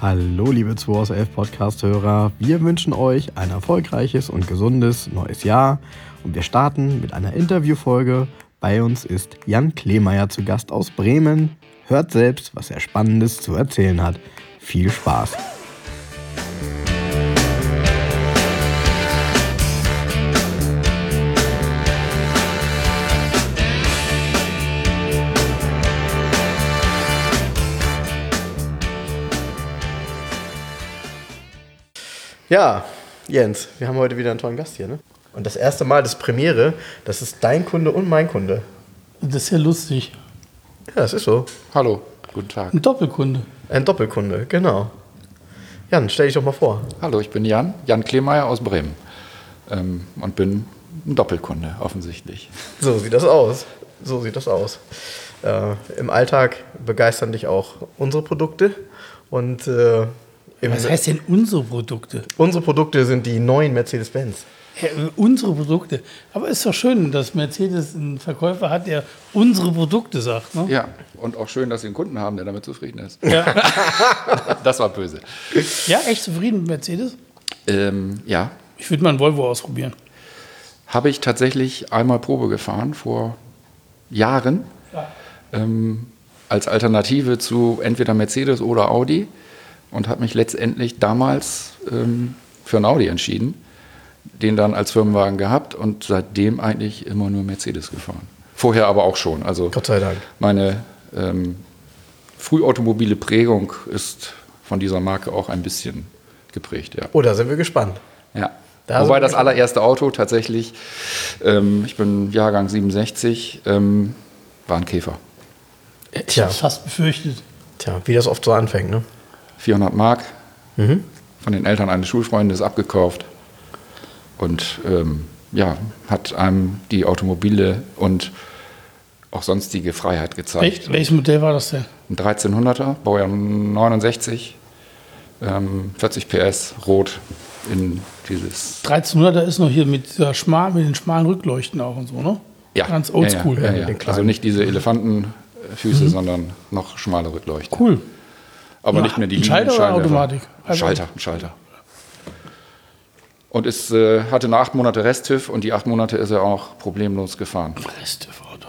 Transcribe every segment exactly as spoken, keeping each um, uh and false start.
Hallo liebe zwei aus elf Podcast-Hörer, wir wünschen euch ein erfolgreiches und gesundes neues Jahr und wir starten mit einer Interviewfolge. Bei uns ist Jan Kleemeyer zu Gast aus Bremen. Hört selbst, was er Spannendes zu erzählen hat. Viel Spaß! Ja, Jens, wir haben heute wieder einen tollen Gast hier, ne? Und das erste Mal, das Premiere, das ist dein Kunde und mein Kunde. Das ist ja lustig. Ja, das ist so. Hallo, guten Tag. Ein Doppelkunde. Ein Doppelkunde, genau. Jan, stell dich doch mal vor. Hallo, ich bin Jan, Jan Kleemeyer aus Bremen ähm, und bin ein Doppelkunde offensichtlich. So sieht das aus. So sieht das aus. Äh, Im Alltag begeistern dich auch unsere Produkte und äh, Was heißt denn unsere Produkte? Unsere Produkte sind die neuen Mercedes-Benz. Ja, unsere Produkte. Aber ist doch schön, dass Mercedes einen Verkäufer hat, der unsere Produkte sagt. Ne? Ja, und auch schön, dass Sie einen Kunden haben, der damit zufrieden ist. Ja, Das war böse. ja echt zufrieden mit Mercedes? Ähm, ja, Ich würde mal einen Volvo ausprobieren. habe ich tatsächlich einmal Probe gefahren vor Jahren Ja. ähm, als Alternative zu entweder Mercedes oder Audi und habe mich letztendlich damals ähm, für einen Audi entschieden, den dann als Firmenwagen gehabt und seitdem eigentlich immer nur Mercedes gefahren. Vorher aber auch schon. Also Gott sei Dank. meine ähm, frühautomobile Prägung ist von dieser Marke auch ein bisschen geprägt, ja. Oh, da sind wir gespannt. ja. Da sind Wobei wir das gespannt. allererste Auto tatsächlich, ähm, ich bin Jahrgang siebenundsechzig, ähm, war ein Käfer. Ich Tja. habe fast befürchtet. Tja, wie das oft so anfängt, ne? vierhundert Mark Mhm. von den Eltern eines Schulfreundes abgekauft und ähm, ja, hat einem die Automobile und auch sonstige Freiheit gezeigt. Wel welches Modell war das denn? Ein dreizehnhunderter, Baujahr neunundsechzig, ähm, vierzig P S, rot in dieses... dreizehnhunderter ist noch hier mit, dieser schmal, mit den schmalen Rückleuchten auch und so, ne? Ja, Ganz oldschool. Ja, ja, Ja, ja, den ja. kleinen. Also nicht diese Elefantenfüße, sondern noch schmale Rückleuchten. Cool. Aber Ja, nicht mehr die ein Schalter oder Scheinwerfer. Automatik? Also- Schalter, ein Schalter. Und es äh, hatte eine acht Monate Rest-TÜV und die acht Monate ist er auch problemlos gefahren. Beste Auto.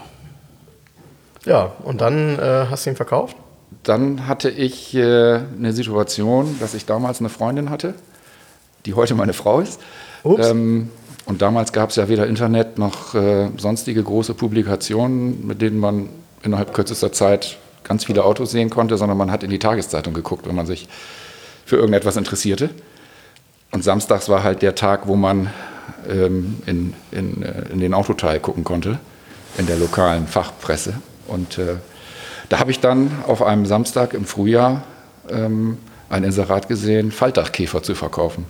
Ja, und dann äh, hast du ihn verkauft? Dann hatte ich äh, eine Situation, dass ich damals eine Freundin hatte, die heute meine Frau ist. Ups. Ähm, und damals gab es ja weder Internet noch äh, sonstige große Publikationen, mit denen man innerhalb kürzester Zeit ganz viele Autos sehen konnte, sondern man hat in die Tageszeitung geguckt, wenn man sich für irgendetwas interessierte. Und samstags war halt der Tag, wo man ähm, in, in, äh, in den Autoteil gucken konnte, in der lokalen Fachpresse. Und äh, da habe ich dann auf einem Samstag im Frühjahr ähm, ein Inserat gesehen, Faltdachkäfer zu verkaufen.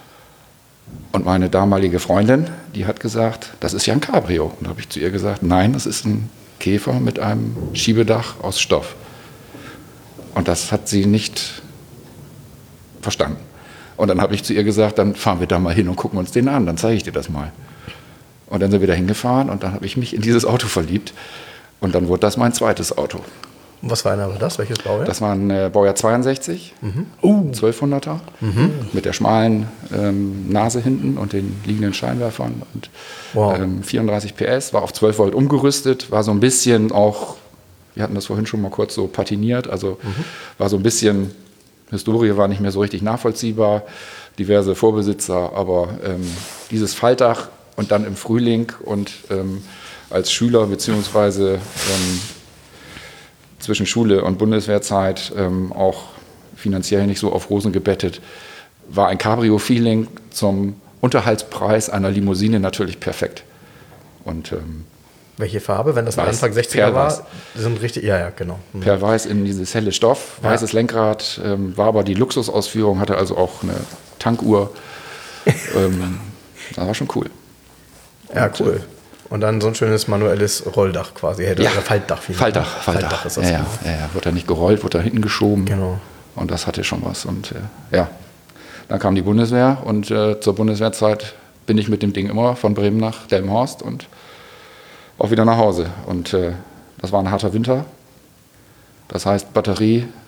Und meine damalige Freundin, die hat gesagt, das ist ja ein Cabrio. Und da habe ich zu ihr gesagt, nein, das ist ein Käfer mit einem Schiebedach aus Stoff. Und das hat sie nicht verstanden. Und dann habe ich zu ihr gesagt, dann fahren wir da mal hin und gucken uns den an, dann zeige ich dir das mal. Und dann sind wir da hingefahren und dann habe ich mich in dieses Auto verliebt. Und dann wurde das mein zweites Auto. Und was war einer das? Welches Baujahr? Das war ein äh, Baujahr zweiundsechzig, Uh, zwölfhunderter, mit der schmalen ähm, Nase hinten und den liegenden Scheinwerfern. Und Wow. ähm, vierunddreißig P S, war auf zwölf Volt umgerüstet, war so ein bisschen auch, wir hatten das vorhin schon mal kurz so patiniert, also war so ein bisschen, Historie war nicht mehr so richtig nachvollziehbar, diverse Vorbesitzer, aber ähm, dieses Faltdach und dann im Frühling und ähm, als Schüler beziehungsweise ähm, zwischen Schule und Bundeswehrzeit ähm, auch finanziell nicht so auf Rosen gebettet, war ein Cabrio-Feeling zum Unterhaltspreis einer Limousine natürlich perfekt. Und ähm, Welche Farbe? Wenn das Weiß. Anfang sechziger Perlweiß. war, sind richtig, ja, ja, genau. Mhm. perlweiß in dieses helle Stoff, Ja. weißes Lenkrad, ähm, war aber die Luxusausführung, hatte also auch eine Tankuhr. ähm, das war schon cool. Ja, Und, cool. Und dann so ein schönes manuelles Rolldach quasi. Hätte Ja, oder Faltdach. vielmehr. Faltdach, Faltdach. Faltdach ist das. ja, ja, ja, ja, wurde da nicht gerollt, wurde da hinten geschoben. Genau. Und das hatte schon was. Und äh, ja, dann kam die Bundeswehr und äh, zur Bundeswehrzeit bin ich mit dem Ding immer von Bremen nach Delmenhorst und auch wieder nach Hause. Und äh, das war ein harter Winter. Das heißt, Batterie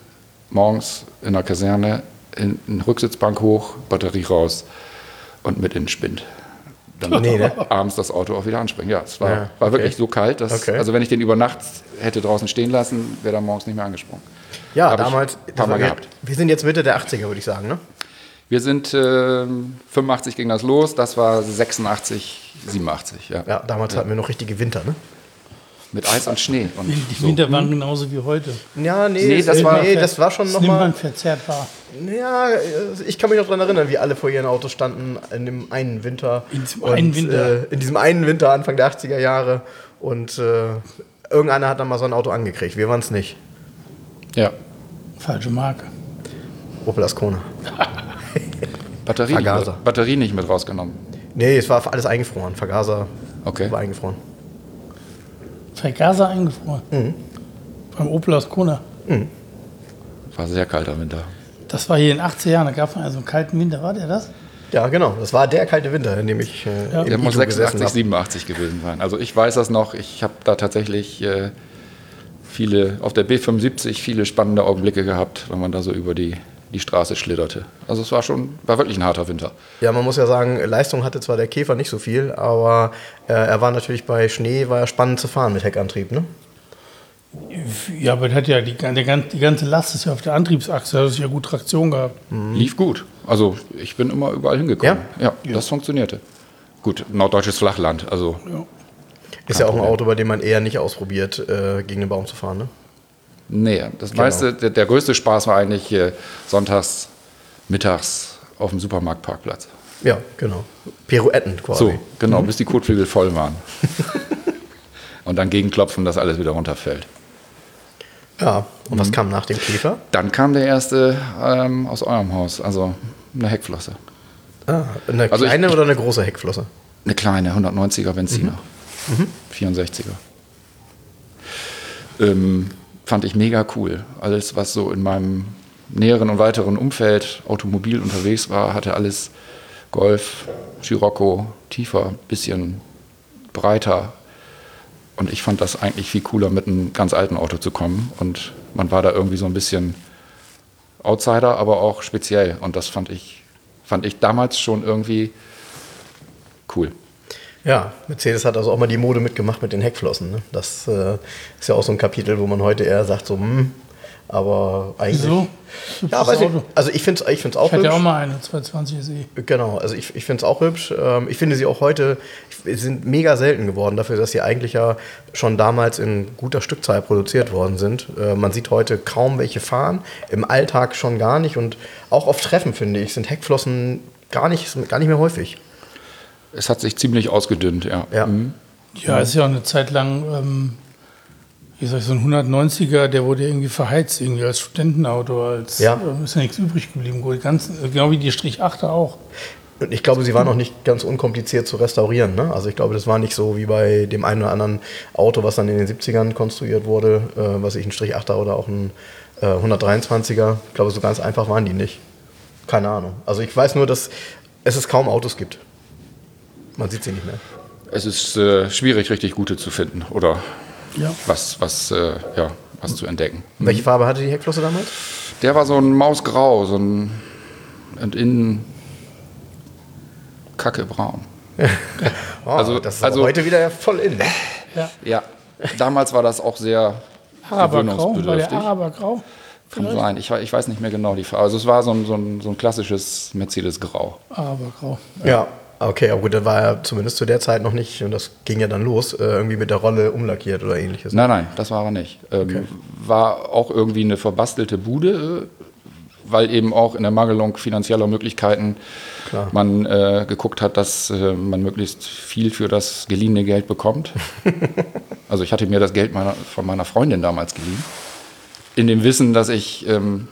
morgens in der Kaserne, in eine Rücksitzbank hoch, Batterie raus und mit in den Spind. Dann Nee, ne? abends das Auto auch wieder anspringen. Ja, es war, Ja, war okay. wirklich so kalt, dass, Okay. also wenn ich den über Nacht hätte draußen stehen lassen, wäre er morgens nicht mehr angesprungen. Ja, Hab ich damals. ein paar Mal wir, gehabt. wir sind jetzt Mitte der achtziger, würde ich sagen, ne? Wir sind äh, fünfundachtzig ging das los, das war sechsundachtzig, siebenundachtzig, ja. Ja, damals hatten wir noch richtige Winter, ne? Mit Eis und Schnee. Und Die so. Winter waren genauso wie heute. Ja, nee, Nee, das, das war- nee, das war schon Das nimmt man nochmal. verzerrt wahr. Ja, ich kann mich noch daran erinnern, wie alle vor ihren Autos standen in dem einen Winter. In diesem und, einen Winter. Äh, in diesem einen Winter, Anfang der achtziger Jahre. Und äh, irgendeiner hat dann mal so ein Auto angekriegt. Wir waren es nicht. Ja. Falsche Marke. Opel Ascona. Batterie, Vergaser. nicht, Batterie nicht mit rausgenommen. Nee, es war alles eingefroren. Vergaser Okay. war eingefroren. Vergaser eingefroren. Mhm. Beim Opel Ascona. War sehr kalter Winter. Das war hier in den achtziger Jahren, da gab es also einen kalten Winter. War der das? Ja, genau. Das war der kalte Winter, in dem ich äh, Ja. im Der muss Ito gesessen sechsundachtzig, habe. siebenundachtzig gewesen sein. Also ich weiß das noch, ich habe da tatsächlich äh, viele, auf der B fünfundsiebzig viele spannende Augenblicke gehabt, wenn man da so über die, die Straße schlitterte. Also es war schon, war wirklich ein harter Winter. Ja, man muss ja sagen, Leistung hatte zwar der Käfer nicht so viel, aber äh, er war natürlich bei Schnee, war spannend zu fahren mit Heckantrieb, ne? Ja, aber der hat ja die, der, gan- die ganze Last ist ja auf der Antriebsachse, da hat es ja gut Traktion gehabt. Lief gut. Also ich bin immer überall hingekommen. Ja, das funktionierte. Gut, norddeutsches Flachland, also Ist ja auch ein Auto, bei dem man eher nicht ausprobiert, äh, gegen den Baum zu fahren, ne? nee, das Genau. meiste, der, der größte Spaß war eigentlich äh, sonntags, mittags auf dem Supermarktparkplatz. Ja, genau. Pirouetten quasi. So, genau, bis die Kotflügel voll waren. Und dann gegenklopfen, dass alles wieder runterfällt. Ja, und was kam nach dem Käfer? Dann kam der erste ähm, aus eurem Haus, also eine Heckflosse. Ah, eine Also ich- kleine ich- oder eine große Heckflosse? Eine kleine hundertneunziger Benziner. vierundsechziger. Ähm, fand ich mega cool. Alles, was so in meinem näheren und weiteren Umfeld automobil unterwegs war, hatte alles Golf, Scirocco, tiefer, bisschen breiter. Und ich fand das eigentlich viel cooler, mit einem ganz alten Auto zu kommen. Und man war da irgendwie so ein bisschen Outsider, aber auch speziell. Und das fand ich, fand ich damals schon irgendwie cool. Ja, Mercedes hat also auch mal die Mode mitgemacht mit den Heckflossen. Ne? Das äh, ist ja auch so ein Kapitel, wo man heute eher sagt, so, hm, aber eigentlich. Wieso? Ja, weiß ich, also ich finde es ich find's auch Ich hatte hübsch. ja auch mal eine zweihundertzwanzig S E. Genau, also ich, ich finde es auch hübsch. Ähm, ich finde sie auch heute, sie sind mega selten geworden, dafür, dass sie eigentlich ja schon damals in guter Stückzahl produziert worden sind. Äh, man sieht heute kaum welche fahren, im Alltag schon gar nicht und auch auf Treffen, finde ich, sind Heckflossen gar nicht, gar nicht mehr häufig. Es hat sich ziemlich ausgedünnt, ja. Ja. Mhm. Ja, ist ja auch eine Zeit lang, ähm, wie soll ich so ein hundertneunziger, der wurde irgendwie verheizt, irgendwie als Studentenauto, als Ja. äh, ist ja nichts übrig geblieben. Gut, ganz, genau wie die Strich achter auch. Und ich glaube, sie waren auch nicht ganz unkompliziert zu restaurieren. Ne? Also ich glaube, das war nicht so wie bei dem einen oder anderen Auto, was dann in den siebzigern konstruiert wurde, äh, was ich ein Strich achter oder auch ein äh, hundertdreiundzwanziger. Ich glaube, so ganz einfach waren die nicht. Keine Ahnung. Also ich weiß nur, dass es es kaum Autos gibt. Man sieht sie nicht mehr. Es ist äh, schwierig, richtig gute zu finden oder Ja. was, was, äh, ja, was zu entdecken. Welche Farbe hatte die Heckflosse damals? Der war so ein Mausgrau, so ein und innen kackebraun. Oh, Also- das ist also- aber heute wieder voll in. Ne? Ja. Ja, damals war das auch sehr Arabergrau, war der gewöhnungsbedürftig. Arabergrau? Kann sein, ich, we- ich weiß nicht mehr genau die Farbe. Also es war so ein, so ein, so ein klassisches Mercedes-Grau. Arabergrau. Ja, okay, aber gut, dann war er zumindest zu der Zeit noch nicht, und das ging ja dann los, äh, irgendwie mit der Rolle umlackiert oder ähnliches. Nein, nein, das war er nicht. Ähm, War auch irgendwie eine verbastelte Bude, äh, weil eben auch in der Mangelung finanzieller Möglichkeiten Klar. man äh, geguckt hat, dass äh, man möglichst viel für das geliehene Geld bekommt. Also ich hatte mir das Geld meiner, von meiner Freundin damals geliehen, in dem Wissen, dass ich ähm,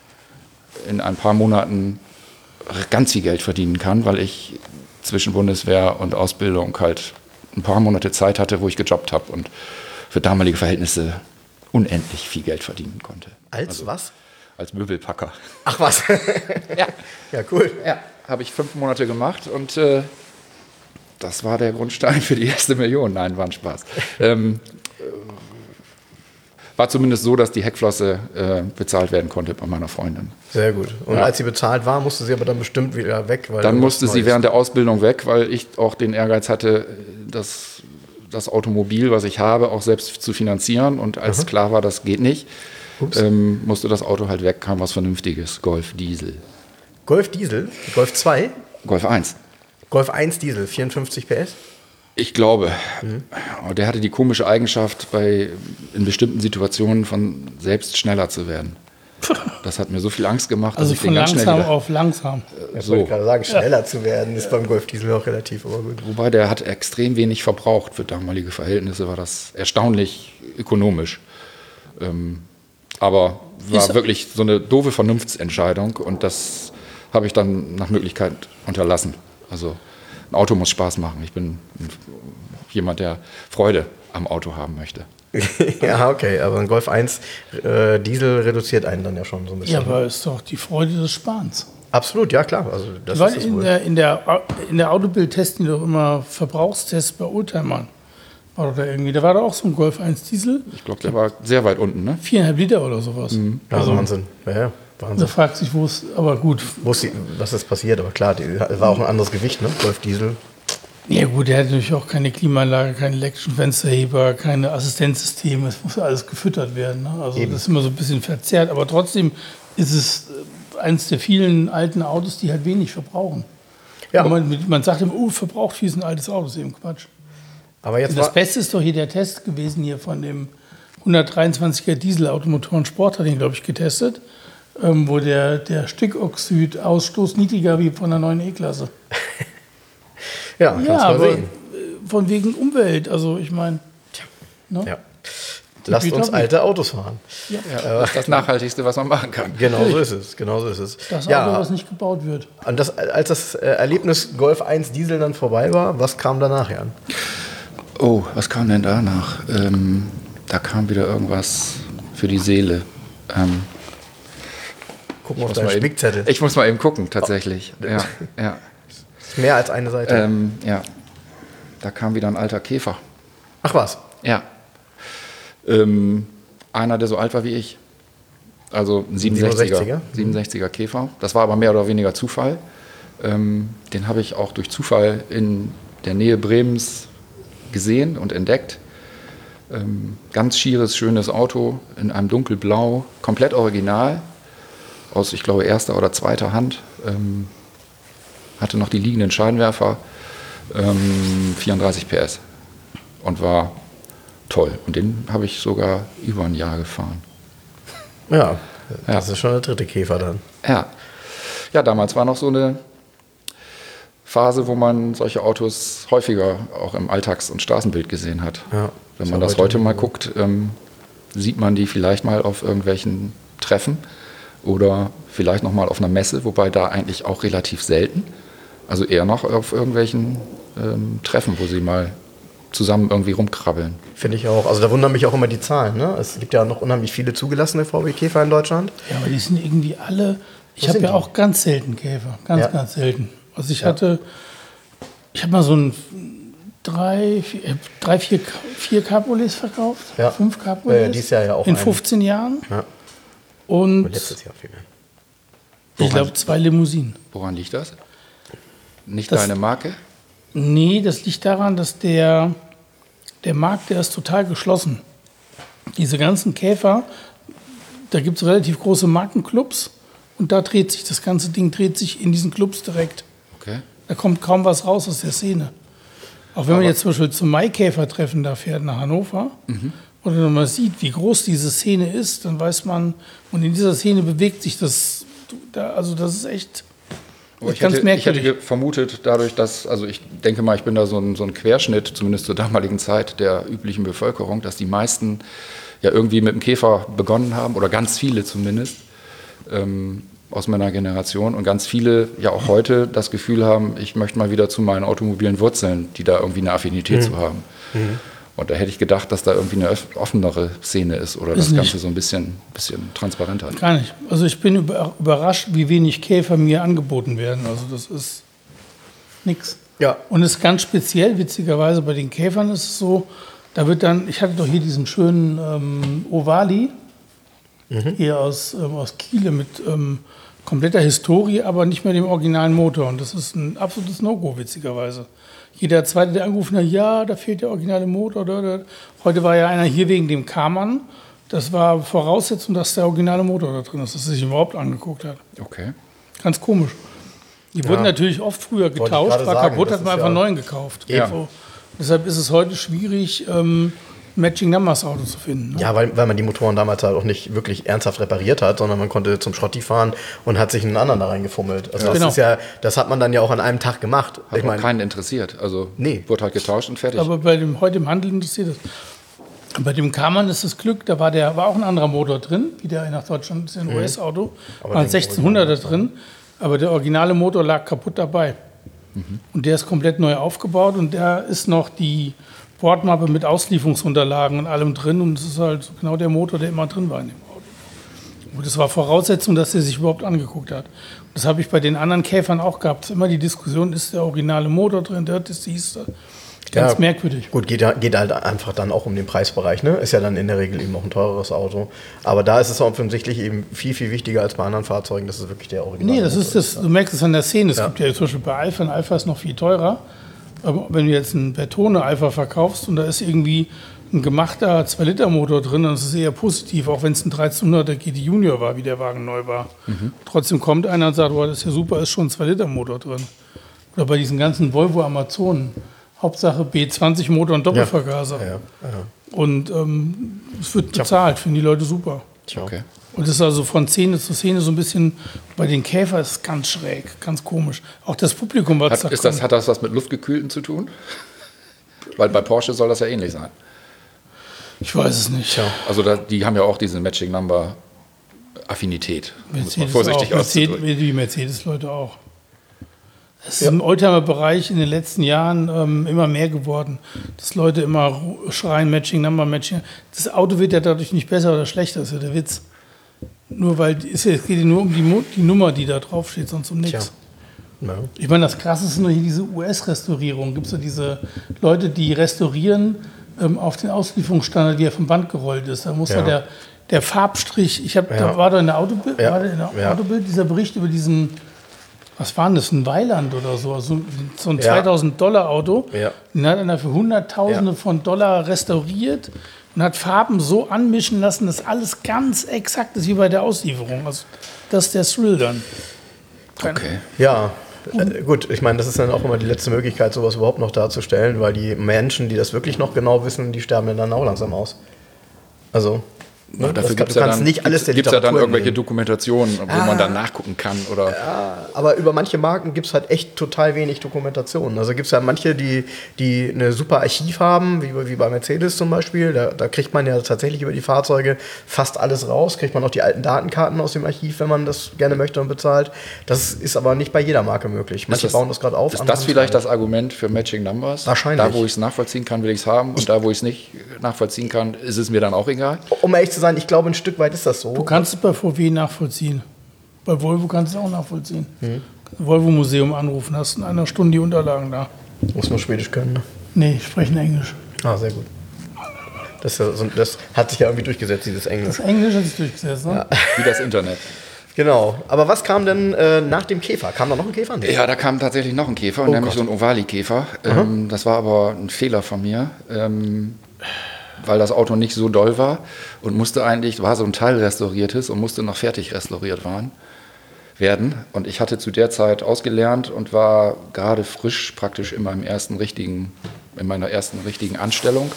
in ein paar Monaten ganz viel Geld verdienen kann, weil ich zwischen Bundeswehr und Ausbildung halt ein paar Monate Zeit hatte, wo ich gejobbt habe und für damalige Verhältnisse unendlich viel Geld verdienen konnte. Als was? Als Möbelpacker. Ach was. Ja, Ja, cool. ja habe ich fünf Monate gemacht und äh, das war der Grundstein für die erste Million. Nein, war ein Spaß. ähm, war zumindest so, dass die Heckflosse äh, bezahlt werden konnte bei meiner Freundin. Sehr gut. Und Ja. als sie bezahlt war, musste sie aber dann bestimmt wieder weg. Weil Dann irgendwas musste sie Neues- während der Ausbildung weg, weil ich auch den Ehrgeiz hatte, das, das Automobil, was ich habe, auch selbst zu finanzieren. Und als klar war, das geht nicht, ähm, musste das Auto halt weg, kam was Vernünftiges, Golf Diesel. Golf Diesel, Golf zwei, Golf eins. Golf eins Diesel, vierundfünfzig P S. Ich glaube, mhm. der hatte die komische Eigenschaft, bei, in bestimmten Situationen von selbst schneller zu werden. Das hat mir so viel Angst gemacht, Also dass ich von den ganz schnell langsam wieder, auf langsam. Ich so. wollte gerade sagen, schneller zu werden ist beim Golf Diesel auch relativ, aber gut. Wobei der hat extrem wenig verbraucht. Für damalige Verhältnisse war das erstaunlich ökonomisch. Ähm, aber war Ist- wirklich so eine doofe Vernunftsentscheidung und das habe ich dann nach Möglichkeit unterlassen. Also ein Auto muss Spaß machen. Ich bin ein- jemand, der Freude am Auto haben möchte. Ja, okay, aber ein Golf eins äh, Diesel reduziert einen dann ja schon so ein bisschen. Ja, aber ist doch die Freude des Sparens. Absolut, ja klar. Also das Weil ist es in wohl. der, in, der, in der Autobild testen die doch immer Verbrauchstests bei Oldtimern. War doch da irgendwie, da war da auch so ein Golf eins Diesel, Ich glaube, der war sehr weit unten, ne? viereinhalb Liter oder sowas. Also Wahnsinn. Ja, ja, Da Wahnsinn. fragt sich, wo es, aber gut. Wo ist die, was ist passiert? Aber klar, die, war auch ein anderes Gewicht, ne? Golf Diesel. Ja gut, der hat natürlich auch keine Klimaanlage, keinen elektrischen Fensterheber, keine Assistenzsysteme, es muss ja alles gefüttert werden. Ne? Also Eben. das ist immer so ein bisschen verzerrt, aber trotzdem ist es äh, eines der vielen alten Autos, die halt wenig verbrauchen. Ja. Und Man, man sagt immer, oh, verbraucht viel, ist ein altes Auto, das ist eben Quatsch. Aber jetzt Und das war, Beste ist doch hier der Test gewesen hier von dem hundertdreiundzwanziger Dieselautomotoren Sport, hat ihn, glaube ich, getestet, ähm, wo der, der Stickoxidausstoß niedriger wie von der neuen E-Klasse. ja, kannst Ja, mal aber sehen. äh, von wegen Umwelt, also ich meine. Ne? Ja. Lasst uns Tippitoppi. alte Autos fahren. Ja, das ist das Nachhaltigste, was man machen kann. Genau so ist es. Genau so ist es. Das Auto, ja, was nicht gebaut wird. und das, als das äh, Erlebnis Golf eins Diesel dann vorbei war, was kam danach, Jan? Oh, was kam denn danach? Ähm, da kam wieder irgendwas für die Seele. Ähm, Gucken wir auf muss deinen mal eben- Spickzettel. Ich muss mal eben gucken, tatsächlich. Ja, ja, Mehr als eine Seite. ähm, ja. Da kam wieder ein alter Käfer. Ach was. Ja. Ähm, einer, der so alt war wie ich. Also ein siebenundsechziger, siebenundsechziger? siebenundsechziger Käfer. Das war aber mehr oder weniger Zufall. Ähm, den habe ich auch durch Zufall in der Nähe Bremens gesehen und entdeckt. Ähm, ganz schieres, schönes Auto in einem dunkelblau, komplett original, aus, ich glaube, erster oder zweiter Hand. Ähm, hatte noch die liegenden Scheinwerfer, ähm, vierunddreißig P S und war toll. Und den habe ich sogar über ein Jahr gefahren. Ja, das Ja. ist schon der dritte Käfer dann. Ja. Ja, damals war noch so eine Phase, wo man solche Autos häufiger auch im Alltags- und Straßenbild gesehen hat. Ja. Wenn Ist man ja das heute heute mal so. guckt, ähm, sieht man die vielleicht mal auf irgendwelchen Treffen oder vielleicht noch mal auf einer Messe, wobei da eigentlich auch relativ selten. Also eher noch auf irgendwelchen ähm, Treffen, wo sie mal zusammen irgendwie rumkrabbeln. Finde ich auch. Also da wundern mich auch immer die Zahlen. Ne? Es gibt ja noch unheimlich viele zugelassene V W-Käfer in Deutschland. Ja, aber die sind irgendwie alle. Ich Was habe sind ja die? auch ganz selten Käfer. Ganz, Ja. ganz selten. Also ich hatte. Ich habe mal so ein drei, vier, äh, drei vier, vier Cabriolets verkauft. Ja. Fünf Cabriolets. Äh, dieses Jahr ja auch In einen. fufzehn Jahren. Ja. Und Letztes Jahr viel mehr. ich glaube zwei Limousinen. Woran liegt das? Nicht Das- deine Marke? Nee, das liegt daran, dass der, der Markt, der ist total geschlossen. Diese ganzen Käfer, da gibt es relativ große Markenclubs und da dreht sich, das ganze Ding dreht sich in diesen Clubs direkt. Okay. Da kommt kaum was raus aus der Szene. Auch wenn man jetzt zum Beispiel zum Maikäfertreffen da fährt nach Hannover und dann mal sieht, wie groß diese Szene ist, dann weiß man, und in dieser Szene bewegt sich das, da, also das ist echt Aber ich ganz hätte, ich hätte merkwürdig. ge- vermutet, dadurch, dass, also ich denke mal, ich bin da so ein, so ein Querschnitt, zumindest zur damaligen Zeit der üblichen Bevölkerung, dass die meisten ja irgendwie mit dem Käfer begonnen haben, oder ganz viele zumindest, ähm, aus meiner Generation. Und ganz viele ja auch heute das Gefühl haben, ich möchte mal wieder zu meinen automobilen Wurzeln, die da irgendwie eine Affinität zu haben. Und da hätte ich gedacht, dass da irgendwie eine öff- offenere Szene ist oder Ist das Ganze nicht. so ein bisschen, bisschen transparenter. Gar nicht. Also ich bin über- überrascht, wie wenig Käfer mir angeboten werden. Also das ist nix. Ja. Und es ist ganz speziell, witzigerweise bei den Käfern ist es so, Da wird dann, ich hatte doch hier diesen schönen ähm, Ovali, mhm. hier aus, ähm, aus Kiel mit ähm, kompletter Historie, aber nicht mehr dem originalen Motor. Und das ist ein absolutes No-Go, witzigerweise. Jeder Zweite, der angerufen hat, ja, da fehlt der originale Motor. Da, da. Heute war ja einer hier wegen dem Karmann. Das war Voraussetzung, dass der originale Motor da drin ist, dass er sich überhaupt angeguckt hat. Okay. Ganz komisch. Die ja. wurden natürlich oft früher getauscht, war sagen, kaputt, hat man einfach ja neuen gekauft. Ja. So. Deshalb ist es heute schwierig, ähm, Matching Numbers Auto zu finden. Ne? Ja, weil, weil man die Motoren damals halt auch nicht wirklich ernsthaft repariert hat, sondern man konnte zum Schrotti fahren und hat sich einen anderen da reingefummelt. Also ja. das genau. ist ja, das hat man dann ja auch an einem Tag gemacht. Hat ich mein, keinen interessiert. Also nee. wurde halt getauscht und fertig. Aber bei dem heute im Handel interessiert es. Bei dem Karmann ist das Glück, da war, der, war auch ein anderer Motor drin, wie der nach Deutschland, das ist ein mhm. U S-Auto, war ein sechzehnhunderter drin, aber der originale Motor lag kaputt dabei. Mhm. Und der ist komplett neu aufgebaut und da ist noch die Bordmappe mit Auslieferungsunterlagen und allem drin und das ist halt genau der Motor, der immer drin war in dem Auto. Und das war Voraussetzung, dass der sich überhaupt angeguckt hat. Und das habe ich bei den anderen Käfern auch gehabt. Es ist immer die Diskussion, ist der originale Motor drin, der ist dies, ganz ja, merkwürdig. Gut, geht, geht halt einfach dann auch um den Preisbereich, ne? Ist ja dann in der Regel eben auch ein teureres Auto. Aber da ist es offensichtlich eben viel, viel wichtiger als bei anderen Fahrzeugen. Das ist wirklich der Original. Nee, das ist das, du merkst es an der Szene. Es ja. gibt ja zum Beispiel bei Alpha, ein Alpha ist noch viel teurer. Aber wenn du jetzt einen Bertone Alpha verkaufst und da ist irgendwie ein gemachter zwei Liter Motor drin, dann ist es eher positiv, auch wenn es ein dreizehnhunderter G T Junior war, wie der Wagen neu war. Mhm. Trotzdem kommt einer und sagt, oh, das ist ja super, ist schon ein zwei Liter Motor drin. Oder bei diesen ganzen Volvo Amazonen. Hauptsache B zwanzig Motor und Doppelvergaser. Ja, ja, ja. Und ähm, es wird bezahlt, finden die Leute super. Okay. Und das ist also von Szene zu Szene so ein bisschen, bei den Käfern ist es ganz schräg, ganz komisch. Auch das Publikum, was hat, da ist das, hat das was mit Luftgekühlten zu tun? Weil bei Porsche soll das ja ähnlich sein. Ich weiß es nicht. Ja. Also da, die haben ja auch diese Matching Number Affinität. Mercedes vorsichtig auch. Mercedes, die Mercedes-Leute auch. Es ist ja. im Oldtimer-Bereich in den letzten Jahren ähm, immer mehr geworden, dass Leute immer schreien, Matching Number, Matching. Das Auto wird ja dadurch nicht besser oder schlechter, das ist ja der Witz. Nur weil es geht ja nur um die, die Nummer, die da draufsteht, sonst um nichts. Ja. Ich meine, das Krasse ist nur hier diese U S-Restaurierung. Gibt es so diese Leute, die restaurieren ähm, auf den Auslieferungsstandard, wie er vom Band gerollt ist. Da muss ja der, der Farbstrich, ich habe, ja. da war da in der Autobild, ja. war da in der ja. Autobild dieser Bericht über diesen, was war denn das, ein Weiland oder so, so, so ein ja. zweitausend Dollar Auto. Ja. Den hat einer für Hunderttausende ja. von Dollar restauriert und hat Farben so anmischen lassen, dass alles ganz exakt ist wie bei der Auslieferung. Also das ist der Thrill dann. Okay. Ja, äh, gut, ich meine, das ist dann auch immer die letzte Möglichkeit, sowas überhaupt noch darzustellen, weil die Menschen, die das wirklich noch genau wissen, die sterben dann auch langsam aus. Also... Ja, dafür gibt es ja dann, nicht alles der gibt's ja dann irgendwelche Dokumentationen, wo ah, man dann nachgucken kann. Oder ja, aber über manche Marken gibt es halt echt total wenig Dokumentation. Also gibt es ja manche, die, die eine super Archiv haben, wie, wie bei Mercedes zum Beispiel. Da, da kriegt man ja tatsächlich über die Fahrzeuge fast alles raus. Kriegt man auch die alten Datenkarten aus dem Archiv, wenn man das gerne möchte und bezahlt. Das ist aber nicht bei jeder Marke möglich. Manche das, bauen das gerade auf. Ist das vielleicht das Argument für Matching Numbers? Wahrscheinlich. Da, wo ich es nachvollziehen kann, will ich es haben. Und da, wo ich es nicht nachvollziehen kann, ist es mir dann auch egal? Um ehrlich zu sein, ich glaube, ein Stück weit ist das so. Du kannst es bei V W nachvollziehen. Bei Volvo kannst du es auch nachvollziehen. Hm. Volvo-Museum anrufen, hast in einer Stunde die Unterlagen da. Muss man Schwedisch können, ne? Nee, ich spreche Englisch. Ah, sehr gut. Das, das hat sich ja irgendwie durchgesetzt, dieses Englisch. Das Englisch hat sich durchgesetzt, ne? Ja. Wie das Internet. Genau. Aber was kam denn äh, nach dem Käfer? Kam da noch ein Käfer? Nee. Ja, da kam tatsächlich noch ein Käfer, oh nämlich Gott. so ein Ovali-Käfer. Ähm, das war aber ein Fehler von mir. Ähm, weil das Auto nicht so doll war und musste eigentlich, war so ein Teil restauriertes und musste noch fertig restauriert waren, werden. Und ich hatte zu der Zeit ausgelernt und war gerade frisch praktisch in meinem ersten richtigen, in meiner ersten richtigen Anstellung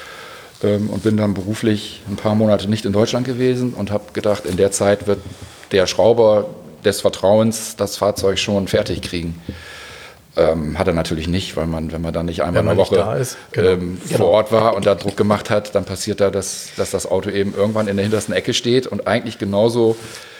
ähm, und bin dann beruflich ein paar Monate nicht in Deutschland gewesen und habe gedacht, in der Zeit wird der Schrauber des Vertrauens das Fahrzeug schon fertig kriegen. Ähm, hat er natürlich nicht, weil man, wenn man dann nicht einmal in der Woche ist, genau. ähm, vor genau. Ort war und da Druck gemacht hat, dann passiert da, dass, dass das Auto eben irgendwann in der hintersten Ecke steht und eigentlich genauso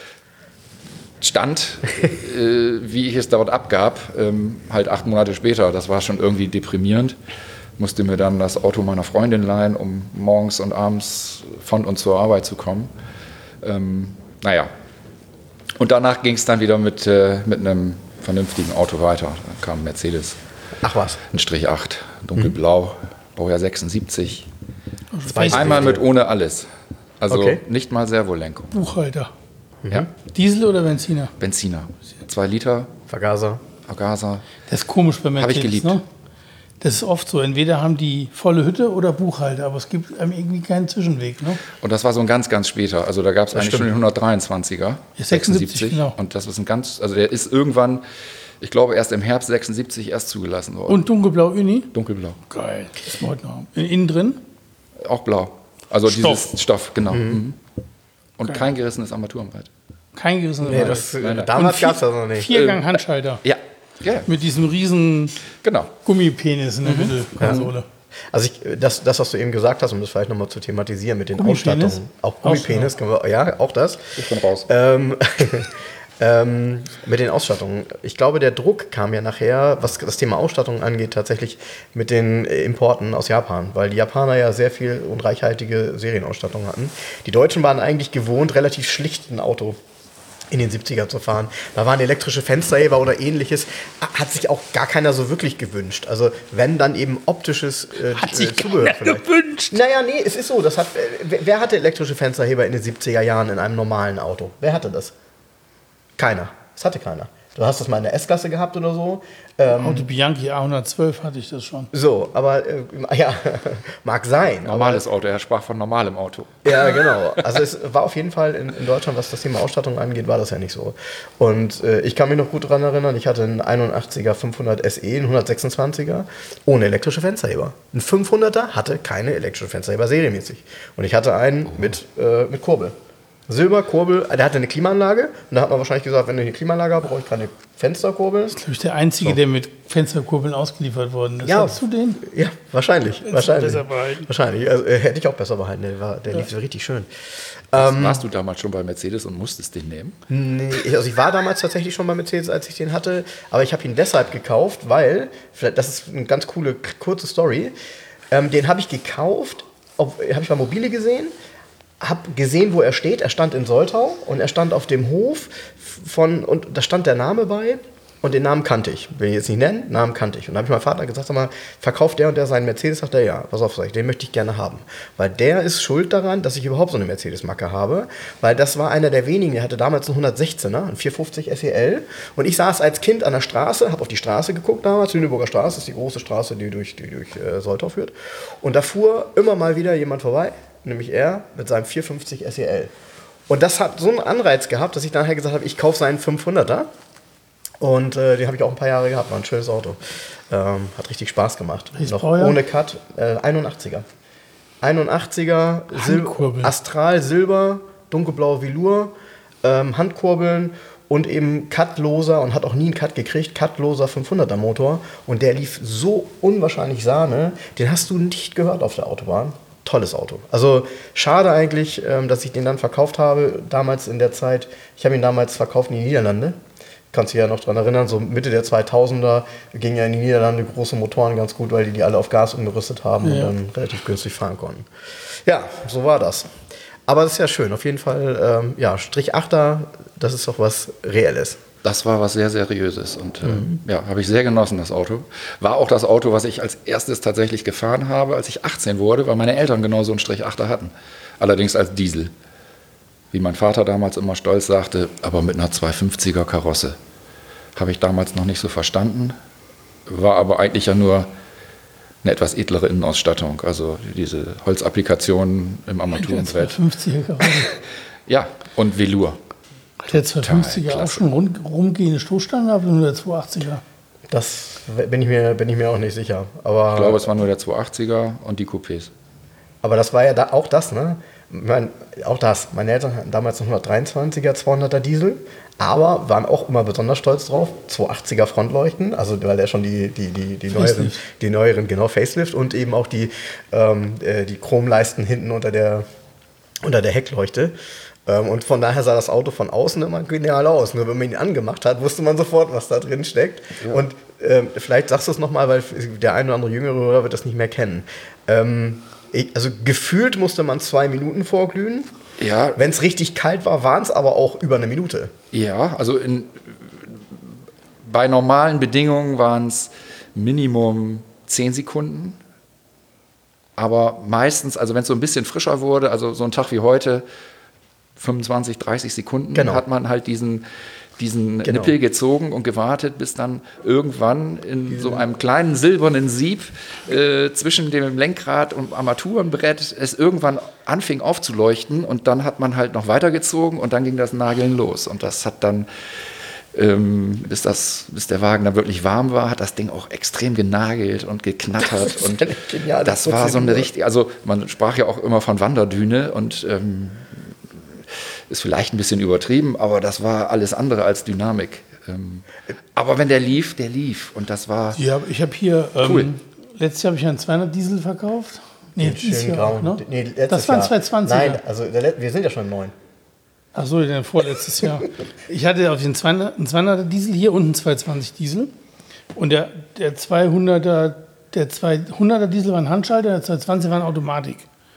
stand, äh, wie ich es dort abgab, ähm, halt acht Monate später. Das war schon irgendwie deprimierend. Musste mir dann das Auto meiner Freundin leihen, um morgens und abends von und zur Arbeit zu kommen. Ähm, naja. Und danach ging es dann wieder mit, äh, mit einem vernünftigen Auto weiter. Dann kam Mercedes. Ach was. Ein Strich acht, dunkelblau, mhm. Baujahr sechsundsiebzig. Zwei Einmal mit ohne alles. Also Okay. nicht mal Servolenkung. Buchhalter. Ja, Diesel oder Benziner? Benziner. Zwei Liter, Vergaser. Vergaser. Das ist komisch bei Mercedes. Hab ich geliebt. Ne? Das ist oft so. Entweder haben die volle Hütte oder Buchhalter, aber es gibt einem irgendwie keinen Zwischenweg. Ne? Und das war so ein ganz, ganz später. Also da gab es eigentlich stimmt. schon den hundertdreiundzwanziger. Ja, sechsundsiebzig, genau. Und das ist ein ganz, also der ist irgendwann, ich glaube erst im Herbst sechsundsiebzig erst zugelassen worden. Und dunkelblau Uni? Dunkelblau. Geil. Das ist heute noch. Innen drin? Auch blau. Also Stoff. dieses Stoff, genau. Mhm. Und kein gerissenes Armaturenbrett. Kein gerissener Nee, Reifen. das, Nein, nein. damals Und gab es das noch nicht. Viergang Handschalter. Ja, ja, Mit diesem riesen genau. Gummipenis in der Mittelkonsole. Also ich, das, das, was du eben gesagt hast, um das vielleicht nochmal zu thematisieren mit den Gummipenis? Ausstattungen. Auch Gummipenis, können wir, ja, auch das. Ich bin raus. Ähm, ähm, mit den Ausstattungen. Ich glaube, der Druck kam ja nachher, was das Thema Ausstattung angeht, tatsächlich mit den Importen aus Japan, weil die Japaner ja sehr viel und reichhaltige Serienausstattung hatten. Die Deutschen waren eigentlich gewohnt, relativ schlicht ein Auto in den siebziger zu fahren. Da waren elektrische Fensterheber oder ähnliches, hat sich auch gar keiner so wirklich gewünscht. Also wenn dann eben optisches äh, Hat sich äh, Zubehör keiner vielleicht. gewünscht. Naja, nee, es ist so. Das hat, äh, wer, wer hatte elektrische Fensterheber in den siebziger Jahren in einem normalen Auto? Wer hatte das? Keiner. Das hatte keiner. Du hast das mal in der S-Klasse gehabt oder so. Ähm, Auto Bianchi A hundertzwölf hatte ich das schon. so, aber äh, ja, mag sein. Normales Auto, er sprach von normalem Auto. Ja, genau. Also es war auf jeden Fall in, in Deutschland, was das Thema Ausstattung angeht, war das ja nicht so. Und äh, ich kann mich noch gut daran erinnern, ich hatte einen einundachtziger fünfhundert S E, einen hundertsechsundzwanziger, ohne elektrische Fensterheber. Ein fünfhunderter hatte keine elektrische Fensterheber serienmäßig. Und ich hatte einen mit, äh, mit Kurbel. Silber, Kurbel, der hatte eine Klimaanlage. Und da hat man wahrscheinlich gesagt, wenn du eine Klimaanlage hast, brauche ich keine Fensterkurbel. Das ist, glaube ich, der einzige, So. der mit Fensterkurbeln ausgeliefert worden ist. Ja. Hast du den? Ja, wahrscheinlich. Hättest du wahrscheinlich. besser behalten. Wahrscheinlich. Also, äh, hätte ich auch besser behalten. Der, war, der lief so richtig schön. Warst du damals schon bei Mercedes und musstest den nehmen? Nee, also ich war damals tatsächlich schon bei Mercedes, als ich den hatte, aber ich habe ihn deshalb gekauft, weil, vielleicht, das ist eine ganz coole, kurze Story, ähm, den habe ich gekauft, habe ich bei Mobile gesehen, habe gesehen, wo er steht, er stand in Soltau und er stand auf dem Hof von, und da stand der Name bei und den Namen kannte ich, will ich jetzt nicht nennen, Namen kannte ich. Und da habe ich meinem Vater gesagt, sag mal, verkauft der und der seinen Mercedes? Sagt er, ja, pass auf, sag ich, den möchte ich gerne haben. Weil der ist schuld daran, dass ich überhaupt so eine Mercedes-Macke habe, weil das war einer der wenigen, der hatte damals einen hundertsechzehner, einen vierhundertfünfzig S E L und ich saß als Kind an der Straße, habe auf die Straße geguckt damals, Lüneburger Straße, ist die große Straße, die durch, die durch äh, Soltau führt und da fuhr immer mal wieder jemand vorbei, nämlich er mit seinem vierhundertfünfzig S E L. Und das hat so einen Anreiz gehabt, dass ich nachher gesagt habe, ich kaufe seinen fünfhunderter. Und äh, den habe ich auch ein paar Jahre gehabt, war ein schönes Auto. Ähm, hat richtig Spaß gemacht. Welches Noch Baujahr? ohne Cut, äh, einundachtziger. einundachtziger, Sil Handkurbel. Astral Silber, dunkelblauer Velour, ähm, Handkurbeln und eben cutloser und hat auch nie einen Cut gekriegt, cutloser fünfhunderter Motor. Und der lief so unwahrscheinlich Sahne, den hast du nicht gehört auf der Autobahn. Tolles Auto. Also schade eigentlich, ähm, dass ich den dann verkauft habe, damals in der Zeit. Ich habe ihn damals verkauft in die Niederlande. Kannst du dich ja noch dran erinnern, so Mitte der zweitausender gingen ja in die Niederlande große Motoren ganz gut, weil die die alle auf Gas umgerüstet haben Ja. und dann relativ günstig fahren konnten. Ja, so war das. Aber das ist ja schön, auf jeden Fall, ähm, ja, Strich achter, das ist doch was Reelles. Das war was sehr Seriöses und äh, ja, habe ich sehr genossen, das Auto. War auch das Auto, was ich als erstes tatsächlich gefahren habe, als ich achtzehn wurde, weil meine Eltern genau so einen Strich achter hatten. Allerdings als Diesel. Wie mein Vater damals immer stolz sagte, aber mit einer zweihundertfünfziger Karosse. Habe ich damals noch nicht so verstanden. War aber eigentlich ja nur eine etwas edlere Innenausstattung. Also diese Holzapplikationen im Der Armaturenbrett. zweihundertfünfziger gerade. Ja, und Velour. Hat der zweihundertfünfziger auch klasse. schon rund, rumgehende Stoßstange gehabt oder nur der zweihundertachtziger? Das bin ich mir, bin ich mir auch nicht sicher. Aber, Ich glaube, es war nur der zweihundertachtziger und die Coupés. aber das war ja da, auch das, ne? Ich mein, auch das. Meine Eltern hatten damals einen hundertdreiundzwanziger, zweihunderter Diesel, aber waren auch immer besonders stolz drauf. zweihundertachtziger Frontleuchten, also weil der schon die, die, die, die, neueren, die neueren, genau, Facelift und eben auch die, ähm, äh, die Chromleisten hinten unter der, unter der Heckleuchte. Ähm, und von daher sah das Auto von außen immer genial aus. Nur wenn man ihn angemacht hat, wusste man sofort, was da drin steckt. Ja. Und ähm, vielleicht sagst du es nochmal, weil der eine oder andere jüngere Hörer wird das nicht mehr kennen. Ähm, ich, also gefühlt musste man zwei Minuten vorglühen. Ja. Wenn es richtig kalt war, waren es aber auch über eine Minute. Ja, also in, bei normalen Bedingungen waren es Minimum zehn Sekunden. Aber meistens, also wenn es so ein bisschen frischer wurde, also so ein Tag wie heute, fünfundzwanzig, dreißig Sekunden, Genau. hat man halt diesen, diesen Genau. Nippel gezogen und gewartet, bis dann irgendwann in so einem kleinen silbernen Sieb äh, zwischen dem Lenkrad und Armaturenbrett es irgendwann anfing aufzuleuchten und dann hat man halt noch weitergezogen und dann ging das Nageln los. Und das hat dann, ähm, bis, das, bis der Wagen dann wirklich warm war, hat das Ding auch extrem genagelt und geknattert. Das ist und eine geniale das war so eine Prozedur. richtige, also man sprach ja auch immer von Wanderdüne und ähm, ist vielleicht ein bisschen übertrieben, aber das war alles andere als Dynamik. Ähm, aber wenn der lief, der lief. Und das war. Ja, ich habe hier, Cool. ähm, letztes Jahr habe ich einen zweihundert Diesel verkauft. Nee, Den dieses schönen Jahr auch, grauen. ne? Nee, letztes Das war ein Jahr. zweihundertzwanziger. Nein, also der, Let- wir sind ja schon im neuen. Ach so, den vorletztes Jahr. Ich hatte auf den zweihundert, einen zweihunderter Diesel hier und einen zweihundertzwanzig Diesel. Und der, der zweihunderter, der zweihunderter Diesel war ein Handschalter, der zweihundertzwanziger war eine Automatik.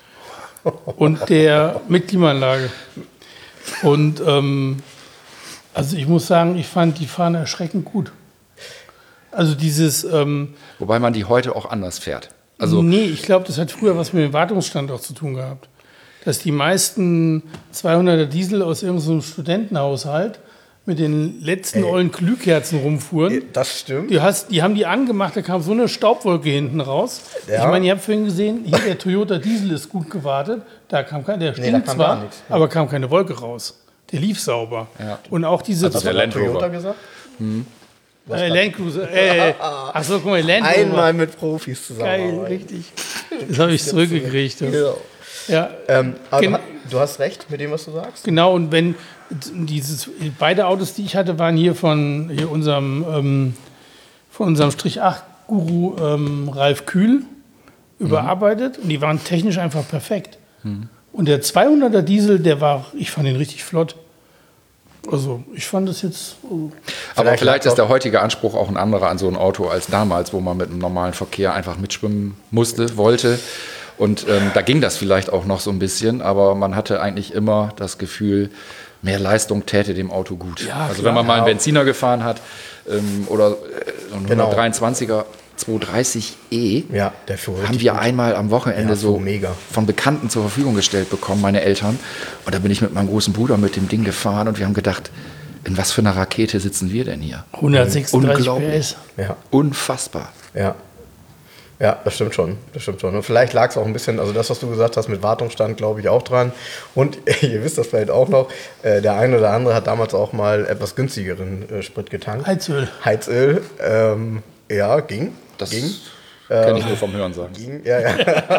Und der mit Klimaanlage. Und ähm, also ich muss sagen, ich fand die fahren erschreckend gut. Also dieses, ähm, Wobei man die heute auch anders fährt. Also nee, ich glaube, das hat früher was mit dem Wartungsstand auch zu tun gehabt. Dass die meisten zweihunderter Diesel aus irgendeinem Studentenhaushalt mit den letzten Ey. ollen Glühkerzen rumfuhren. Das stimmt. Die, hast, die haben die angemacht, da kam so eine Staubwolke hinten raus. Ja. Ich meine, ihr habt vorhin gesehen, hier der Toyota Diesel ist gut gewartet. Da kam kein, der Nee, da stinkt kam zwar, gar nichts, ja. aber kam keine Wolke raus. Der lief sauber. Ja. Und auch diese Also der Land Toyota Rover. gesagt? äh, Land Cruiser. Äh, achso, guck mal, Land Rover. Einmal mit Profis zusammen. Geil, richtig. Das habe ich zurückgekriegt. Genau. Ja, Ähm, aber Gen- du, ha- du hast recht mit dem, was du sagst. genau. Und wenn dieses, beide Autos, die ich hatte, waren hier von hier unserem, ähm, von unserem Strich acht Guru ähm, Ralf Kühl überarbeitet. Und die waren technisch einfach perfekt. Und der zweihunderter Diesel, der war, ich fand den richtig flott. Also ich fand das jetzt. Oh, Aber Vielleicht vielleicht lag ist der heutige Anspruch auch ein anderer an so ein Auto als damals, wo man mit dem normalen Verkehr einfach mitschwimmen musste, wollte. Und ähm, da ging das vielleicht auch noch so ein bisschen, aber man hatte eigentlich immer das Gefühl, mehr Leistung täte dem Auto gut. Ja, also klar. wenn man mal einen Ja. Benziner gefahren hat ähm, oder äh, so einen Genau. hundertdreiundzwanziger zweihundertdreißig e, Ja, der fuhr haben richtig wir gut. einmal am Wochenende Ja, so fuhr mega. von Bekannten zur Verfügung gestellt bekommen, meine Eltern. Und da bin ich mit meinem großen Bruder mit dem Ding gefahren und wir haben gedacht, in was für einer Rakete sitzen wir denn hier? hundertsechsunddreißig P Unglaublich. S. Ja, Unfassbar. ja. Ja, das stimmt schon. Das stimmt schon. Und vielleicht lag es auch ein bisschen, also das, was du gesagt hast, mit Wartungsstand, glaube ich, auch dran. Und ihr wisst das vielleicht auch noch, äh, der eine oder andere hat damals auch mal etwas günstigeren äh, Sprit getankt. Heizöl. Heizöl, ähm, ja, ging. Das ging. Kann ich nur vom Hören sagen. ging. Ja, ja.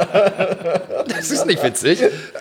Das ist nicht witzig.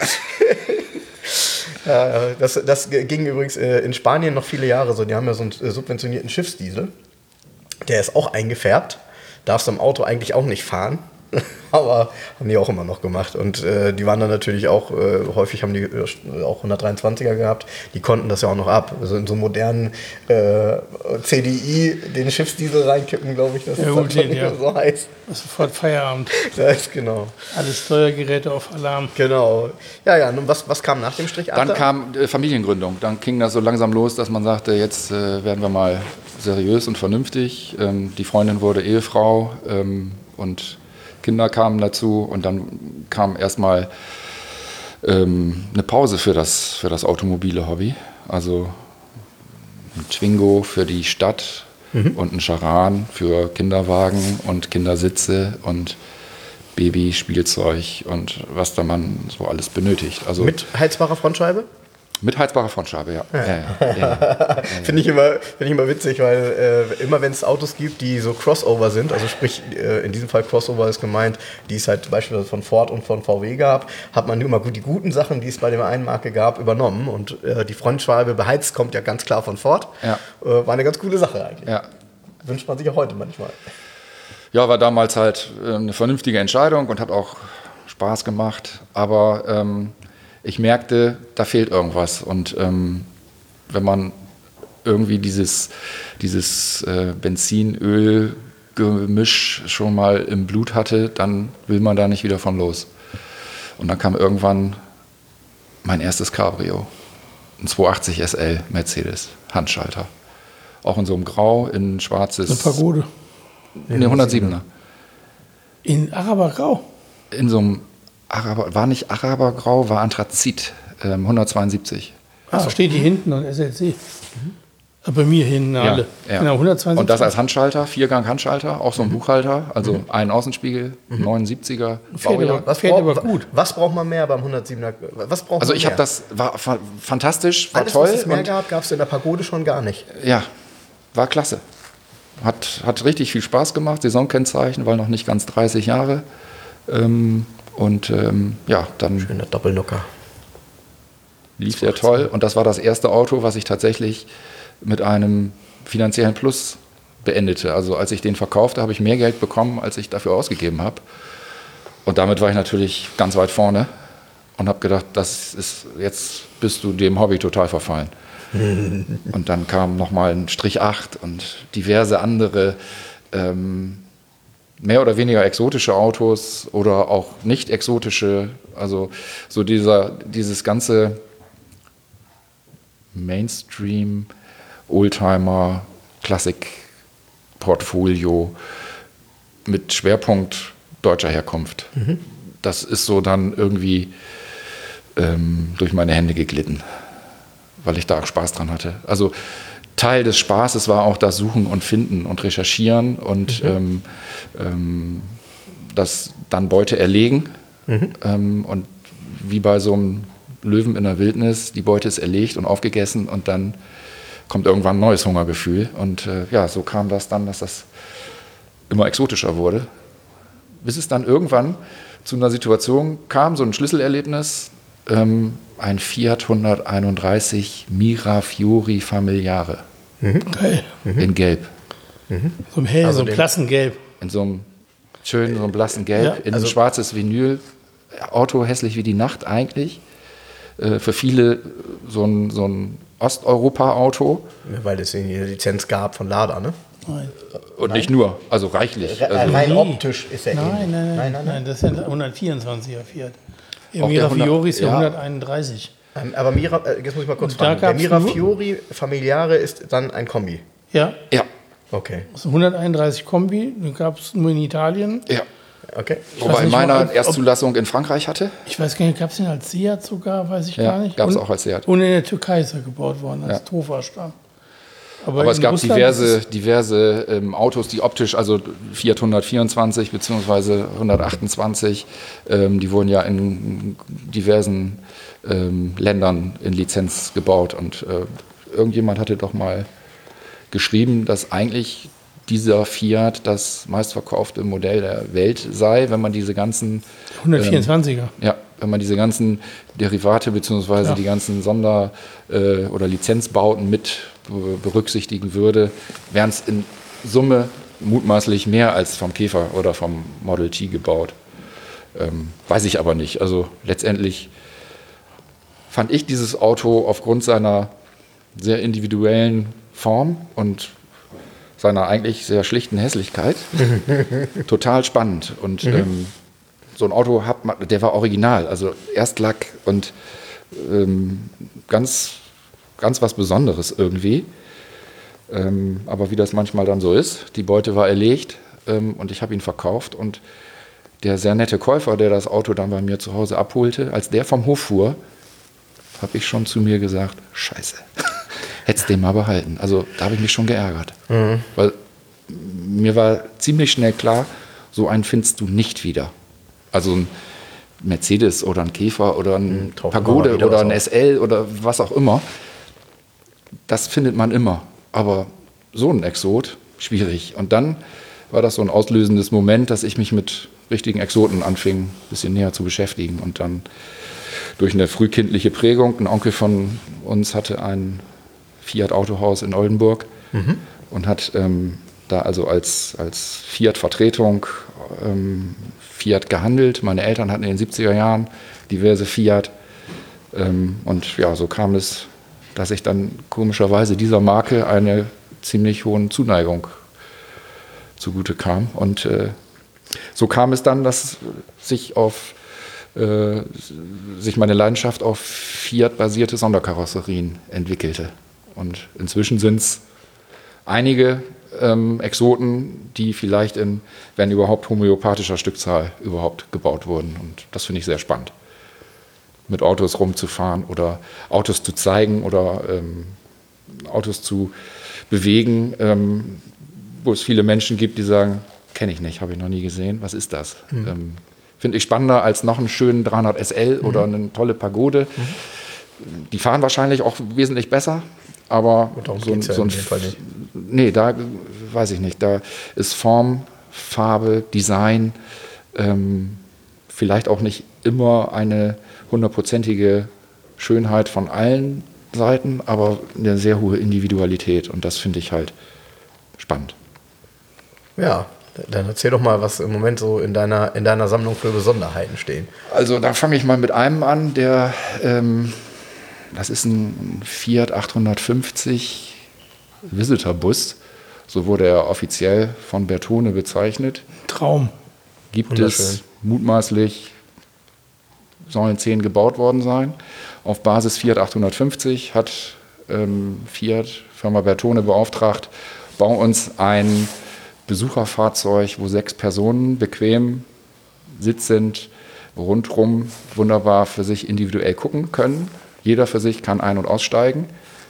Ja, das, das ging übrigens äh, in Spanien noch viele Jahre so. Die haben ja so einen äh, subventionierten Schiffsdiesel. Der ist auch eingefärbt. Darfst du im Auto eigentlich auch nicht fahren. Aber haben die auch immer noch gemacht. Und äh, die waren dann natürlich auch, äh, häufig haben die äh, auch hundertdreiundzwanziger gehabt. Die konnten das ja auch noch ab. Also in so einen modernen äh, C D I den Schiffsdiesel reinkippen, glaube ich, das Ja, ist gut, dann schon nicht ja. mehr so heiß. Sofort Feierabend. Das ist genau. Alle Steuergeräte auf Alarm. Genau. Ja, ja, nun was, was kam nach dem Strich? Dann Achter? kam äh, Familiengründung. Dann ging das so langsam los, dass man sagte, jetzt äh, werden wir mal seriös und vernünftig. Ähm, die Freundin wurde Ehefrau ähm, und Kinder kamen dazu. Und dann kam erstmal ähm, eine Pause für das, für das automobile Hobby. Also ein Twingo für die Stadt und ein Charan für Kinderwagen und Kindersitze und Babyspielzeug und was da man so alles benötigt. Also Mit heizbarer Frontscheibe? mit heizbarer Frontscheibe, ja. ja. ja, ja, ja. Finde ich, immer- finde ich immer witzig, weil äh, immer wenn es Autos gibt, die so Crossover sind, also sprich äh, in diesem Fall Crossover ist gemeint, die es halt beispielsweise von Ford und von V W gab, hat man immer gut die guten Sachen, die es bei der einen Marke gab, übernommen. Und äh, die Frontscheibe beheizt kommt ja ganz klar von Ford. Ja. Äh, war eine ganz coole Sache eigentlich. Ja. Wünscht man sich auch heute manchmal. Ja, war damals halt äh, eine vernünftige Entscheidung und hat auch Spaß gemacht. Aber ähm, ich merkte, da fehlt irgendwas. Und ähm, wenn man irgendwie dieses, dieses äh, Benzin-Öl-Gemisch schon mal im Blut hatte, dann will man da nicht wieder von los. Und dann kam irgendwann mein erstes Cabrio. Ein zweihundertachtzig S L Mercedes, Handschalter. Auch in so einem Grau, in schwarzes... Eine Pagode. Ne, hundertsiebener. In Arabergrau. in so einem Araber, war nicht Arabergrau, war Anthrazit, ähm, hundertzweiundsiebzig. Ah, steht hier hinten und S L C. Mhm. Bei mir hinten alle. Ja. Genau, hundertzweiundsiebzig. Und das als Handschalter, Viergang-Handschalter, auch so ein mhm. Buchhalter, also mhm. ein Außenspiegel, mhm. neunundsiebziger. Fährt aber, was, fährt brauch, aber gut. Was braucht man mehr beim hundertsiebener? Was braucht also man ich mehr? habe das, war fa fantastisch, war Alles, toll. was es mehr und gab, gab es in der Pagode schon gar nicht. Ja, war klasse. Hat, hat richtig viel Spaß gemacht, Saisonkennzeichen, weil noch nicht ganz dreißig Jahre. Ähm, und ähm, ja, dann schöner Doppelnocker. Lief sehr toll. Und das war das erste Auto, was ich tatsächlich mit einem finanziellen Plus beendete. Also als ich den verkaufte, habe ich mehr Geld bekommen, als ich dafür ausgegeben habe. Und damit war ich natürlich ganz weit vorne und habe gedacht, das ist, jetzt bist du dem Hobby total verfallen. Und dann kam nochmal ein Strich acht und diverse andere ähm, mehr oder weniger exotische Autos oder auch nicht exotische. Also so dieser, dieses ganze Mainstream, Oldtimer, Klassik-Portfolio mit Schwerpunkt deutscher Herkunft. Mhm. Das ist so dann irgendwie ähm, durch meine Hände geglitten, weil ich da auch Spaß dran hatte. Also Teil des Spaßes war auch das Suchen und Finden und Recherchieren und mhm. ähm, ähm, das dann Beute erlegen. Mhm. Ähm, und wie bei so einem Löwen in der Wildnis, die Beute ist erlegt und aufgegessen und dann kommt irgendwann ein neues Hungergefühl. Und äh, ja, so kam das dann, dass das immer exotischer wurde. Bis es dann irgendwann zu einer Situation kam, so ein Schlüsselerlebnis, ähm, ein Fiat hunderteinunddreißig Mirafiori Familiare. Mhm. Geil. In Gelb. Mhm. So ein hell, also so ein blassen Gelb. In so einem schönen, so einem blassen Gelb, ja, in also ein schwarzes Vinyl. Auto hässlich wie die Nacht eigentlich. Äh, für viele so ein, so ein Osteuropa-Auto. Weil es eine Lizenz gab von Lada, ne? Nein. Und nein. Nicht nur, also reichlich. Re also rein optisch ist er nein, ähnlich. Nein, nein, nein, nein, nein, das ist ja ein hundertvierundzwanziger Fiat. Der Mirafiori ist ja hunderteinunddreißig. Aber Mira, jetzt muss ich mal kurz fragen. Der Mirafiori Familiare ist dann ein Kombi? Ja. Ja. Okay. Das ist ein hunderteinunddreißig Kombi, den gab es nur in Italien. Ja. Okay. Wobei meiner Erstzulassung in Frankreich hatte. Ich weiß gar nicht, gab es den als Seat sogar, weiß ich ja, gar nicht. Gab es auch als Seat. Und in der Türkei ist er gebaut worden, als ja. Tofa-Stamm. Aber, Aber es gab Russland diverse, diverse ähm, Autos, die optisch, also Fiat hundertvierundzwanzig bzw. hundertachtundzwanzig, ähm, die wurden ja in diversen ähm, Ländern in Lizenz gebaut. Und äh, irgendjemand hatte doch mal geschrieben, dass eigentlich dieser Fiat das meistverkaufte Modell der Welt sei, wenn man diese ganzen hundertvierundzwanziger. Ähm, ja, wenn man diese ganzen Derivate bzw. ja. die ganzen Sonder- äh, oder Lizenzbauten mit berücksichtigen würde, wären es in Summe mutmaßlich mehr als vom Käfer oder vom Model T gebaut. Ähm, weiß ich aber nicht. Also letztendlich fand ich dieses Auto aufgrund seiner sehr individuellen Form und seiner eigentlich sehr schlichten Hässlichkeit total spannend. Und mhm. ähm, so ein Auto, hat man, der war original, also Erstlack und ähm, ganz, ganz was Besonderes irgendwie. Ähm, aber wie das manchmal dann so ist, die Beute war erlegt ähm, und ich habe ihn verkauft. Und der sehr nette Käufer, der das Auto dann bei mir zu Hause abholte, als der vom Hof fuhr, habe ich schon zu mir gesagt, scheiße. Hättest den mal behalten. Also da habe ich mich schon geärgert. Mhm. Weil mir war ziemlich schnell klar, so einen findest du nicht wieder. Also ein Mercedes oder ein Käfer oder ein mhm, Pagode oder ein S L oder was auch immer, das findet man immer. Aber so ein Exot, schwierig. Und dann war das so ein auslösendes Moment, dass ich mich mit richtigen Exoten anfing, ein bisschen näher zu beschäftigen. Und dann durch eine frühkindliche Prägung, ein Onkel von uns hatte ein Fiat-Autohaus in Oldenburg mhm. und hat ähm, da also als, als Fiat-Vertretung ähm, Fiat gehandelt. Meine Eltern hatten in den siebziger Jahren diverse Fiat. Ähm, und ja, so kam es, dass ich dann komischerweise dieser Marke eine ziemlich hohe Zuneigung zugute kam. Und äh, so kam es dann, dass sich auf äh, sich meine Leidenschaft auf Fiat-basierte Sonderkarosserien entwickelte. Und inzwischen sind es einige ähm, Exoten, die vielleicht in, wenn überhaupt, homöopathischer Stückzahl überhaupt gebaut wurden. Und das finde ich sehr spannend, mit Autos rumzufahren oder Autos zu zeigen oder ähm, Autos zu bewegen, ähm, wo es viele Menschen gibt, die sagen, kenne ich nicht, habe ich noch nie gesehen, was ist das? Mhm. Ähm, finde ich spannender als noch einen schönen dreihundert S L mhm. oder eine tolle Pagode. Mhm. Die fahren wahrscheinlich auch wesentlich besser, aber so, ein, so ein Fall nicht. Nee, da weiß ich nicht, da ist Form, Farbe, Design ähm, vielleicht auch nicht immer eine hundertprozentige Schönheit von allen Seiten, aber eine sehr hohe Individualität und das finde ich halt spannend. Ja, dann erzähl doch mal, was im Moment so in deiner, in deiner Sammlung für Besonderheiten stehen. Also da fange ich mal mit einem an, der, ähm, das ist ein Fiat achthundertfünfzig Visitor-Bus, so wurde er offiziell von Bertone bezeichnet. Traum. Gibt es mutmaßlich, sollen zehn gebaut worden sein. Auf Basis Fiat achthundertfünfzig hat ähm, Fiat, Firma Bertone, beauftragt, bau uns ein Besucherfahrzeug, wo sechs Personen bequem sitzend rundrum wunderbar für sich individuell gucken können. Jeder für sich kann ein- und aussteigen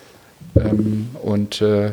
ähm, und äh,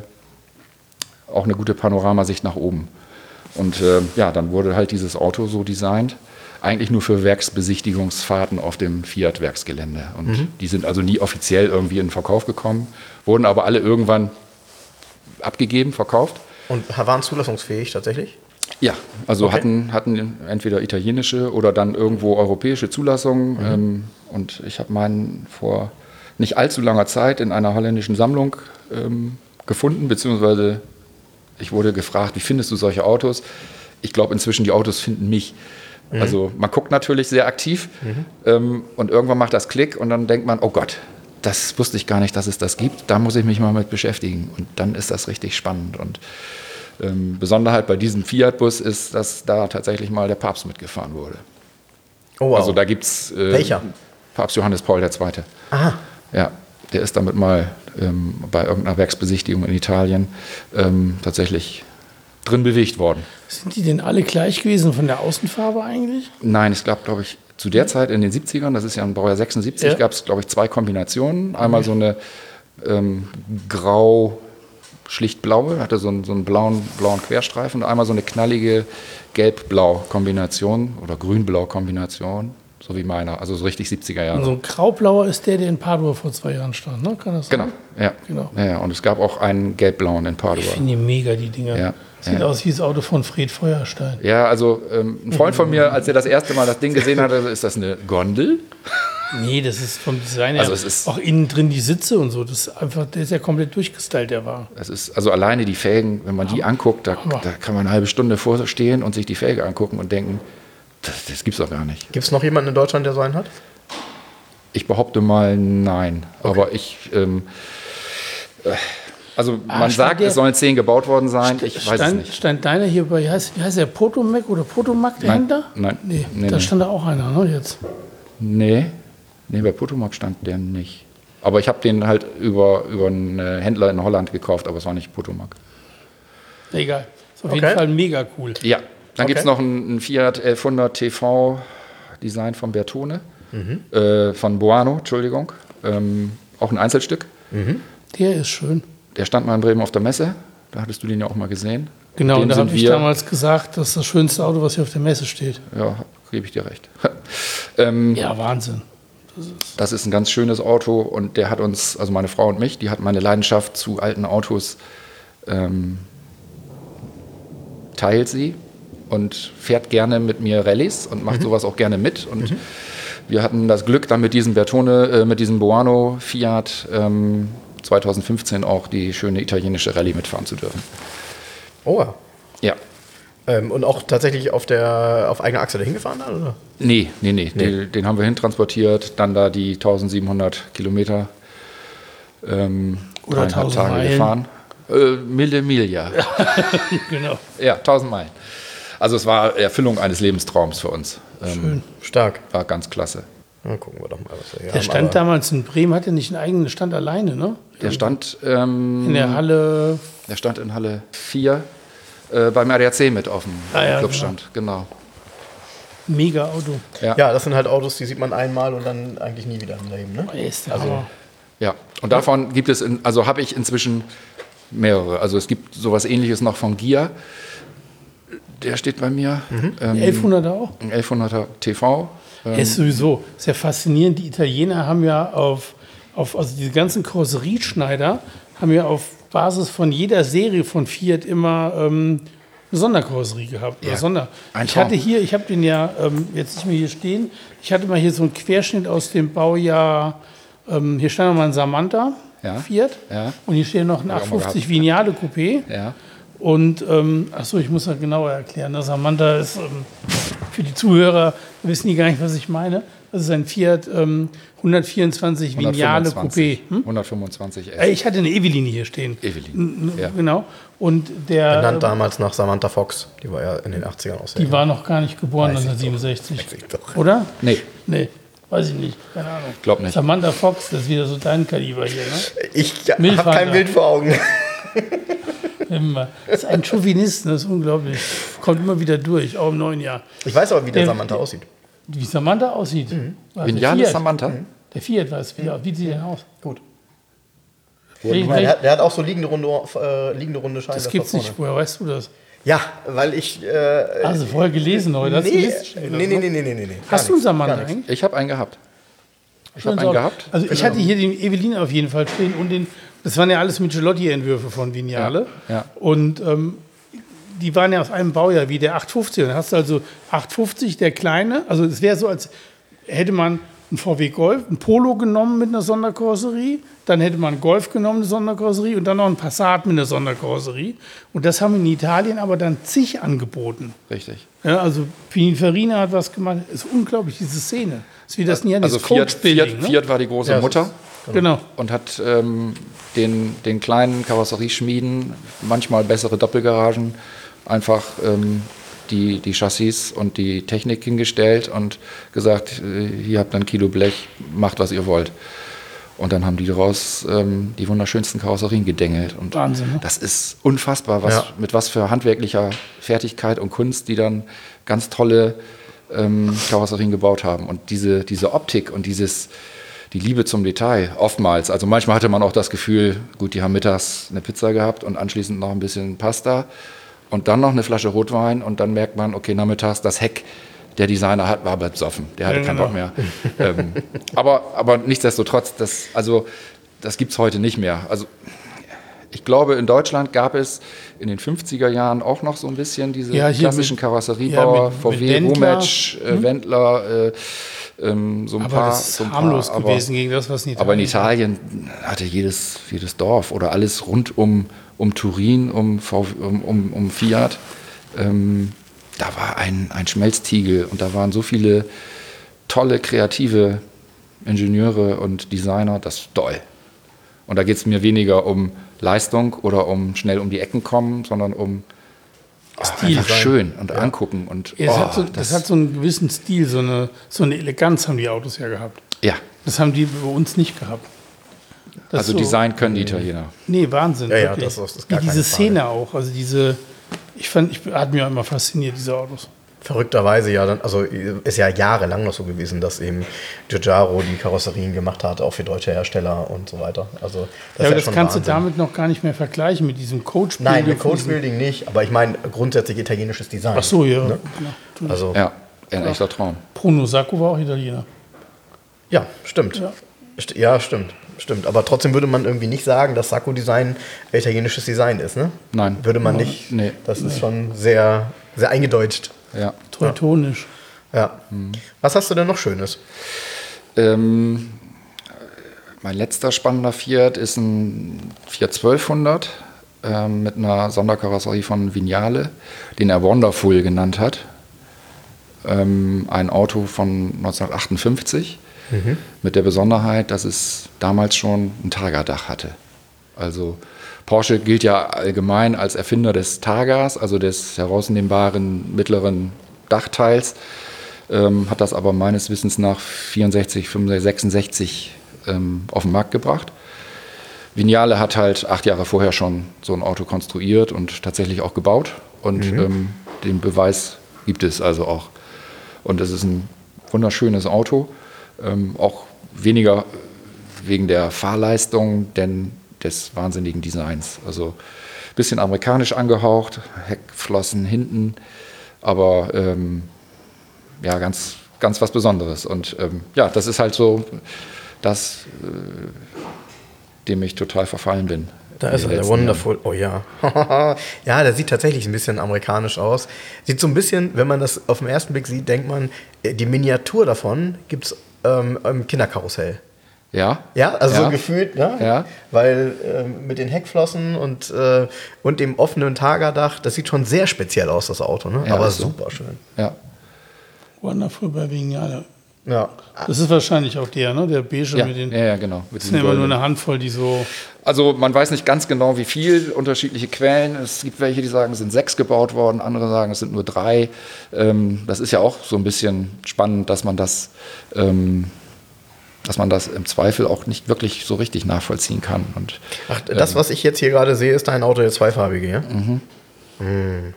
auch eine gute Panoramasicht nach oben. Und äh, ja, dann wurde halt dieses Auto so designt, eigentlich nur für Werksbesichtigungsfahrten auf dem Fiat-Werksgelände. Und mhm. die sind also nie offiziell irgendwie in den Verkauf gekommen, wurden aber alle irgendwann abgegeben, verkauft. Und waren zulassungsfähig tatsächlich? Ja, also okay. hatten, hatten entweder italienische oder dann irgendwo europäische Zulassungen. Mhm. Ähm, und ich habe meinen vor nicht allzu langer Zeit in einer holländischen Sammlung ähm, gefunden, beziehungsweise ich wurde gefragt, wie findest du solche Autos? Ich glaube inzwischen, die Autos finden mich. Mhm. Also man guckt natürlich sehr aktiv mhm. ähm, und irgendwann macht das Klick und dann denkt man, oh Gott, das wusste ich gar nicht, dass es das gibt. Da muss ich mich mal mit beschäftigen. Und dann ist das richtig spannend. Und ähm, Besonderheit bei diesem Fiat-Bus ist, dass da tatsächlich mal der Papst mitgefahren wurde. Oh, wow. Also da gibt es äh, Welcher? Papst Johannes Paul der Zweite. Aha. Ja, der ist damit mal ähm, bei irgendeiner Werksbesichtigung in Italien ähm, tatsächlich drin bewegt worden. Sind die denn alle gleich gewesen von der Außenfarbe eigentlich? Nein, es gab, glaube ich, zu der Zeit in den siebzigern, das ist ja ein Baujahr sechsundsiebzig, ja. gab es, glaube ich, zwei Kombinationen. Einmal so eine ähm, grau, schlicht blaue, hatte so einen, so einen blauen, blauen Querstreifen und einmal so eine knallige gelb-blau-Kombination oder grün-blau-Kombination, so wie meiner, also so richtig siebziger Jahre. Und so ein graublauer ist der, der in Padua vor zwei Jahren stand, ne? Kann das sein? Genau, ja. Genau. Ja, ja. Und es gab auch einen gelb-blauen in Padua. Ich finde die mega, die Dinger. Ja. Sieht ja. aus wie das Auto von Fred Feuerstein. Ja, also ähm, ein Freund von mir, als er das erste Mal das Ding gesehen hatte, ist das eine Gondel? Nee, das ist vom Design her. Also es ist auch innen drin die Sitze und so. Das ist einfach, der ist ja komplett durchgestylt, der Wagen. Es ist also alleine die Felgen, wenn man die anguckt, da, da kann man eine halbe Stunde vorstehen und sich die Felge angucken und denken, das, das gibt's doch gar nicht. Gibt es noch jemanden in Deutschland, der so einen hat? Ich behaupte mal nein. Okay. Aber ich, ähm, äh, also ah, man sagt, der, es sollen zehn gebaut worden sein. Ich weiß stand, es nicht. Stand deiner hier bei, wie heißt, wie heißt der, Potomac oder Potomac, der nein, Händler? Nein. Nee, nee da nee. stand da auch einer, ne, jetzt. Nee, nee, bei Potomac stand der nicht. Aber ich habe den halt über, über einen Händler in Holland gekauft, aber es war nicht Potomac. Egal. Ist auf okay. jeden Fall mega cool. Ja, dann okay. gibt es noch einen, einen Fiat elfhundert T V, Design von Bertone, mhm. äh, von Boano, Entschuldigung. Ähm, auch ein Einzelstück. Mhm. Der ist schön. Der stand mal in Bremen auf der Messe. Da hattest du den ja auch mal gesehen. Genau, den und da habe ich wir, damals gesagt, das ist das schönste Auto, was hier auf der Messe steht. Ja, gebe ich dir recht. ähm, ja, Wahnsinn. Das ist, das ist ein ganz schönes Auto und der hat uns, also meine Frau und mich, die hat meine Leidenschaft zu alten Autos, ähm, teilt sie und fährt gerne mit mir Rallyes und macht mhm. sowas auch gerne mit. Und mhm. wir hatten das Glück, dann mit diesem Bertone, äh, mit diesem Boano Fiat ähm, zweitausendfünfzehn auch die schöne italienische Rallye mitfahren zu dürfen. Oh. Ja. Ähm, und auch tatsächlich auf der auf eigener Achse dahin gefahren dann, oder? Nee, nee, nee. nee. Den, den haben wir hintransportiert, dann da die tausendsiebenhundert Kilometer ähm, oder tausend Tage Meilen gefahren. Äh, Mille Miglia. Genau. Ja, tausend Meilen. Also es war Erfüllung eines Lebenstraums für uns. Schön. Ähm, Stark. War ganz klasse. Na, gucken wir doch mal, was wir hier Der haben. stand Aber damals in Bremen, hatte nicht einen eigenen Stand alleine, ne? Der stand, ähm, In der Halle. der stand in Halle vier äh, beim R D A C mit auf dem Ah, ja, Clubstand. Genau. Mega Auto. Ja. ja, das sind halt Autos, die sieht man einmal und dann eigentlich nie wieder im Leben. Ne? Ey, ist der Also- Hammer. Ja, und davon gibt es, in, also habe ich inzwischen mehrere. Also es gibt sowas Ähnliches noch von Gia. Der steht bei mir. Mhm. Ähm, elfhunderter auch? ein elfhunderter T V. Ähm, Ist sowieso sehr faszinierend. Die Italiener haben ja auf, auf also diese ganzen Karosserieschneider haben ja auf Basis von jeder Serie von Fiat immer ähm, eine Sonderkarosserie gehabt. Oder Ja, Sonder. ein Ich Traum. hatte hier, ich habe den ja ähm, jetzt nicht mehr hier stehen, ich hatte mal hier so einen Querschnitt aus dem Baujahr, ähm, hier stand noch mal ein Samantha, Ja. Fiat, Ja. und hier steht noch ein Hab ich auch mal achthundertfünfzig Vignale Coupé. ja. Und, ähm, achso, ich muss das genauer erklären. Das Samantha ist, ähm, für die Zuhörer wissen die gar nicht, was ich meine. Das ist ein Fiat ähm, hundertvierundzwanzig Vignale Coupé. Hm? hundertfünfundzwanzig S. Äh, Ich hatte eine Eveline hier stehen. Eveline, N- n- ja. Genau. Und der, Benannt äh, damals nach Samantha Fox. Die war ja in den achtzigern auch sehr die war noch gar nicht geboren, Weiß ich neunzehnhundertsiebenundsechzig. Weiß ich doch. Oder? Nee, Nee, weiß ich nicht. Keine Ahnung. Glaub nicht. Samantha Fox, das ist wieder so dein Kaliber hier, ne? Ich habe Milchvater. kein Bild vor Augen. Immer. Das ist ein Chauvinist, das ist unglaublich. Kommt immer wieder durch, auch im neuen Jahr. Ich weiß aber, wie der Der- Samantha aussieht. Wie Samantha aussieht. War der Vignale Fiat. Samantha. Der Fiat weiß, wie, wie sieht der aus? Gut. Wel- Ich meine, wel- der, hat, der hat auch so liegende runde, äh, liegende runde Scheiben. das gibt's nicht. Woher weißt du das? Ja, weil ich. Äh, Also vorher gelesen heute. Hast du nee, Liste stehen nee, lassen, nee, ne? nee, nee, nee, nee. Hast du einen Samantha eigentlich? Ich habe einen gehabt. Ich habe Schön einen sauber. gehabt. Also ich Genau. hatte hier den Evelyn auf jeden Fall stehen und den, das waren ja alles Michelotti-Entwürfe von Vignale. Ja, ja. Und ähm, die waren ja aus einem Baujahr wie der achthundertfünfzig. Dann hast du also achthundertfünfzig, der kleine. Also es wäre so, als hätte man einen V W Golf, ein Polo genommen mit einer Sonderkarosserie, dann hätte man einen Golf genommen, eine Sonderkarosserie und dann noch einen Passat mit einer Sonderkarosserie. Und das haben in Italien aber dann zig angeboten. Richtig. Ja, also Pininfarina hat was gemacht. Es ist unglaublich, diese Szene. Das ist wie das Also Nianis Fiat, Coach-Building. Fiat, Ne? Fiat war die große Ja, das Mutter. ist- Genau. Und hat ähm, den, den kleinen Karosserieschmieden, manchmal bessere Doppelgaragen, einfach ähm, die, die Chassis und die Technik hingestellt und gesagt, äh, hier habt ihr ein Kilo Blech, macht was ihr wollt. Und dann haben die daraus ähm, die wunderschönsten Karosserien gedengelt. Und Wahnsinn, ne? das ist unfassbar, was, Ja. mit was für handwerklicher Fertigkeit und Kunst die dann ganz tolle ähm, Karosserien gebaut haben. Und diese, diese Optik und dieses, die Liebe zum Detail, oftmals. Also manchmal hatte man auch das Gefühl, gut, die haben mittags eine Pizza gehabt und anschließend noch ein bisschen Pasta und dann noch eine Flasche Rotwein und dann merkt man, okay, nachmittags das Heck, der Designer hat, war besoffen. Der hatte Ja, keinen genau. Bock mehr. ähm, aber, aber nichtsdestotrotz, das, also, das gibt es heute nicht mehr. Also ich glaube, in Deutschland gab es in den fünfziger Jahren auch noch so ein bisschen diese Ja, hier klassischen mit- Karosseriebauer, ja, mit- V W, mit Wendler. Rumetsch, äh, Wendler, äh, ähm, so ein Aber paar. das ist so ein harmlos paar, aber, gewesen gegen das, was in Italien aber in Italien hatte jedes, jedes Dorf oder alles rund um, um Turin, um, V W, um, um, um Fiat, ähm, da war ein, ein Schmelztiegel und da waren so viele tolle, kreative Ingenieure und Designer, das ist toll. Und da geht es mir weniger um Leistung oder um schnell um die Ecken kommen, sondern um oh, Stil einfach sein. schön und angucken. Und, Ja, es oh, hat so, das, hat so einen gewissen Stil, so eine, so eine Eleganz haben die Autos ja gehabt. ja, Das haben die bei uns nicht gehabt. Das also so, Design können die Italiener. Nee, Wahnsinn. Ja, ja, wirklich. das ist- das ist Wie gar keine diese Frage. Szene auch. Also diese, ich fand, ich hat mich auch immer fasziniert, diese Autos. Verrückterweise ja, dann, also ist ja jahrelang noch so gewesen, dass eben Giugiaro die Karosserien gemacht hat, auch für deutsche Hersteller und so weiter. Also das Ja, aber ist das schon kannst Wahnsinn. du damit noch gar nicht mehr vergleichen, mit diesem Coach. Nein, mit Coachbuilding nicht, aber ich meine grundsätzlich italienisches Design. Ach so, ja. Ne? ja. Also Ja, ein echter Traum. Bruno Sacco war auch Italiener. ja, stimmt. Ja. St- Ja, stimmt. Stimmt. Aber trotzdem würde man irgendwie nicht sagen, dass Sacco-Design italienisches Design ist, ne? Nein. Würde man nicht. Nee. Das ist schon sehr, sehr eingedeutscht. Ja. Teutonisch. Ja. Was hast du denn noch Schönes? Ähm, mein letzter spannender Fiat ist ein Fiat zwölfhundert ähm, mit einer Sonderkarosserie von Vignale, den er Wonderful genannt hat. Ähm, ein Auto von neunzehnhundertachtundfünfzig mit der Besonderheit, dass es damals schon ein Targa-Dach hatte. Also Porsche gilt ja allgemein als Erfinder des Targas, also des herausnehmbaren mittleren Dachteils. ähm, hat das aber meines Wissens nach vierundsechzig, fünfundsechzig, sechsundsechzig ähm, auf den Markt gebracht. Vignale hat halt acht Jahre vorher schon so ein Auto konstruiert und tatsächlich auch gebaut. Und mhm. ähm, den Beweis gibt es also auch. Und es ist ein wunderschönes Auto, ähm, auch weniger wegen der Fahrleistung, denn des wahnsinnigen Designs. Also ein bisschen amerikanisch angehaucht, Heckflossen hinten, aber ähm, ja, ganz, ganz was Besonderes. Und ähm, ja, das ist halt so das, äh, dem ich total verfallen bin. Da ist er, der Wonderful. Oh ja. Ja, der sieht tatsächlich ein bisschen amerikanisch aus. Sieht so ein bisschen, wenn man das auf den ersten Blick sieht, denkt man, die Miniatur davon gibt es ähm, im Kinderkarussell. Ja. Ja, also ja. so gefühlt, ne? Ja. Weil äh, mit den Heckflossen und, äh, und dem offenen Tagerdach, das sieht schon sehr speziell aus, das Auto, ne? Ja, aber so. super schön. Ja. Wonderful bei Vignale. Ja. Das ist wahrscheinlich auch der, ne? Der beige Ja, mit den. ja, ja, genau. Das sind immer nur eine Handvoll, die so. Also man weiß nicht ganz genau, wie viel, unterschiedliche Quellen. Es gibt welche, die sagen, es sind sechs gebaut worden, andere sagen, es sind nur drei. Ähm, das ist ja auch so ein bisschen spannend, dass man das, ähm, dass man das im Zweifel auch nicht wirklich so richtig nachvollziehen kann. Und, Ach, das, ähm, was ich jetzt hier gerade sehe, ist dein Auto, der zweifarbige, ja? Mhm. Hm.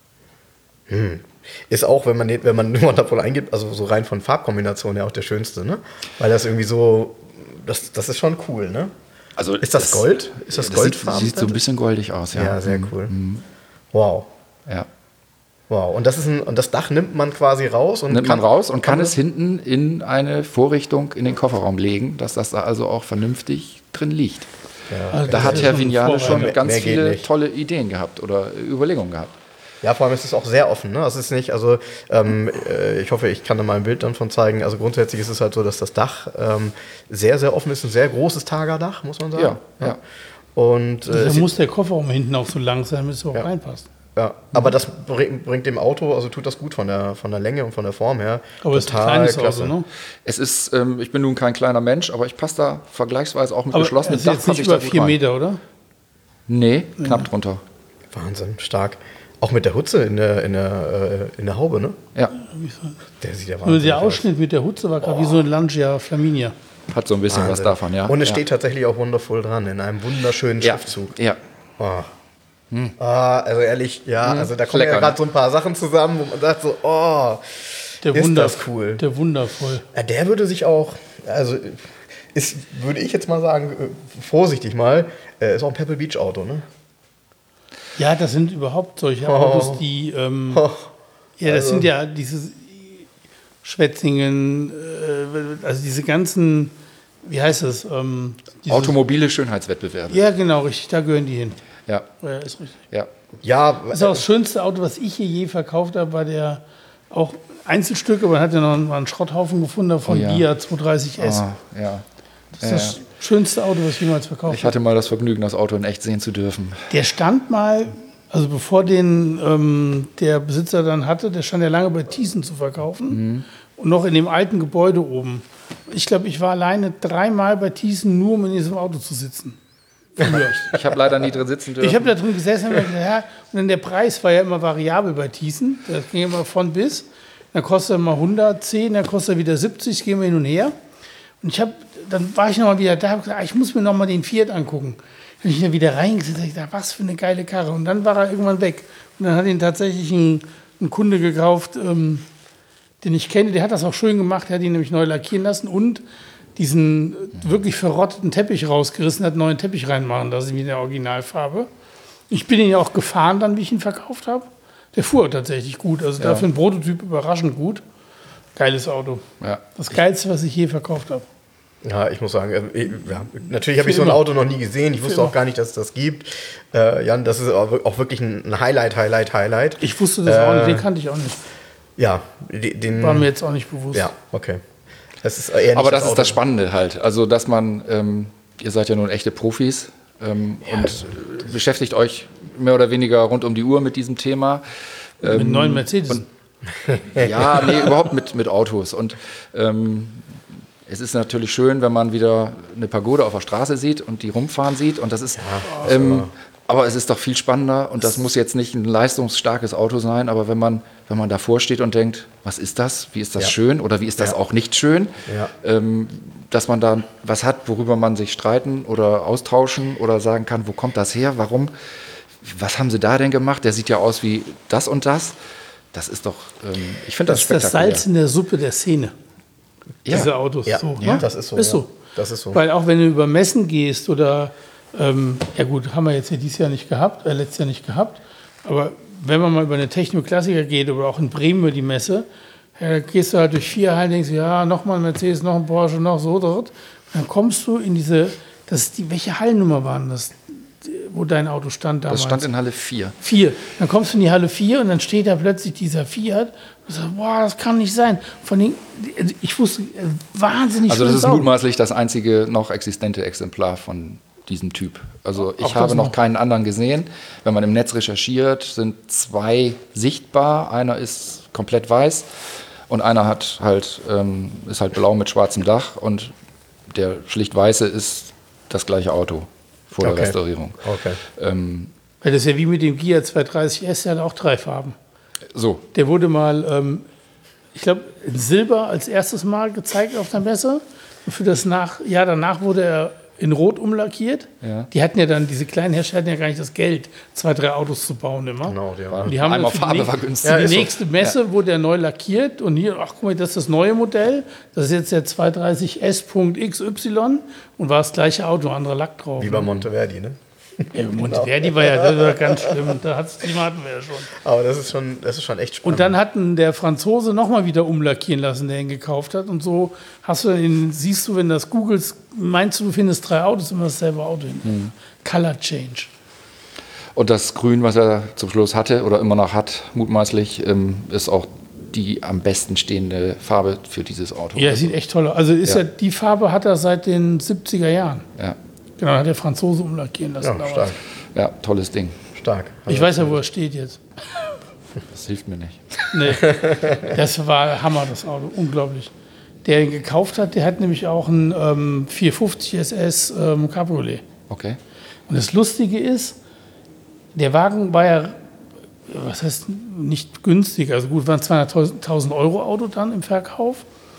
Hm. Ist auch, wenn man, wenn man Wonderful eingibt, also so rein von Farbkombination ja auch der schönste, ne? Weil das irgendwie so, das, das ist schon cool, ne? Also ist das, das Gold? Ist das, das Goldfarben? Sieht, sieht so ein bisschen goldig aus, ja. Ja, sehr mhm. cool. Mhm. Wow. Ja. Wow. Und das ist ein, und das Dach nimmt man quasi raus und nimmt kann, man raus und kann, kann es hinten in eine Vorrichtung in den Kofferraum legen, dass das da also auch vernünftig drin liegt. Ja. Also da hat Herr Vignale schon mehr, ganz mehr viele tolle Ideen gehabt oder Überlegungen gehabt. Ja, vor allem ist es auch sehr offen. Ne? Es ist nicht, also ähm, ich hoffe, ich kann da mal ein Bild dann von zeigen. Also grundsätzlich ist es halt so, dass das Dach ähm, sehr, sehr offen ist. Ein sehr großes Tagerdach, muss man sagen. Ja, ja. Und äh, da muss der Kofferraum hinten auch so lang sein, damit es auch ja. reinpasst. Ja, aber das bringt, bringt dem Auto, also tut das gut von der, von der Länge und von der Form her. Aber es ist ein kleines Auto, ne? Es ist, ähm, ich bin nun kein kleiner Mensch, aber ich passe da vergleichsweise auch mit aber geschlossenem Dach. Dach. Ist jetzt nicht über vier Meter, oder? Nee, knapp ja. drunter. Wahnsinn, stark. Auch mit der Hutze in der, in der, in der Haube, ne? Ja. Der sieht ja wahnsinnig aus. Der Ausschnitt mit der Hutze war gerade oh. wie so ein Lancia Flaminia. Hat so ein bisschen Wahnsinn. Was davon, ja. Und es ja. steht tatsächlich auch Wonderful dran, in einem wunderschönen ja. Schriftzug. Ja. Oh. Hm. Ah, also ehrlich, ja, hm. also da kommen Lecker, ja gerade so ein paar Sachen zusammen, wo man sagt so, oh, der ist Wunder, das cool. Der wundervoll. Ja, der würde sich auch, also ist, würde ich jetzt mal sagen, vorsichtig mal, ist auch ein Pebble Beach Auto, ne? Ja, das sind überhaupt solche oh. Autos, die, ähm, oh. ja, das also. sind ja diese Schwetzingen, äh, also diese ganzen, wie heißt das? Ähm, Automobile Schönheitswettbewerbe. Ja, genau, richtig, da gehören die hin. Ja. Ja, ist richtig. Ja. Ja, das ist auch das schönste Auto, was ich hier je verkauft habe, war der auch Einzelstück, aber man hat ja noch einen, einen Schrotthaufen gefunden von oh, ja. Dia zweihundertdreißig S. Oh, ja. Das ist ja, das ja. schönste Auto, was ich jemals verkauft habe. Ich hatte mal das Vergnügen, das Auto in echt sehen zu dürfen. Der stand mal, also bevor den ähm, der Besitzer dann hatte, der stand ja lange bei Thyssen zu verkaufen mhm. und noch in dem alten Gebäude oben. Ich glaube, ich war alleine dreimal bei Thyssen, nur um in diesem Auto zu sitzen. Ich habe leider nie drin sitzen dürfen. Ich habe da drin gesessen und gesagt, ja, und dann der Preis war ja immer variabel bei Thyssen. Das ging immer von bis. Dann kostet er mal hundertzehn, dann kostet er wieder siebzig, gehen wir hin und her. Und ich habe, dann war ich noch mal wieder da und gesagt, ich muss mir noch mal den Fiat angucken. Dann bin ich da wieder reingesetzt und ich dachte, was für eine geile Karre. Und dann war er irgendwann weg. Und dann hat ihn tatsächlich ein, ein Kunde gekauft, ähm, den ich kenne. Der hat das auch schön gemacht. Der hat ihn nämlich neu lackieren lassen und diesen wirklich verrotteten Teppich rausgerissen, hat einen neuen Teppich reinmachen lassen, wie in der Originalfarbe. Ich bin ihn ja auch gefahren dann, wie ich ihn verkauft habe. Der fuhr tatsächlich gut, also ja. dafür ein Prototyp überraschend gut. Geiles Auto. Ja. Das Geilste, was ich je verkauft habe. Ja, ich muss sagen, äh, ja, natürlich habe ich so ein Auto noch nie gesehen. Ich wusste auch gar nicht, dass es das gibt. Äh, Jan, das ist auch wirklich ein Highlight, Highlight, Highlight. Ich wusste das äh, auch nicht, den kannte ich auch nicht. Ja, den war mir jetzt auch nicht bewusst. Ja, okay. Das ist eher nicht Aber das, das ist Auto. Das Spannende halt. Also, dass man, ähm, ihr seid ja nun echte Profis ähm, ja. und äh, beschäftigt euch mehr oder weniger rund um die Uhr mit diesem Thema. Ähm, mit neuen Mercedes. Und, ja, nee, überhaupt mit, mit Autos. Und ähm, es ist natürlich schön, wenn man wieder eine Pagode auf der Straße sieht und die rumfahren sieht. Und das ist, ja, ähm, Aber es ist doch viel spannender und das muss jetzt nicht ein leistungsstarkes Auto sein, aber wenn man, wenn man davor steht und denkt, was ist das, wie ist das Ja. schön oder wie ist das Ja. auch nicht schön, Ja. ähm, dass man da was hat, worüber man sich streiten oder austauschen oder sagen kann, wo kommt das her, warum, was haben sie da denn gemacht, der sieht ja aus wie das und das. Das ist doch, ähm, ich finde das, Das ist das spektakulär. Salz in der Suppe der Szene, Ja. diese Autos. Ja, so, ja, ne? das ist so. Ist ja. so. Das ist so. Weil auch wenn du über Messen gehst oder, ähm, ja gut, haben wir jetzt ja dieses Jahr nicht gehabt, äh, letztes Jahr nicht gehabt, aber wenn man mal über eine Techno-Klassiker geht oder auch in Bremen über die Messe, ja, gehst du halt durch vier Hallen und denkst, ja, nochmal ein Mercedes, noch ein Porsche, noch so dort. Und dann kommst du in diese, das ist die, welche Hallennummer waren das, wo dein Auto stand damals? Das stand in Halle vier. vier. Dann kommst du in die Halle vier und dann steht da plötzlich dieser Fiat. Und du sagst, boah, das kann nicht sein. Von den, ich wusste, äh, wahnsinnig Also das schönes ist Auto. mutmaßlich das einzige noch existente Exemplar von diesem Typ. Also ich Auch habe das noch noch. keinen anderen gesehen. Wenn man im Netz recherchiert, sind zwei sichtbar. Einer ist komplett weiß und einer hat halt, ähm, ist halt blau mit schwarzem Dach und der schlicht weiße ist das gleiche Auto vor Okay. der Restaurierung. Okay. Ähm, Weil das ist ja wie mit dem Gia zweihundertdreißig S, der hat auch drei Farben. so, Der wurde mal, ähm, ich glaube, in Silber als erstes Mal gezeigt auf der Messe. Und für das nach, Jahr danach wurde er in Rot umlackiert. Ja. Die hatten ja dann, diese kleinen Hersteller hatten ja gar nicht das Geld, zwei, drei Autos zu bauen immer. Genau, die Und haben. die haben einmal für die Farbe nächste- war günstig. Ja, die ist so. nächste Messe wurde er neu lackiert und hier, ach guck mal, das ist das neue Modell. Das ist jetzt der zweihundertdreißig S X Y und war das gleiche Auto, anderer Lack drauf. Wie bei Monteverdi, ne? Ja, Monteverdi war ja das war ganz schlimm. Da hat's, die hatten wir ja schon. Aber das ist schon, das ist schon echt spannend. Und dann hatten der Franzose nochmal wieder umlackieren lassen, der ihn gekauft hat. Und so hast du den, siehst du, wenn das googelst, meinst du, du findest drei Autos, immer dasselbe Auto hinten. Color Change. und das Grün, was er zum Schluss hatte oder immer noch hat, mutmaßlich, ähm, ist auch die am besten stehende Farbe für dieses Auto. Ja, sieht echt toll aus. Also ist Ja. ja. die Farbe hat er seit den siebziger Jahren. Ja, Genau, hat der Franzose umlackieren lassen. ja, damals. stark. ja, tolles Ding. Stark. Ich weiß ja, wo er steht jetzt. Das hilft mir nicht. Nee, das war Hammer, das Auto. Unglaublich. Der ihn gekauft hat, der hat nämlich auch einen ähm, vierhundertfünfzig S S ähm, Cabriolet. Okay. Und das Lustige ist, der Wagen war ja, was heißt, nicht günstig. Also gut, waren zweihunderttausend Euro Auto dann im Verkauf.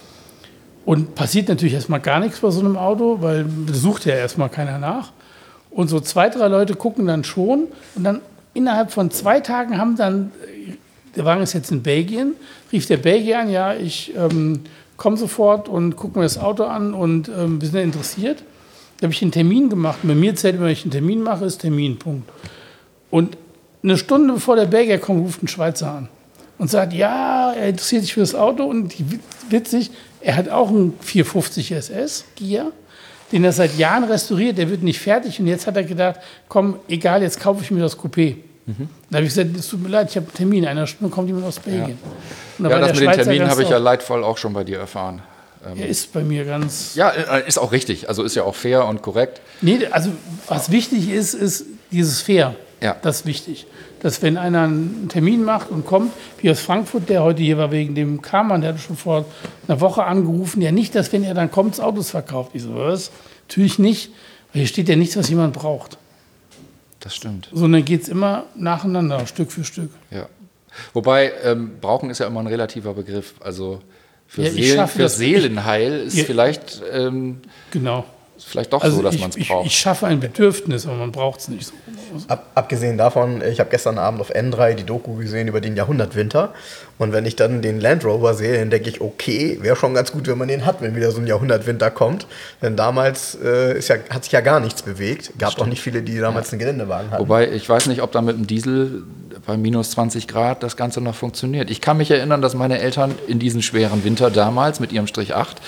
Und passiert natürlich erstmal gar nichts bei so einem Auto, weil sucht ja erstmal keiner nach. Und so zwei, drei Leute gucken dann schon. Und dann innerhalb von zwei Tagen haben dann, der Wagen ist jetzt in Belgien, rief der Belgier an, ja, ich ähm, komme sofort und gucke mir das Auto an und ähm, wir sind ja interessiert. Da habe ich einen Termin gemacht. Bei mir zählt, wenn ich einen Termin mache, ist Termin, Punkt. Und eine Stunde bevor der Belgier kommt, ruft ein Schweizer an und sagt, ja, er interessiert sich für das Auto und die, witzig, er hat auch einen vierhundertfünfzig S S Gia, den er seit Jahren restauriert, der wird nicht fertig und jetzt hat er gedacht, komm, egal, jetzt kaufe ich mir das Coupé. Mhm. Da habe ich gesagt, es tut mir leid, ich habe einen Termin, in einer Stunde kommt jemand aus Belgien. Und da Ja, war das der mit den Schweizer Terminen ganz habe ich ja sauer. leidvoll auch schon bei dir erfahren. Er ist bei mir ganz... Ja, äh, ist auch richtig. Also ist ja auch fair und korrekt. Nee, also was wichtig ist, ist dieses Fair. Ja. Das ist wichtig. Dass wenn einer einen Termin macht und kommt, wie aus Frankfurt, der heute hier war wegen dem Karmann, der hatte schon vor einer Woche angerufen, ja nicht, dass wenn er dann kommt, das Autos verkauft. Ich so, was? Natürlich nicht, weil hier steht ja nichts, was jemand braucht. Das stimmt. Sondern geht es immer nacheinander, Stück für Stück. Ja. Wobei, ähm, brauchen ist ja immer ein relativer Begriff. Also für, Ja, ich Seelen, schaffe für das- Seelenheil ist Ja. vielleicht, ähm, Genau. ist vielleicht doch Also so, dass ich, man es ich, braucht. ich schaffe ein Bedürfnis, aber man braucht es nicht so. Ab, abgesehen davon, ich habe gestern Abend auf N drei die Doku gesehen über den Jahrhundertwinter. Und wenn ich dann den Land Rover sehe, dann denke ich, okay, wäre schon ganz gut, wenn man den hat, wenn wieder so ein Jahrhundertwinter kommt. Denn damals äh, ist ja, hat sich ja gar nichts bewegt. Gab auch nicht viele, die damals einen Geländewagen hatten. Wobei, ich weiß nicht, ob da mit dem Diesel bei minus zwanzig Grad das Ganze noch funktioniert. Ich kann mich erinnern, dass meine Eltern in diesen schweren Winter damals mit ihrem Strich acht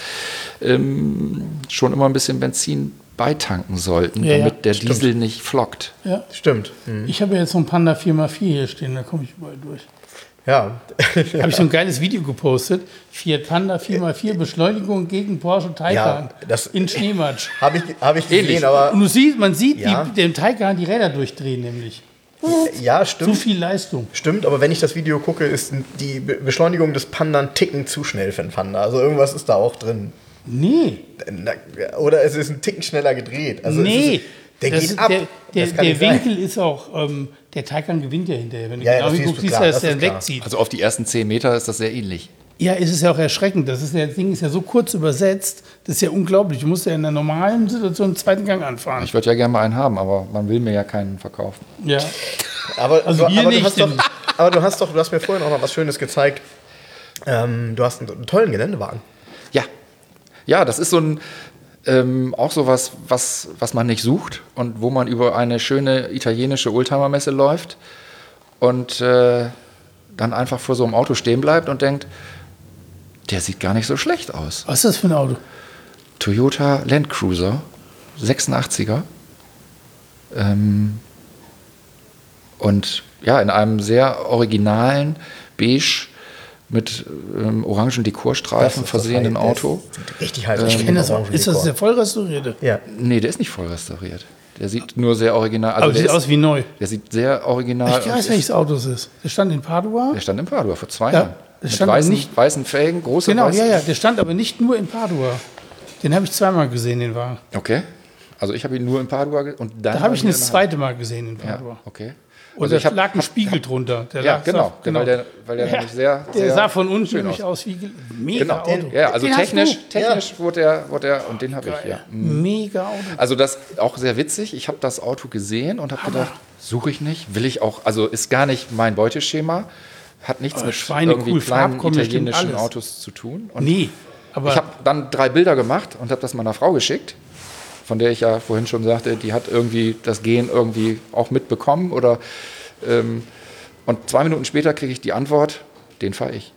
ähm, schon immer ein bisschen Benzin beitanken sollten, Ja, ja, damit der stimmt. Diesel nicht flockt. Ja. Stimmt. Hm. Ich habe ja jetzt so einen Panda vier mal vier hier stehen, da komme ich überall durch. Ja. Habe ich so ein geiles Video gepostet. Fiat Panda vier mal vier Beschleunigung gegen Porsche Taycan Ja, das- in Schneematsch. Habe ich, hab ich gesehen, Ähnlich. aber Und du siehst, man sieht Ja. die, den Taycan die Räder durchdrehen nämlich. ja, Zu stimmt. viel Leistung. Stimmt, aber wenn ich das Video gucke, ist die Be- Beschleunigung des Panda einen Ticken zu schnell für einen Panda. Also irgendwas ist da auch drin. Nee. Na, oder es ist ein Ticken schneller gedreht. Also Nee. es ist, Der das geht ist- ab. Der, der, Das kann der nicht sein. Winkel ist auch, ähm, der Taycan gewinnt ja hinterher. Wenn du Ja, ja, genau das hinguckst, siehst du, siehst du, klar, dass das der ist klar. wegzieht. Also auf die ersten zehn Meter ist das sehr ähnlich. Ja, ist es ja auch erschreckend. Das, ist ja, das Ding ist ja so kurz übersetzt, das ist ja unglaublich. Du musst ja in der normalen Situation einen zweiten Gang anfahren. Ich würde ja gerne mal einen haben, aber man will mir ja keinen verkaufen. Ja. Aber, Also du, hier aber, du nicht, hast doch, denn- aber du hast doch, du hast mir vorhin auch noch was Schönes gezeigt. Ähm, du hast einen, einen tollen Geländewagen. Ja, ja, das ist so ein ähm, auch so was, was, was man nicht sucht und wo man über eine schöne italienische Oldtimer-Messe läuft und äh, dann einfach vor so einem Auto stehen bleibt und denkt, der sieht gar nicht so schlecht aus. Was ist das für ein Auto? Toyota Land Cruiser, sechsundachtziger. Ähm, und ja, in einem sehr originalen Beige mit ähm, orangen Dekorstreifen versehenen das heißt, Auto. der sieht richtig heiß aus. Ich kenne das auch. Orangen Ist das Dekor. der voll restaurierte? Ja. Nee, der ist nicht voll restauriert. Der sieht nur sehr original also Aber der sieht ist, aus wie neu. Der sieht sehr original Ich und weiß, ist- welches Auto es ist. Der stand in Padua. Der stand in Padua vor zwei Ja, Jahren. der Mit stand weißen, nicht- weißen Felgen, große Genau, weiße. ja, ja. Der stand aber nicht nur in Padua. Den habe ich zweimal gesehen, den Wagen. Okay. Also ich habe ihn nur in Padua ge- und dann Da habe ich ihn ihn das in- zweite Mal gesehen in Ja, Padua. okay. Und Also da ich hab- lag ein hab- Spiegel drunter. Der Ja, lag, genau, sah- Weil der, weil der Ja, nämlich sehr, Der sehr sah von unten schön nämlich aus wie mega Genau. Auto. Ja, also Den hast technisch, du? technisch wurde er, wurde er, und den habe ich, ja. Mega Auto. Also das auch sehr witzig. Ich habe das Auto gesehen und habe gedacht, suche ich nicht, will ich auch, also ist gar nicht mein Beuteschema, hat nichts Aber mit Schweine irgendwie cool, kleinen Farbkombi, stimmt italienischen alles. Autos zu tun. Und Nee, aber ich habe dann drei Bilder gemacht und habe das meiner Frau geschickt, von der ich ja vorhin schon sagte, die hat irgendwie das Gen irgendwie auch mitbekommen oder ähm, und zwei Minuten später kriege ich die Antwort, den fahre ich.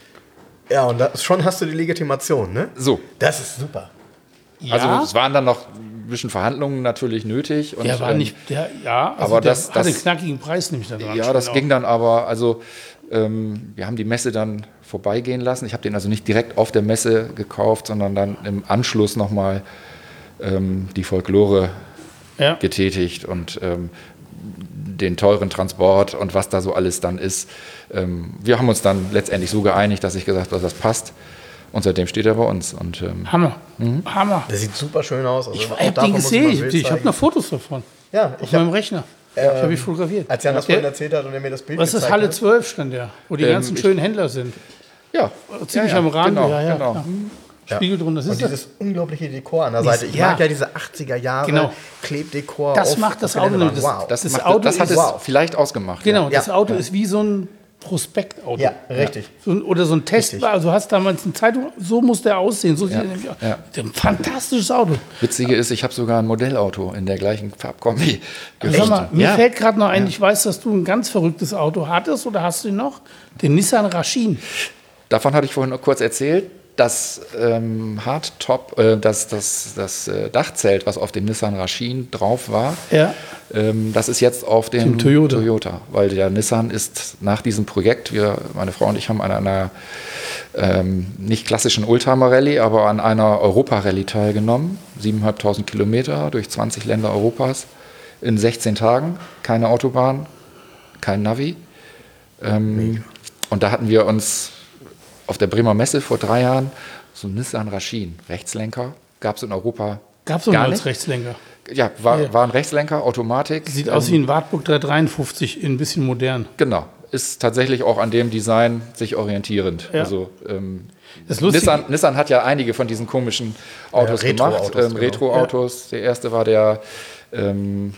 Ja, und das, schon hast du die Legitimation, ne? So, Das ist super. ja, also es waren dann noch ein bisschen Verhandlungen natürlich nötig. Und, der war ähm, nicht, der, ja, also aber der das- hat das- einen knackigen Preis nämlich da dran. Ja, stehen das auch. ging dann aber, also ähm, wir haben die Messe dann vorbeigehen lassen. Ich habe den also nicht direkt auf der Messe gekauft, sondern dann im Anschluss nochmal ähm, die Folklore Ja. getätigt und ähm, den teuren Transport und was da so alles dann ist. Ähm, wir haben uns dann letztendlich so geeinigt, dass ich gesagt habe, das passt. Und seitdem steht er bei uns. Und ähm, Hammer. Mhm. Hammer. Der sieht super schön aus. Also Ich auch habe davon den muss gesehen. man Ich, ein Bild ich habe zeigen. noch Fotos davon. Ja, Auf ich hab, meinem Rechner. ich habe ihn fotografiert. als Jan das Der- vorhin erzählt hat und er mir das Bild Was ist das? gezeigt Halle hat. zwölf stand der, wo die Ähm, ganzen ich- schönen Händler sind. ja, Ziemlich ja, ja, am Rand. Genau, ja, ja, genau. ja. Spiegel drunter. Das Und ist das. dieses unglaubliche Dekor an der Seite. Ich ja. mag ja diese achtziger Jahre Genau. Klebdekor. Das auf- macht das auf Auto Geländewagen. nämlich. Das- Wow. Das, Das macht, Auto das hat ist- es wow. vielleicht ausgemacht. Genau, Ja. das Auto ist wie so ein Prospektauto. Ja, richtig. So ein, oder so ein Testbar. Also du hast damals eine Zeitung, so muss der aussehen. So sieht er nämlich aus. ja. Ein fantastisches Auto. Witzige ist, ich habe sogar ein Modellauto in der gleichen Farbkombi. Sag mal, mir Ja. fällt gerade noch ein, ich weiß, dass du ein ganz verrücktes Auto hattest oder hast du ihn noch? Den Nissan Rachin. Davon hatte ich vorhin noch kurz erzählt. Das ähm, Hardtop, äh, das, das, das äh, Dachzelt, was auf dem Nissan Rachin drauf war, Ja. ähm, das ist jetzt auf dem Dem Toyota. Toyota. Weil der Nissan ist nach diesem Projekt, wir, meine Frau und ich haben an einer ähm, nicht klassischen Oldtimer-Rallye, aber an einer Europa-Rallye teilgenommen. siebentausendfünfhundert Kilometer durch zwanzig Länder Europas in sechzehn Tagen. Keine Autobahn, kein Navi. Ähm, und da hatten wir uns auf der Bremer Messe vor drei Jahren so ein Nissan Rachin, Rechtslenker, gab es in Europa Gab es noch gar mal als nicht. Rechtslenker. Ja, war, Ja. war ein Rechtslenker, Automatik. Sieht aus wie ein Wartburg dreihundertdreiundfünfzig, in ein bisschen modern. Genau, ist tatsächlich auch an dem Design sich orientierend. Ja. Also ähm, Das Lustige, Nissan, Nissan hat ja einige von diesen komischen Autos Ja, gemacht, Retro-Autos, ähm, genau. Retro-Autos. Der erste war der, ähm,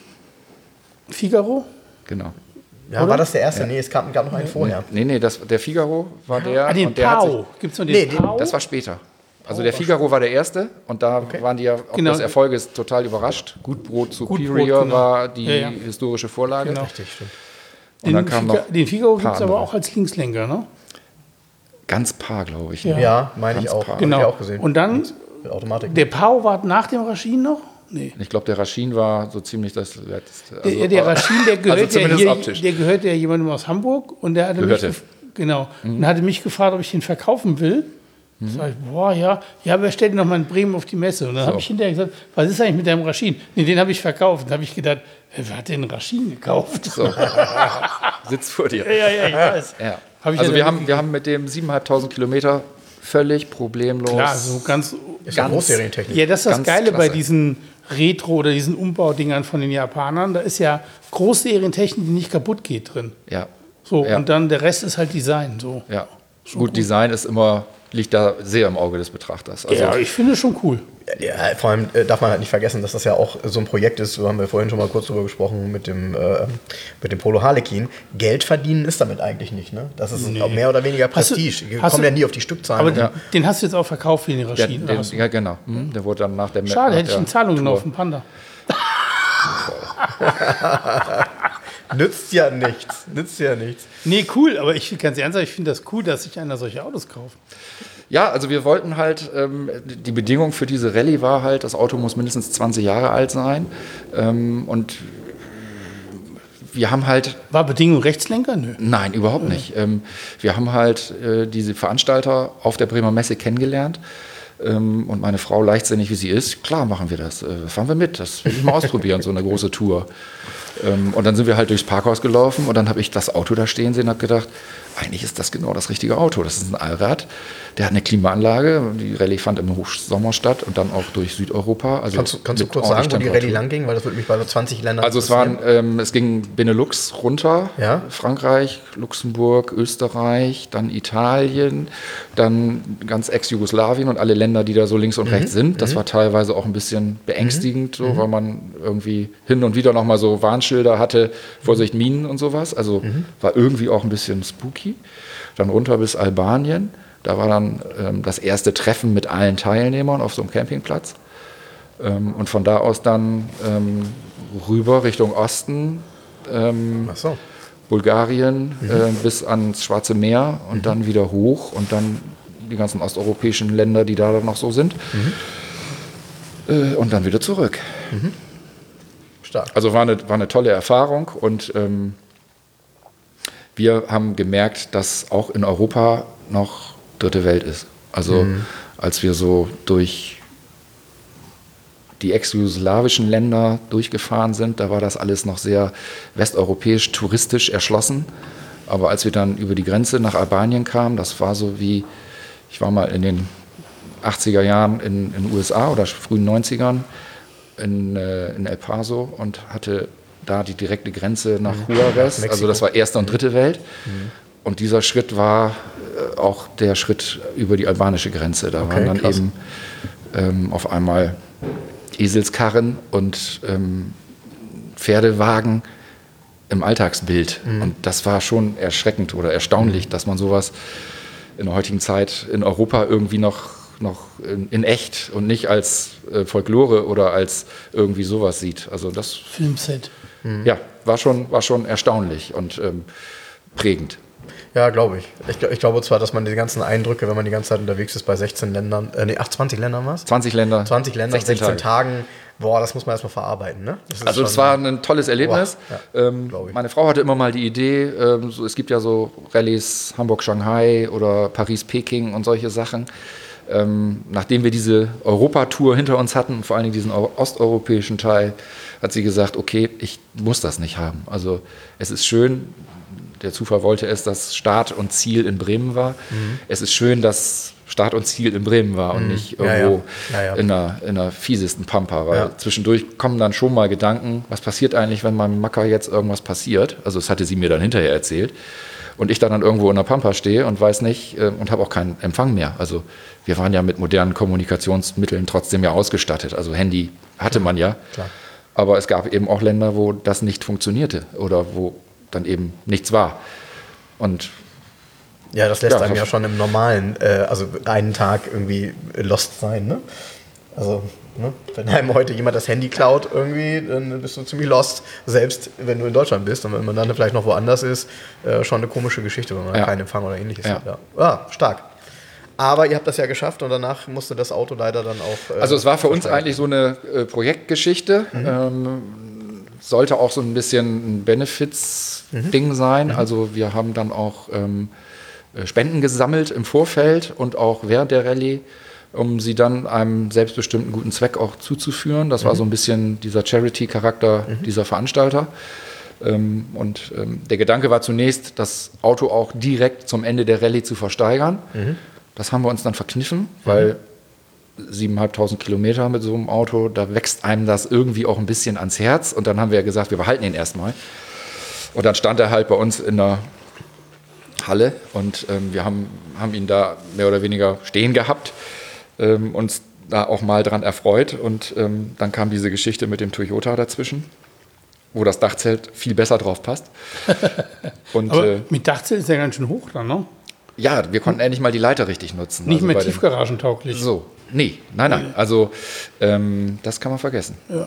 Figaro? genau. Ja, war das der erste? Nee, es gab, gab noch einen vorher. Nee, nee, das, der Figaro war der. Ah, den und der hat sich, Pau. Gibt es noch den Nee, den- Pau? das war später. Also der Figaro war der erste und da waren die ja auch Genau. des Erfolges total überrascht. Gutbrot Superior Gutbrot, genau. war die Ja, ja. historische Vorlage. Genau. Richtig, stimmt. Und dann Den, kam Figa, noch den Figaro paar gibt es aber andere. auch als Linkslenker, ne? ganz paar, glaube ich. Ja. Ja, meine ich Ganz auch. paar. Hab Genau. ich auch gesehen. Und dann, Mit Automatik. der Pau war nach dem Rachin noch? Nee. Ich glaube, der Rachin war so ziemlich das letzte. Der, der Rachin, der gehört, also ja zumindest hier, optisch. der gehört ja jemandem aus Hamburg und der hatte Gehörte. mich, gef- genau, und hatte mich gefragt, ob ich den verkaufen will. Mhm. Sag ich, boah, ja, ja, aber er stellt ihn noch mal in Bremen auf die Messe. Und dann habe ich hinterher gesagt, was ist eigentlich mit deinem Rachin? Nee, den habe ich verkauft. Dann habe ich gedacht, wer hat denn einen Rachin gekauft? So. Sitzt vor dir. Ja, ja, ich weiß. Ja. Hab ich Also ja wir dann haben, wir haben mit dem siebentausendfünfhundert Kilometer völlig problemlos. Klar, so ganz, Ist ja ganz- Großserientechnik. ja, das ist das Ganz Geile bei klasse. diesen Retro oder diesen Umbaudingern von den Japanern. Da ist ja Großserientechnik, die nicht kaputt geht drin. Ja. So, ja. und dann der Rest ist halt Design. So. Ja. Schon Gut, cool. Design ist immer, liegt da sehr im Auge des Betrachters. Also, Ja, ich finde es schon cool. Ja, vor allem äh, darf man halt nicht vergessen, dass das ja auch so ein Projekt ist, so haben wir vorhin schon mal kurz drüber gesprochen mit dem, äh, mit dem Polo Harlequin. Geld verdienen ist damit eigentlich nicht, ne? Das ist Nee. auch mehr oder weniger Hast du- Prestige. Wir hast kommen du- ja nie auf die Stückzahlen. Aber Ja. den hast du jetzt auch verkauft für den der, Rashid. oder den, hast du- ja, genau. Hm, der wurde dann nach der Schade, nach hätte ich der in Zahlung Tour- genommen auf den Panda. Nützt ja nichts. Nützt ja nichts. Nee, cool, aber ich ganz ernsthaft, ich finde das cool, dass sich einer solche Autos kauft. Ja, also wir wollten halt, ähm, die Bedingung für diese Rallye war halt, das Auto muss mindestens zwanzig Jahre alt sein. Ähm, und wir haben halt, War Bedingung Rechtslenker? Nö. nein, überhaupt nicht. Ähm, wir haben halt äh, diese Veranstalter auf der Bremer Messe kennengelernt. Ähm, und meine Frau, leichtsinnig wie sie ist, klar machen wir das. Äh, fahren wir mit, das will ich mal ausprobieren, so eine große Tour. Ähm, und dann sind wir halt durchs Parkhaus gelaufen und dann habe ich das Auto da stehen sehen und habe gedacht, eigentlich ist das genau das richtige Auto. Das ist ein Allrad, der hat eine Klimaanlage. Die Rallye fand im Hochsommer statt und dann auch durch Südeuropa. Also Kannst du, kannst du mit kurz sagen, ordentlich wo die Rallye Temperatur. lang ging? Weil das würde mich bei so zwanzig Ländern Also es interessieren. waren, ähm, es ging Benelux runter, Ja. Frankreich, Luxemburg, Österreich, dann Italien, dann ganz Ex-Jugoslawien und alle Länder, die da so links und Mhm. rechts sind. Das war teilweise auch ein bisschen beängstigend, so, weil man irgendwie hin und wieder nochmal so Warnschilder hatte, Vorsicht Minen und sowas. Also Mhm. war irgendwie auch ein bisschen spooky. Dann runter bis Albanien. Da war dann ähm, das erste Treffen mit allen Teilnehmern auf so einem Campingplatz. Ähm, und von da aus dann ähm, rüber Richtung Osten, ähm, Ach so. Bulgarien äh, bis ans Schwarze Meer und dann wieder hoch und dann die ganzen osteuropäischen Länder, die da dann noch so sind. Äh, und dann wieder zurück. Stark. Also war eine, war eine tolle Erfahrung und ähm, wir haben gemerkt, dass auch in Europa noch dritte Welt ist. Also als wir so durch die ex-jugoslawischen Länder durchgefahren sind, da war das alles noch sehr westeuropäisch, touristisch erschlossen. Aber als wir dann über die Grenze nach Albanien kamen, das war so wie, ich war mal in den achtziger Jahren in den U S A oder frühen neunzigern in, äh, in El Paso und hatte da die direkte Grenze nach Juarez. Mexiko. Also das war erste und dritte Welt. Und dieser Schritt war äh, auch der Schritt über die albanische Grenze. Da Okay, waren dann krass. eben ähm, auf einmal Eselskarren und ähm, Pferdewagen im Alltagsbild. Und das war schon erschreckend oder erstaunlich, dass man sowas in der heutigen Zeit in Europa irgendwie noch, noch in, in echt und nicht als äh, Folklore oder als irgendwie sowas sieht. Also das Filmset. ja, war, schon, war schon erstaunlich und ähm, prägend. Ja, glaube ich. ich. gl- Ich glaube zwar, dass man die ganzen Eindrücke, wenn man die ganze Zeit unterwegs ist, bei sechzehn Ländern, äh, nee, ach, zwanzig Ländern war es? zwanzig Länder, zwanzig Länder, sechzehn sechzehn Tage. Tagen. Boah, das muss man erstmal verarbeiten, ne? Das ist Also es schon- war ein tolles Erlebnis. Boah, ja, ähm, glaub ich. meine Frau hatte immer mal die Idee, ähm, so, es gibt ja so Rallyes Hamburg-Shanghai oder Paris-Peking und solche Sachen. Ähm, nachdem wir diese Europatour hinter uns hatten, vor allen Dingen diesen eu- osteuropäischen Teil, hat sie gesagt, okay, ich muss das nicht haben. Also es ist schön, der Zufall wollte es, dass Start und Ziel in Bremen war. Mhm. Es ist schön, dass Start und Ziel in Bremen war und nicht Ja, ja. irgendwo Ja, ja. in der, in der fiesesten Pampa, weil Ja. zwischendurch kommen dann schon mal Gedanken, was passiert eigentlich, wenn meinem Macker jetzt irgendwas passiert? Also das hatte sie mir dann hinterher erzählt. Und ich dann, dann irgendwo in der Pampa stehe und weiß nicht äh, und habe auch keinen Empfang mehr. Also wir waren ja mit modernen Kommunikationsmitteln trotzdem ja ausgestattet. Also Handy hatte man ja. Klar. Aber es gab eben auch Länder, wo das nicht funktionierte oder wo dann eben nichts war. Und Ja, das lässt Ja, einem das- ja schon im normalen, äh, also einen Tag irgendwie lost sein, ne? Also, ne? Wenn einem heute jemand das Handy klaut irgendwie, dann bist du ziemlich lost, selbst wenn du in Deutschland bist. Und wenn man dann vielleicht noch woanders ist, äh, schon eine komische Geschichte, wenn man Ja. keinen Empfang oder ähnliches Ja. hat. Ja. Ah, stark. Aber ihr habt das ja geschafft und danach musste das Auto leider dann auch... äh, Also es war für uns versteigert eigentlich so eine äh, Projektgeschichte. Ähm, sollte auch so ein bisschen ein Benefits-Ding sein. Also wir haben dann auch ähm, äh, Spenden gesammelt im Vorfeld und auch während der Rallye, um sie dann einem selbstbestimmten guten Zweck auch zuzuführen. Das war so ein bisschen dieser Charity-Charakter dieser Veranstalter. Ähm, und ähm, der Gedanke war zunächst, das Auto auch direkt zum Ende der Rallye zu versteigern. Das haben wir uns dann verkniffen, weil siebeneinhalbtausend Kilometer mit so einem Auto, da wächst einem das irgendwie auch ein bisschen ans Herz. Und dann haben wir ja gesagt, wir behalten ihn erstmal. Und dann stand er halt bei uns in der Halle und ähm, wir haben, haben ihn da mehr oder weniger stehen gehabt, ähm, uns da auch mal dran erfreut. Und ähm, dann kam diese Geschichte mit dem Toyota dazwischen, wo das Dachzelt viel besser drauf passt. Und, Aber äh, mit Dachzelt ist ja ganz schön hoch dann, ne? ja, wir konnten endlich mal die Leiter richtig nutzen. Nicht also mehr bei den- tiefgaragentauglich. So, nee, nein, nein. Also ähm, das kann man vergessen. Ja.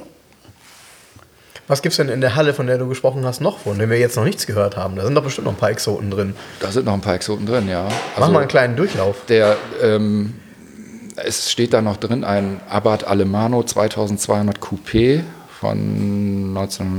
Was gibt es denn in der Halle, von der du gesprochen hast, noch, von der wir jetzt noch nichts gehört haben? Da sind doch bestimmt noch ein paar Exoten drin. Da sind noch ein paar Exoten drin, ja. Mach Also mal einen kleinen Durchlauf. der, ähm, es steht da noch drin ein Abarth Alemanno zweitausendzweihundert Coupé von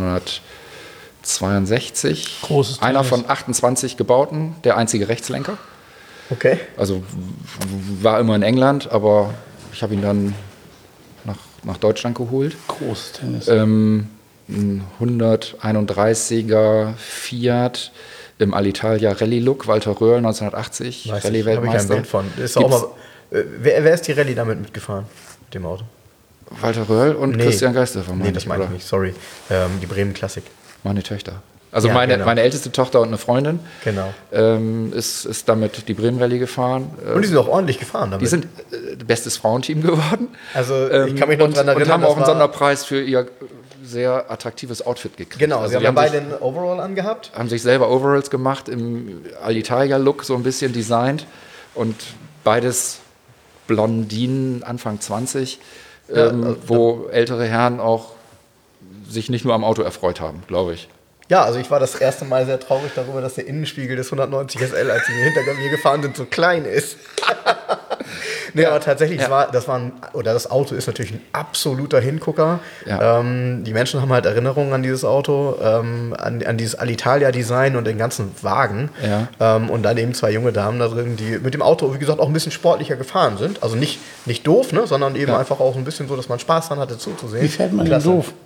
neunzehnhundertzweiundsechzig. Großes Einer Teil. von achtundzwanzig gebauten, der einzige Rechtslenker. Okay. Also w- war immer in England, aber ich habe ihn dann nach, nach Deutschland geholt. Großes Tennis. Ähm, ein hunderteinunddreißiger Fiat im Alitalia Rallye Look, Walter Röhrl Weiß neunzehnhundertachtzig, ich, habe ich ein Rallye-Weltmeister. Bild von. Ist auch mal, äh, wer, wer ist die Rallye damit mitgefahren? Mit dem Auto? Walter Röhrl und Nee. Christian Geisthofer, Nee, das meine ich oder? nicht, sorry. Ähm, die Bremen Klassik. Meine Töchter. Also Ja, meine, genau. meine älteste Tochter und eine Freundin Genau. ähm, ist, ist damit die Bremen Rallye gefahren. Und die sind auch ordentlich gefahren damit. Die sind äh, bestes Frauenteam geworden. Also, ich kann mich noch und, dran erinnern, und haben das auch einen war- Sonderpreis für ihr sehr attraktives Outfit gekriegt. Genau, also sie haben die ja haben beide sich, einen Overall angehabt. haben sich selber Overalls gemacht, im Alitalia-Look so ein bisschen designt. Und beides Blondinen, Anfang zwanzig, Ja, ähm, also- wo ältere Herren auch sich nicht nur am Auto erfreut haben, glaube ich. Ja, also ich war das erste Mal sehr traurig darüber, dass der Innenspiegel des hundertneunzig S L, als sie hinter mir gefahren sind, so klein ist. Nee, aber tatsächlich, Ja. das, war, das, war ein, oder das Auto ist natürlich ein absoluter Hingucker. Ja. Ähm, die Menschen haben halt Erinnerungen an dieses Auto, ähm, an, an dieses Alitalia-Design und den ganzen Wagen. Ja. Ähm, und dann eben zwei junge Damen da drin, die mit dem Auto, wie gesagt, auch ein bisschen sportlicher gefahren sind. Also nicht, nicht doof, ne, sondern eben Ja. einfach auch ein bisschen so, dass man Spaß dran hatte zuzusehen. Wie fährt man denn Klasse. doof?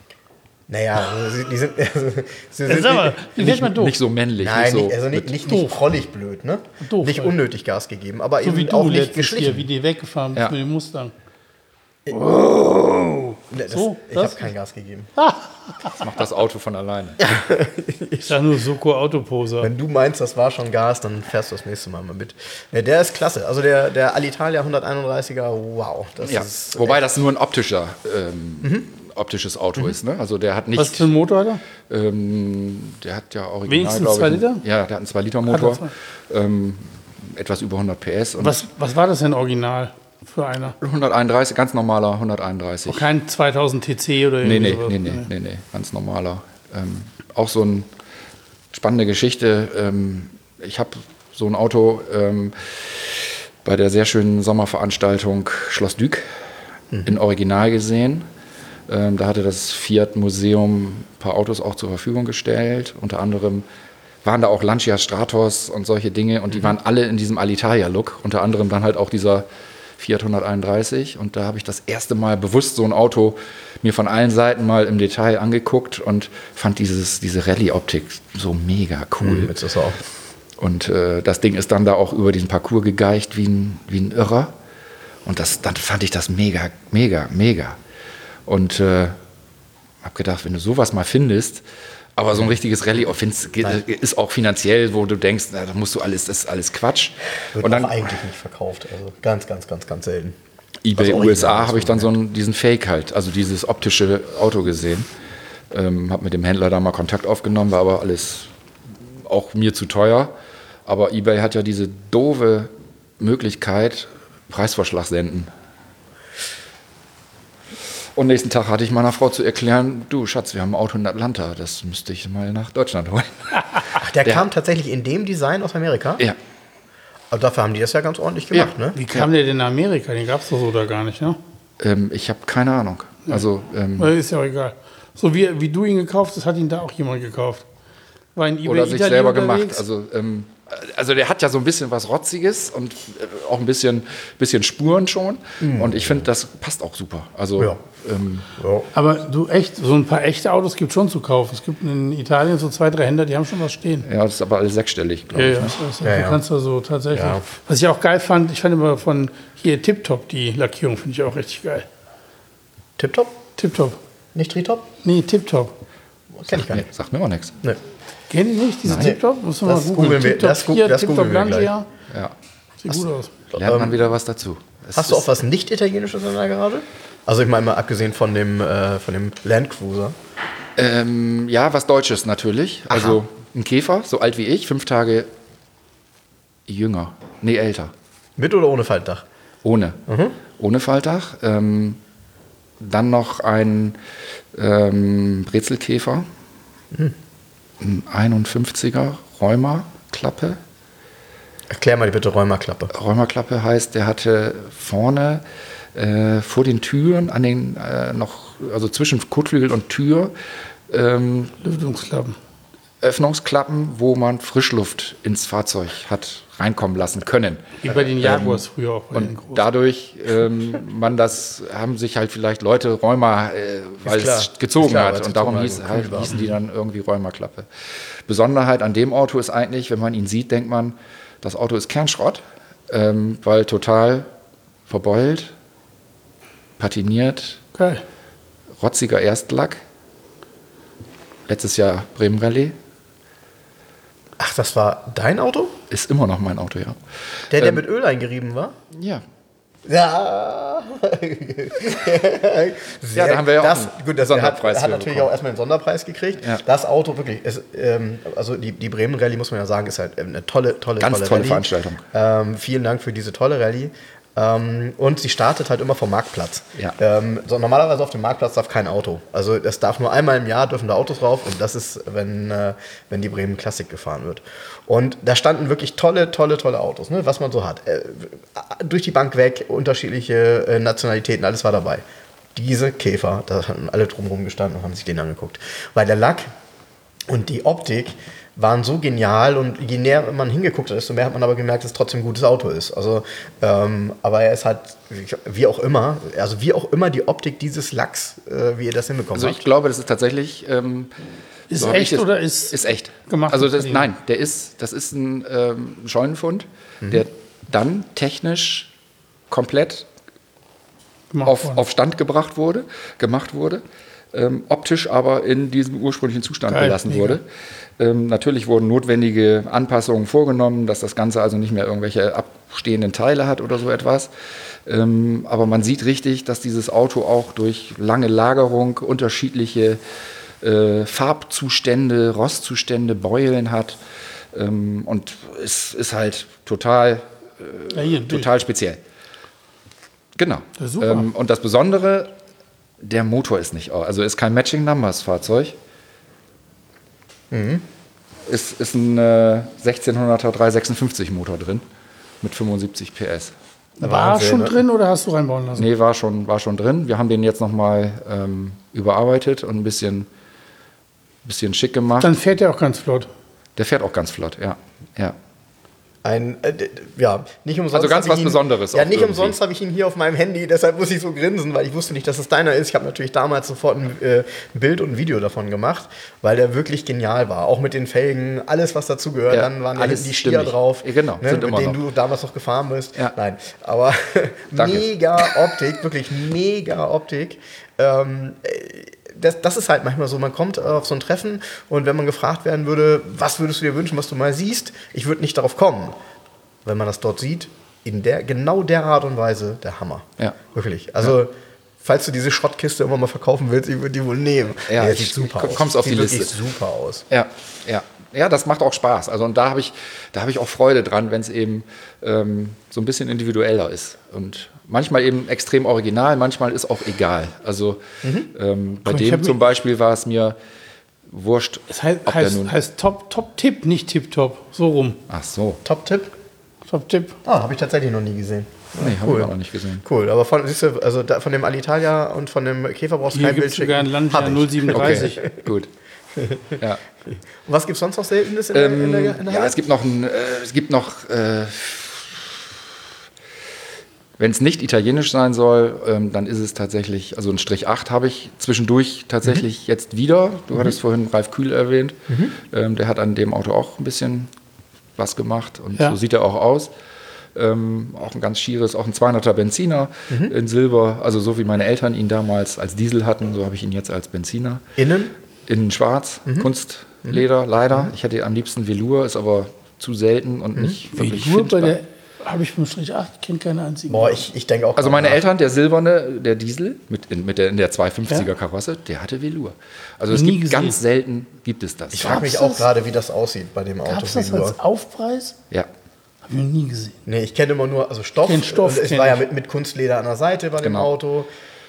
Naja, also sie, die sind. Also, sie Ja, sind sag mal, wie fährt man doof? Nicht so männlich. Nein, nicht so nicht, also nicht, mit- nicht, Doof. nicht prollig blöd, ne? Doof, nicht halt. unnötig Gas gegeben, aber So eben wie auch du nicht letztens geschlichen. hier, wie die weggefahren bist Ja. mit dem Mustang. Ne, das, So, ich das- habe kein Gas gegeben. Das macht das Auto von alleine. Ich sag nur Soko Autoposer. Wenn du meinst, das war schon Gas, dann fährst du das nächste Mal mal mit. Ne, der ist klasse. Also der, der Alitalia hunderteinunddreißiger, wow. Das Ja. ist Wobei das nur ein optischer, ähm, optisches Auto ist. Ne? Also der hat nicht. Was für ein Motor hat er? Ähm, der hat ja original, Wenigstens glaube ich, zwei einen- Liter? Ja, der hat einen zwei Liter Motor. Hat Ähm, etwas über hundert P S. Und Was, was war das denn original für einer? hunderteinunddreißig, ganz normaler hunderteinunddreißig. Kein zweitausend T C oder Nee, irgendwie nee, sowas? nee, nee, nee, nee, ganz normaler. Ähm, auch so eine spannende Geschichte. Ähm, ich habe so ein Auto ähm, bei der sehr schönen Sommerveranstaltung Schloss Dück in Original gesehen. Ähm, da hatte das Fiat Museum ein paar Autos auch zur Verfügung gestellt. Unter anderem waren da auch Lancia Stratos und solche Dinge. Und die waren alle in diesem Alitalia-Look. Unter anderem dann halt auch dieser Fiat hunderteinunddreißig. Und da habe ich das erste Mal bewusst so ein Auto mir von allen Seiten mal im Detail angeguckt und fand dieses, diese Rallye-Optik so mega cool. Jetzt ist er auch. Und äh, das Ding ist dann da auch über diesen Parcours gegeicht wie ein, wie ein Irrer. Und das, dann fand ich das mega, mega, mega. Und äh, habe gedacht, wenn du sowas mal findest, aber so ein richtiges Rallye findest, geht- ist auch finanziell, wo du denkst, na, da musst du alles, das ist alles Quatsch. Wird Und dann auch eigentlich nicht verkauft. Also ganz, ganz, ganz, ganz selten. eBay Also U S A original, habe ich dann so einen, diesen Fake halt, also dieses optische Auto gesehen. Ähm, habe mit dem Händler da mal Kontakt aufgenommen, war aber alles auch mir zu teuer. Aber eBay hat ja diese doofe Möglichkeit, Preisvorschlag senden. Und nächsten Tag hatte ich meiner Frau zu erklären, du Schatz, wir haben ein Auto in Atlanta, das müsste ich mal nach Deutschland holen. Ach, der, Der- kam tatsächlich in dem Design aus Amerika? Ja, Aber dafür haben die das ja ganz ordentlich gemacht, Ja. ne? Wie kam der denn nach Amerika? Den gab es doch so da gar nicht, ne? ähm, ich habe keine Ahnung. Also ähm, Weil Ist ja auch egal. So wie, wie du ihn gekauft hast, hat ihn da auch jemand gekauft. War in eBay oder sich Italy selber unterwegs. gemacht. Also ähm, also der hat ja so ein bisschen was Rotziges und auch ein bisschen, bisschen Spuren schon. Mhm. Und ich finde, das passt auch super. Also, ja. Ähm, ja. Aber du echt, so ein paar echte Autos gibt es schon zu kaufen. Es gibt in Italien so zwei, drei Händler, die haben schon was stehen. Ja, das ist aber alles sechsstellig, glaube ja, ich. Ja, ne? das, das, ja, du ja. kannst da so tatsächlich. Ja. Was ich auch geil fand, ich fand immer von hier Tip-Top, die Lackierung finde ich auch richtig geil. Tip-Top? Tip-Top. Nicht Tri-Top? Nee, Tip-Top. Kenn ich gar nicht. Nee, sagt mir auch nichts. Nee. Kennt ihr nicht, diese Tip-Top? Muss man Das mal googeln. googeln wir- Tip-Top das gu- vier, das Tip-Top googeln wir gleich. Lancia. Ja. Sieht gut aus. Lernt man Ähm, wieder was dazu. Es Hast du auch ist- was nicht Italienisches in der Garage? Also ich meine mal abgesehen von dem, äh, von dem Land Cruiser. Ähm, ja, was Deutsches natürlich. Aha. Also ein Käfer, so alt wie ich, fünf Tage jünger. Nee, älter. Mit oder ohne Faltdach? Ohne. Ohne Faltdach. Ähm, dann noch ein ähm, Brezelkäfer. Ein einundfünfziger Rheuma-Klappe. Erklär mal bitte Rheumaklappe. Rheumaklappe heißt, der hatte vorne äh, vor den Türen, an den äh, noch, also zwischen Kotflügel und Tür, ähm, Lüftungsklappen. Öffnungsklappen, wo man Frischluft ins Fahrzeug hat reinkommen lassen können. Wie bei den Jaguars früher auch. Bei den Und großen. dadurch, ähm, man das, haben sich halt vielleicht Leute Rheuma, äh, weil klar. es gezogen Ist klar, weil hat. es Und darum gezogen hieß, hat, halt, kühl war. hießen die dann irgendwie Rheumaklappe. Besonderheit an dem Auto ist eigentlich, wenn man ihn sieht, denkt man, das Auto ist Kernschrott, ähm, weil total verbeult, patiniert, Geil. rotziger Erstlack. Letztes Jahr Bremen Rallye. Ach, das war dein Auto? Ist immer noch mein Auto, ja. Der, der Ähm, mit Öl eingerieben war? Ja. Ja. Ja, da haben wir ja auch das, einen gut, das er hat, Sonderpreis er hat für natürlich bekommen. auch erstmal den Sonderpreis gekriegt. Ja. Das Auto wirklich, ist, ähm, also die, die Bremen Rallye, muss man ja sagen, ist halt eine tolle, tolle, Ganz tolle, tolle Rallye. Veranstaltung. Ähm, vielen Dank für diese tolle Rallye. Ähm, und sie startet halt immer vom Marktplatz. Ja. Ähm, so normalerweise auf dem Marktplatz darf kein Auto. Also es darf nur einmal im Jahr dürfen da Autos rauf und das ist, wenn, äh, wenn die Bremen Classic gefahren wird. Und da standen wirklich tolle, tolle, tolle Autos, ne, was man so hat. Äh, durch die Bank weg, unterschiedliche äh, Nationalitäten, alles war dabei. Diese Käfer, da haben alle drumherum gestanden und haben sich den angeguckt. Weil der Lack und die Optik waren so genial und je näher man hingeguckt hat, desto mehr hat man aber gemerkt, dass es trotzdem ein gutes Auto ist. Also, ähm, aber er ist halt, wie auch immer, also wie auch immer die Optik dieses Lacks, äh, wie ihr das hinbekommen Also ich habt. glaube, das ist tatsächlich. Ähm, Ist so hab echt ich es- oder ist Ist echt. gemacht Also in das, Berlin? nein, der ist, das ist ein ähm, Scheunenfund, Mhm. der dann technisch komplett gemacht auf, worden? auf Stand gebracht wurde, gemacht wurde, ähm, optisch aber in diesem ursprünglichen Zustand Geil, gelassen mega. wurde. Ähm, natürlich wurden notwendige Anpassungen vorgenommen, dass das Ganze also nicht mehr irgendwelche abstehenden Teile hat oder so etwas. Ähm, aber man sieht richtig, dass dieses Auto auch durch lange Lagerung unterschiedliche äh, Farbzustände, Rostzustände, Beulen hat. Ähm, und es ist halt total, Ja, hier, ein Bild. total speziell. Genau. Ja, super. Ähm, und das Besondere, der Motor ist nicht, also ist kein Matching Numbers Fahrzeug. Mhm. Ist, ist ein äh, sechzehnhunderter dreihundertsechsundfünfzig Motor drin mit fünfundsiebzig P S. War Wahnsinn, schon ne? drin oder hast du reinbauen lassen? Nee, war schon, war schon drin. Wir haben den jetzt nochmal ähm, überarbeitet und ein bisschen, bisschen schick gemacht. Dann fährt er auch ganz flott. Der fährt auch ganz flott, ja. ja. Ein, äh, d- ja, nicht umsonst. Also ganz hab ich was ihn, Besonderes Ja, auch nicht irgendwie. umsonst habe ich ihn hier auf meinem Handy, deshalb muss ich so grinsen, weil ich wusste nicht, dass es deiner ist. Ich habe natürlich damals sofort ein, äh, ein Bild und ein Video davon gemacht, weil der wirklich genial war. Auch mit den Felgen, alles, was dazu gehört. Ja, Dann waren ja alles hinten die Skier stimmig. drauf, Ja, genau, ne, sind mit immer denen noch. du damals noch gefahren bist. Ja. Nein, aber Danke. mega Optik, wirklich mega Optik. Ähm, das, das ist halt manchmal so, man kommt auf so ein Treffen und wenn man gefragt werden würde, was würdest du dir wünschen, was du mal siehst, ich würde nicht darauf kommen. Wenn man das dort sieht, in der, genau der Art und Weise, der Hammer. Ja. Wirklich. Also, falls du diese Schrottkiste immer mal verkaufen willst, ich würde die wohl nehmen. Ja, der ich- sieht super aus. kommst auf sieht die wirklich Liste. super aus. Ja, ja. Ja, das macht auch Spaß. Also und da habe ich, da habe ich auch Freude dran, wenn es eben ähm, so ein bisschen individueller ist. Und manchmal eben extrem original, manchmal ist auch egal. Also ähm, bei Guck, ich dem hab zum mir- Beispiel war es mir wurscht. Es heißt, ob der heißt, nun- heißt Top, Top Tipp, nicht Tip Top. So rum. Ach so. Top-Tipp? Top Tipp. Ah, habe ich tatsächlich noch nie gesehen. Nee, habe cool. ich auch noch nicht gesehen. Cool, aber von, siehst du, also da, von dem Alitalia und von dem Käfer brauchst du Hier kein gibt Bild es sogar einen schicken. Lancia Hab ich. null siebenunddreißig. Okay, gut. Ja. Und was gibt es sonst noch Seltenes in der, Ähm, in der, in der ja, Halle? es gibt noch ein, äh, es gibt noch, äh, wenn es nicht italienisch sein soll, ähm, dann ist es tatsächlich, also ein Strich acht habe ich zwischendurch tatsächlich mhm. jetzt wieder. Du mhm. hattest vorhin Ralf Kühl erwähnt. Mhm. Ähm, der hat an dem Auto auch ein bisschen was gemacht und ja. so sieht er auch aus. Ähm, auch ein ganz schieres, auch ein zweihunderter Benziner mhm. in Silber, also so wie meine Eltern ihn damals als Diesel hatten, so habe ich ihn jetzt als Benziner. Innen? Innen schwarz, mhm. Kunstleder, mhm. leider. Ich hätte am liebsten Velour, ist aber zu selten und mhm. nicht wirklich Velour findbar. Bei der habe ich beim Strich acht, kenne keine einzigen. Boah, ich, ich denke auch. Also meine nach. Eltern, der silberne, der Diesel mit in, mit der, in der zweihundertfünfziger Karosse, der hatte Velour. Also es Nie gibt gesehen. ganz selten gibt es das. Ich frage mich auch gerade, wie das aussieht bei dem Auto. Gab es das Velour. als Aufpreis? Ja. Habe ich noch nie gesehen. Nee, ich kenne immer nur, also Stoff. Den Stoff es kenn war ja ich. mit, mit Kunstleder an der Seite bei Genau. dem Auto.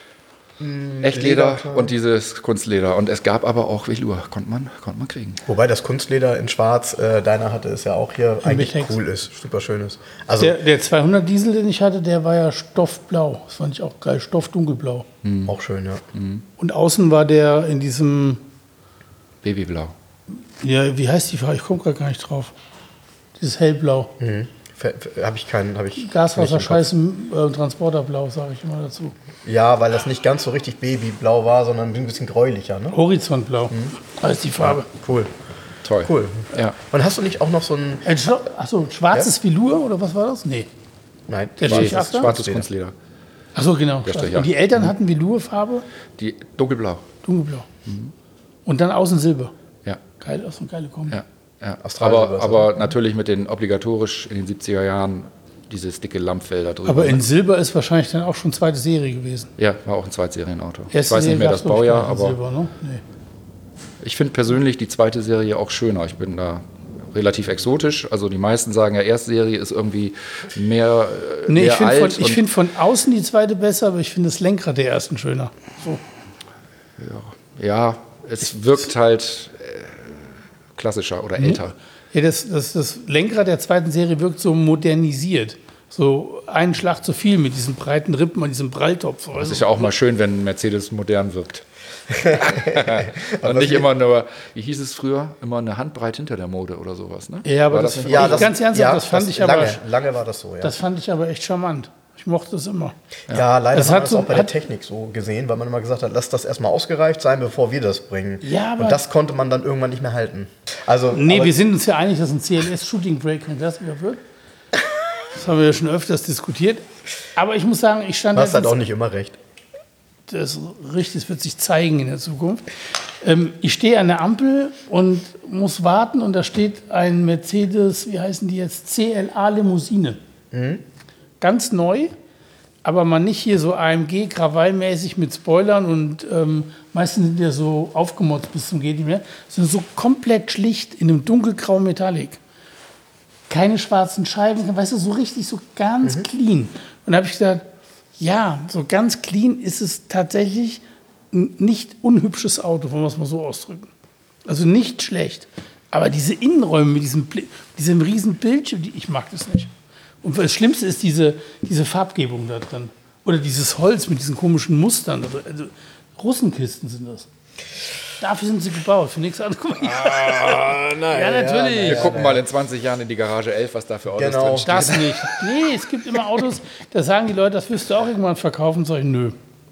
Echtleder Leder, und dieses Kunstleder. Und es gab aber auch Velour, konnte man, konnte man kriegen. Wobei das Kunstleder in Schwarz, äh, deiner hatte es ja auch hier, eigentlich Mitex. cool ist, super schön ist. Also Der, der zweihundert Diesel, den ich hatte, der war ja stoffblau. Das fand ich auch geil, stoffdunkelblau. Mhm. auch schön, ja. Mhm. Und außen war der in diesem, Babyblau. ja, wie heißt die Farbe? Ich komme gerade gar nicht drauf. Dieses hellblau. Mhm. Habe ich keinen, habe ich. Gaswasser, nicht im Scheiße, äh, Transporterblau, sage ich immer dazu. Kopf. Ja, weil das nicht ganz so richtig Babyblau war, sondern ein bisschen gräulicher, ne? Horizontblau heißt die Farbe. Cool. Toll. Cool. Ja. Und hast du nicht auch noch so ein. Ein Schla- Achso, schwarzes Velour oder was war das? Nee. Nein, Der Nee, Strich das ist achter? schwarzes Kunstleder. Achso, genau. Der Strich Und die acht. Eltern hatten Velourfarbe, Die dunkelblau. dunkelblau. Und dann außen Silber. Ja. Geil, aus so eine geile Kombi. Ja. Ja. Australien Aber, war's, aber natürlich mit den obligatorisch in den siebziger Jahren dieses dicke Lammfelder drüber. Aber in Silber ist wahrscheinlich dann auch schon zweite Serie gewesen. Ja, war auch ein Zweitserienauto. Ich Erste weiß nicht Serie mehr gab's, das glaub ich, Baujahr, gar nicht aber in Silber, ne? Nee. ich finde persönlich die zweite Serie auch schöner. Ich bin da relativ exotisch. Also die meisten sagen ja, Erstserie ist irgendwie mehr, äh, Nee, mehr ich finde alt. von, ich und- find von außen die zweite besser, aber ich finde das Lenkrad der ersten schöner. So. ja, es wirkt halt äh, klassischer oder älter. Ja, das, das, das Lenkrad der zweiten Serie wirkt so modernisiert. So einen Schlag zu viel mit diesen breiten Rippen und diesem Pralltopf. Das ist ja auch mal schön, wenn ein Mercedes modern wirkt. Und nicht immer nur, wie hieß es früher, immer eine Handbreit hinter der Mode oder sowas. Ne? Ja, aber War das, das- ja, das- ganz ernsthaft, ja, das fand das ich aber, lange, lange war das so, ja. das fand ich aber echt charmant. Ich mochte es immer. Ja, leider Das hat man hat das so- auch bei der hat- Technik so gesehen, weil man immer gesagt hat, lass das erstmal ausgereift sein, bevor wir das bringen. Ja, aber- und das konnte man dann irgendwann nicht mehr halten. Also, Nee, aber, wir sind uns ja einig, dass ein C L S Shooting Brake kein klassischer wird. Das haben wir ja schon öfters diskutiert. Aber ich muss sagen, ich stand du hast halt letztens- auch nicht immer recht. Das ist richtig, das wird sich zeigen in der Zukunft. Ähm, ich stehe an der Ampel und muss warten und da steht ein Mercedes, wie heißen die jetzt, C L A Limousine. Mhm. Ganz neu, aber man nicht hier so A M G krawallmäßig mit Spoilern und ähm, meistens sind die ja so aufgemotzt bis zum geht nicht mehr, sondern so komplett schlicht in einem dunkelgrauen Metallic. Keine schwarzen Scheiben, weißt du, so richtig, so ganz clean. Und da habe ich gesagt, ja, so ganz clean ist es tatsächlich ein nicht unhübsches Auto, wollen wir es mal so ausdrücken. Also nicht schlecht. Aber diese Innenräume mit diesem, Bli- diesem riesen Bildschirm, die, ich mag das nicht. Und das Schlimmste ist diese, diese Farbgebung da drin. Oder dieses Holz mit diesen komischen Mustern. Also Russenkisten sind das. Dafür sind sie gebaut, für nichts anderes. Ah, nein, Ja, natürlich. Wir gucken mal in zwanzig Jahren in die Garage elf, was da für Autos Genau. drin stehen. Das nicht. Nee, es gibt immer Autos, da sagen die Leute, das wirst du auch irgendwann verkaufen. Sag ich, nö.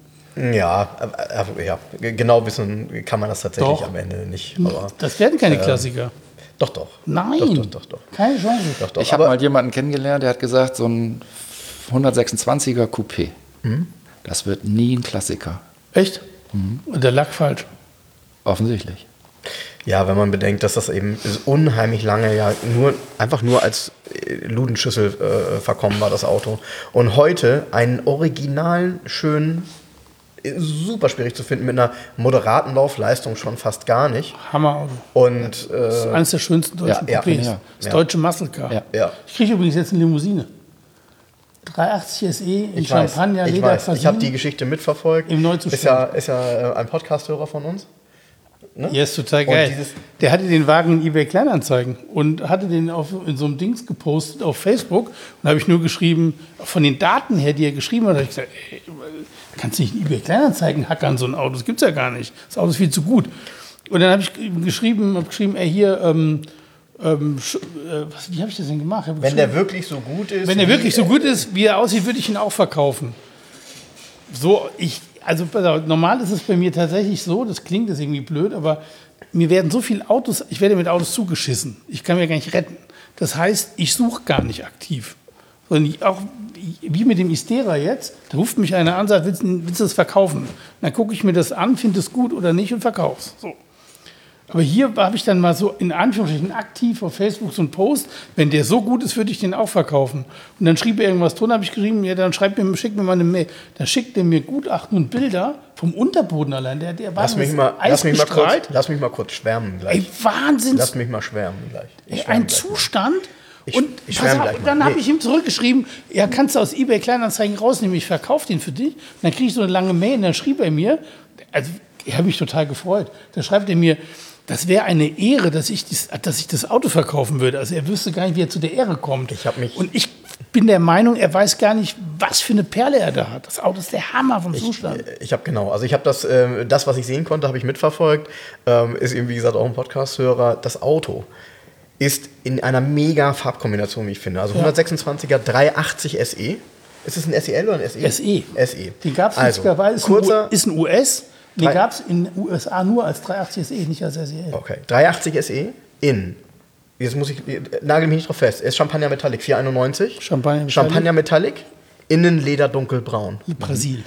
Ja, aber, aber, ja, genau wissen kann man das tatsächlich Doch. am Ende nicht. Aber, Das werden keine Klassiker. doch, doch. Nein. Doch, doch, doch, doch. Keine Chance. doch, doch. Ich habe aber, mal jemanden kennengelernt, der hat gesagt, so ein hundertsechsundzwanziger Coupé, das wird nie ein Klassiker. Echt? Und der Lack falsch. Offensichtlich. Ja, wenn man bedenkt, dass das eben unheimlich lange ja nur einfach nur als äh, Ludenschüssel äh, verkommen war, das Auto. Und heute einen originalen, schönen, äh, super schwierig zu finden, mit einer moderaten Laufleistung schon fast gar nicht. Hammerauto. Und Das ist äh, eines der schönsten deutschen ja, Coupés. ja, Das ja. deutsche Muscle Car. Ja. ja, Ich kriege übrigens jetzt eine Limousine. dreihundertachtzig S E in ich weiß, Champagner, ich Leder, weiß. Ich habe Fassin. die Geschichte mitverfolgt. Im Neuzustand. Ist ja, ist ja äh, ein Podcast-Hörer von uns. Ne? Ja, ist total Und geil. dieses- Der hatte den Wagen in eBay Kleinanzeigen und hatte den auf, in so einem Dings gepostet auf Facebook. Und da habe ich nur geschrieben, von den Daten her, die er geschrieben hat, habe ich gesagt, ey, kannst du nicht in eBay Kleinanzeigen hackern, so ein Auto? Das gibt es ja gar nicht. Das Auto ist viel zu gut. Und dann habe ich geschrieben, hab geschrieben, ey, hier, ähm, ähm, was, wie habe ich das denn gemacht? Wenn der wirklich so gut ist. Wenn der wirklich so gut ist, wie er aussieht, würde ich ihn auch verkaufen. So, ich, also normal ist es bei mir tatsächlich so, das klingt jetzt irgendwie blöd, aber mir werden so viele Autos, ich werde mit Autos zugeschissen. Ich kann mir gar nicht retten. Das heißt, ich suche gar nicht aktiv. Sondern ich auch wie mit dem Istera jetzt, da ruft mich einer an und sagt, willst, willst du das verkaufen? Dann gucke ich mir das an, finde es gut oder nicht und verkaufe es. So. Aber hier habe ich dann mal so in Anführungsstrichen aktiv auf Facebook so einen Post, wenn der so gut ist, würde ich den auch verkaufen. Und dann schrieb er irgendwas drunter, habe ich geschrieben, ja, dann schreibt mir, schickt mir mal eine Mail. Dann schickt er mir Gutachten und Bilder vom Unterboden allein. Der, der war lass, mich mal, lass, mich mal kurz, lass mich mal kurz schwärmen gleich. Ey, Wahnsinn. Lass mich mal schwärmen gleich. Ey, ein Zustand. Ich, und ich pass auf, gleich mal. dann habe Nee. ich ihm zurückgeschrieben, ja, kannst du aus eBay Kleinanzeigen rausnehmen, ich verkaufe den für dich. Und dann kriege ich so eine lange Mail und dann schrieb er mir, also ich habe mich total gefreut, da schreibt er mir, das wäre eine Ehre, dass ich, dies, dass ich das Auto verkaufen würde. Also er wüsste gar nicht, wie er zu der Ehre kommt. Ich hab mich- und ich bin der Meinung, er weiß gar nicht, was für eine Perle er da hat. Das Auto ist der Hammer vom Zustand. Ich, ich habe genau, also ich habe das, äh, das, was ich sehen konnte, habe ich mitverfolgt. Ähm, ist eben, wie gesagt, auch ein Podcast-Hörer. Das Auto ist in einer mega Farbkombination, wie ich finde. Also hundertsechsundzwanziger dreihundertachtzig S E. Ist es ein S E L oder ein S E? S E. S E. Die gab es also, witzigerweise, kurzer, ist ein U S. Die Drei- gab es in den U S A nur als dreihundertachtzig S E, nicht als S E L. Okay, dreihundertachtzig S E in, jetzt muss ich, nagel mich nicht drauf fest, ist Champagner Metallic vierhunderteinundneunzig. Champagner Metallic. Champagner Metallic, Innenleder dunkelbraun. Brasil.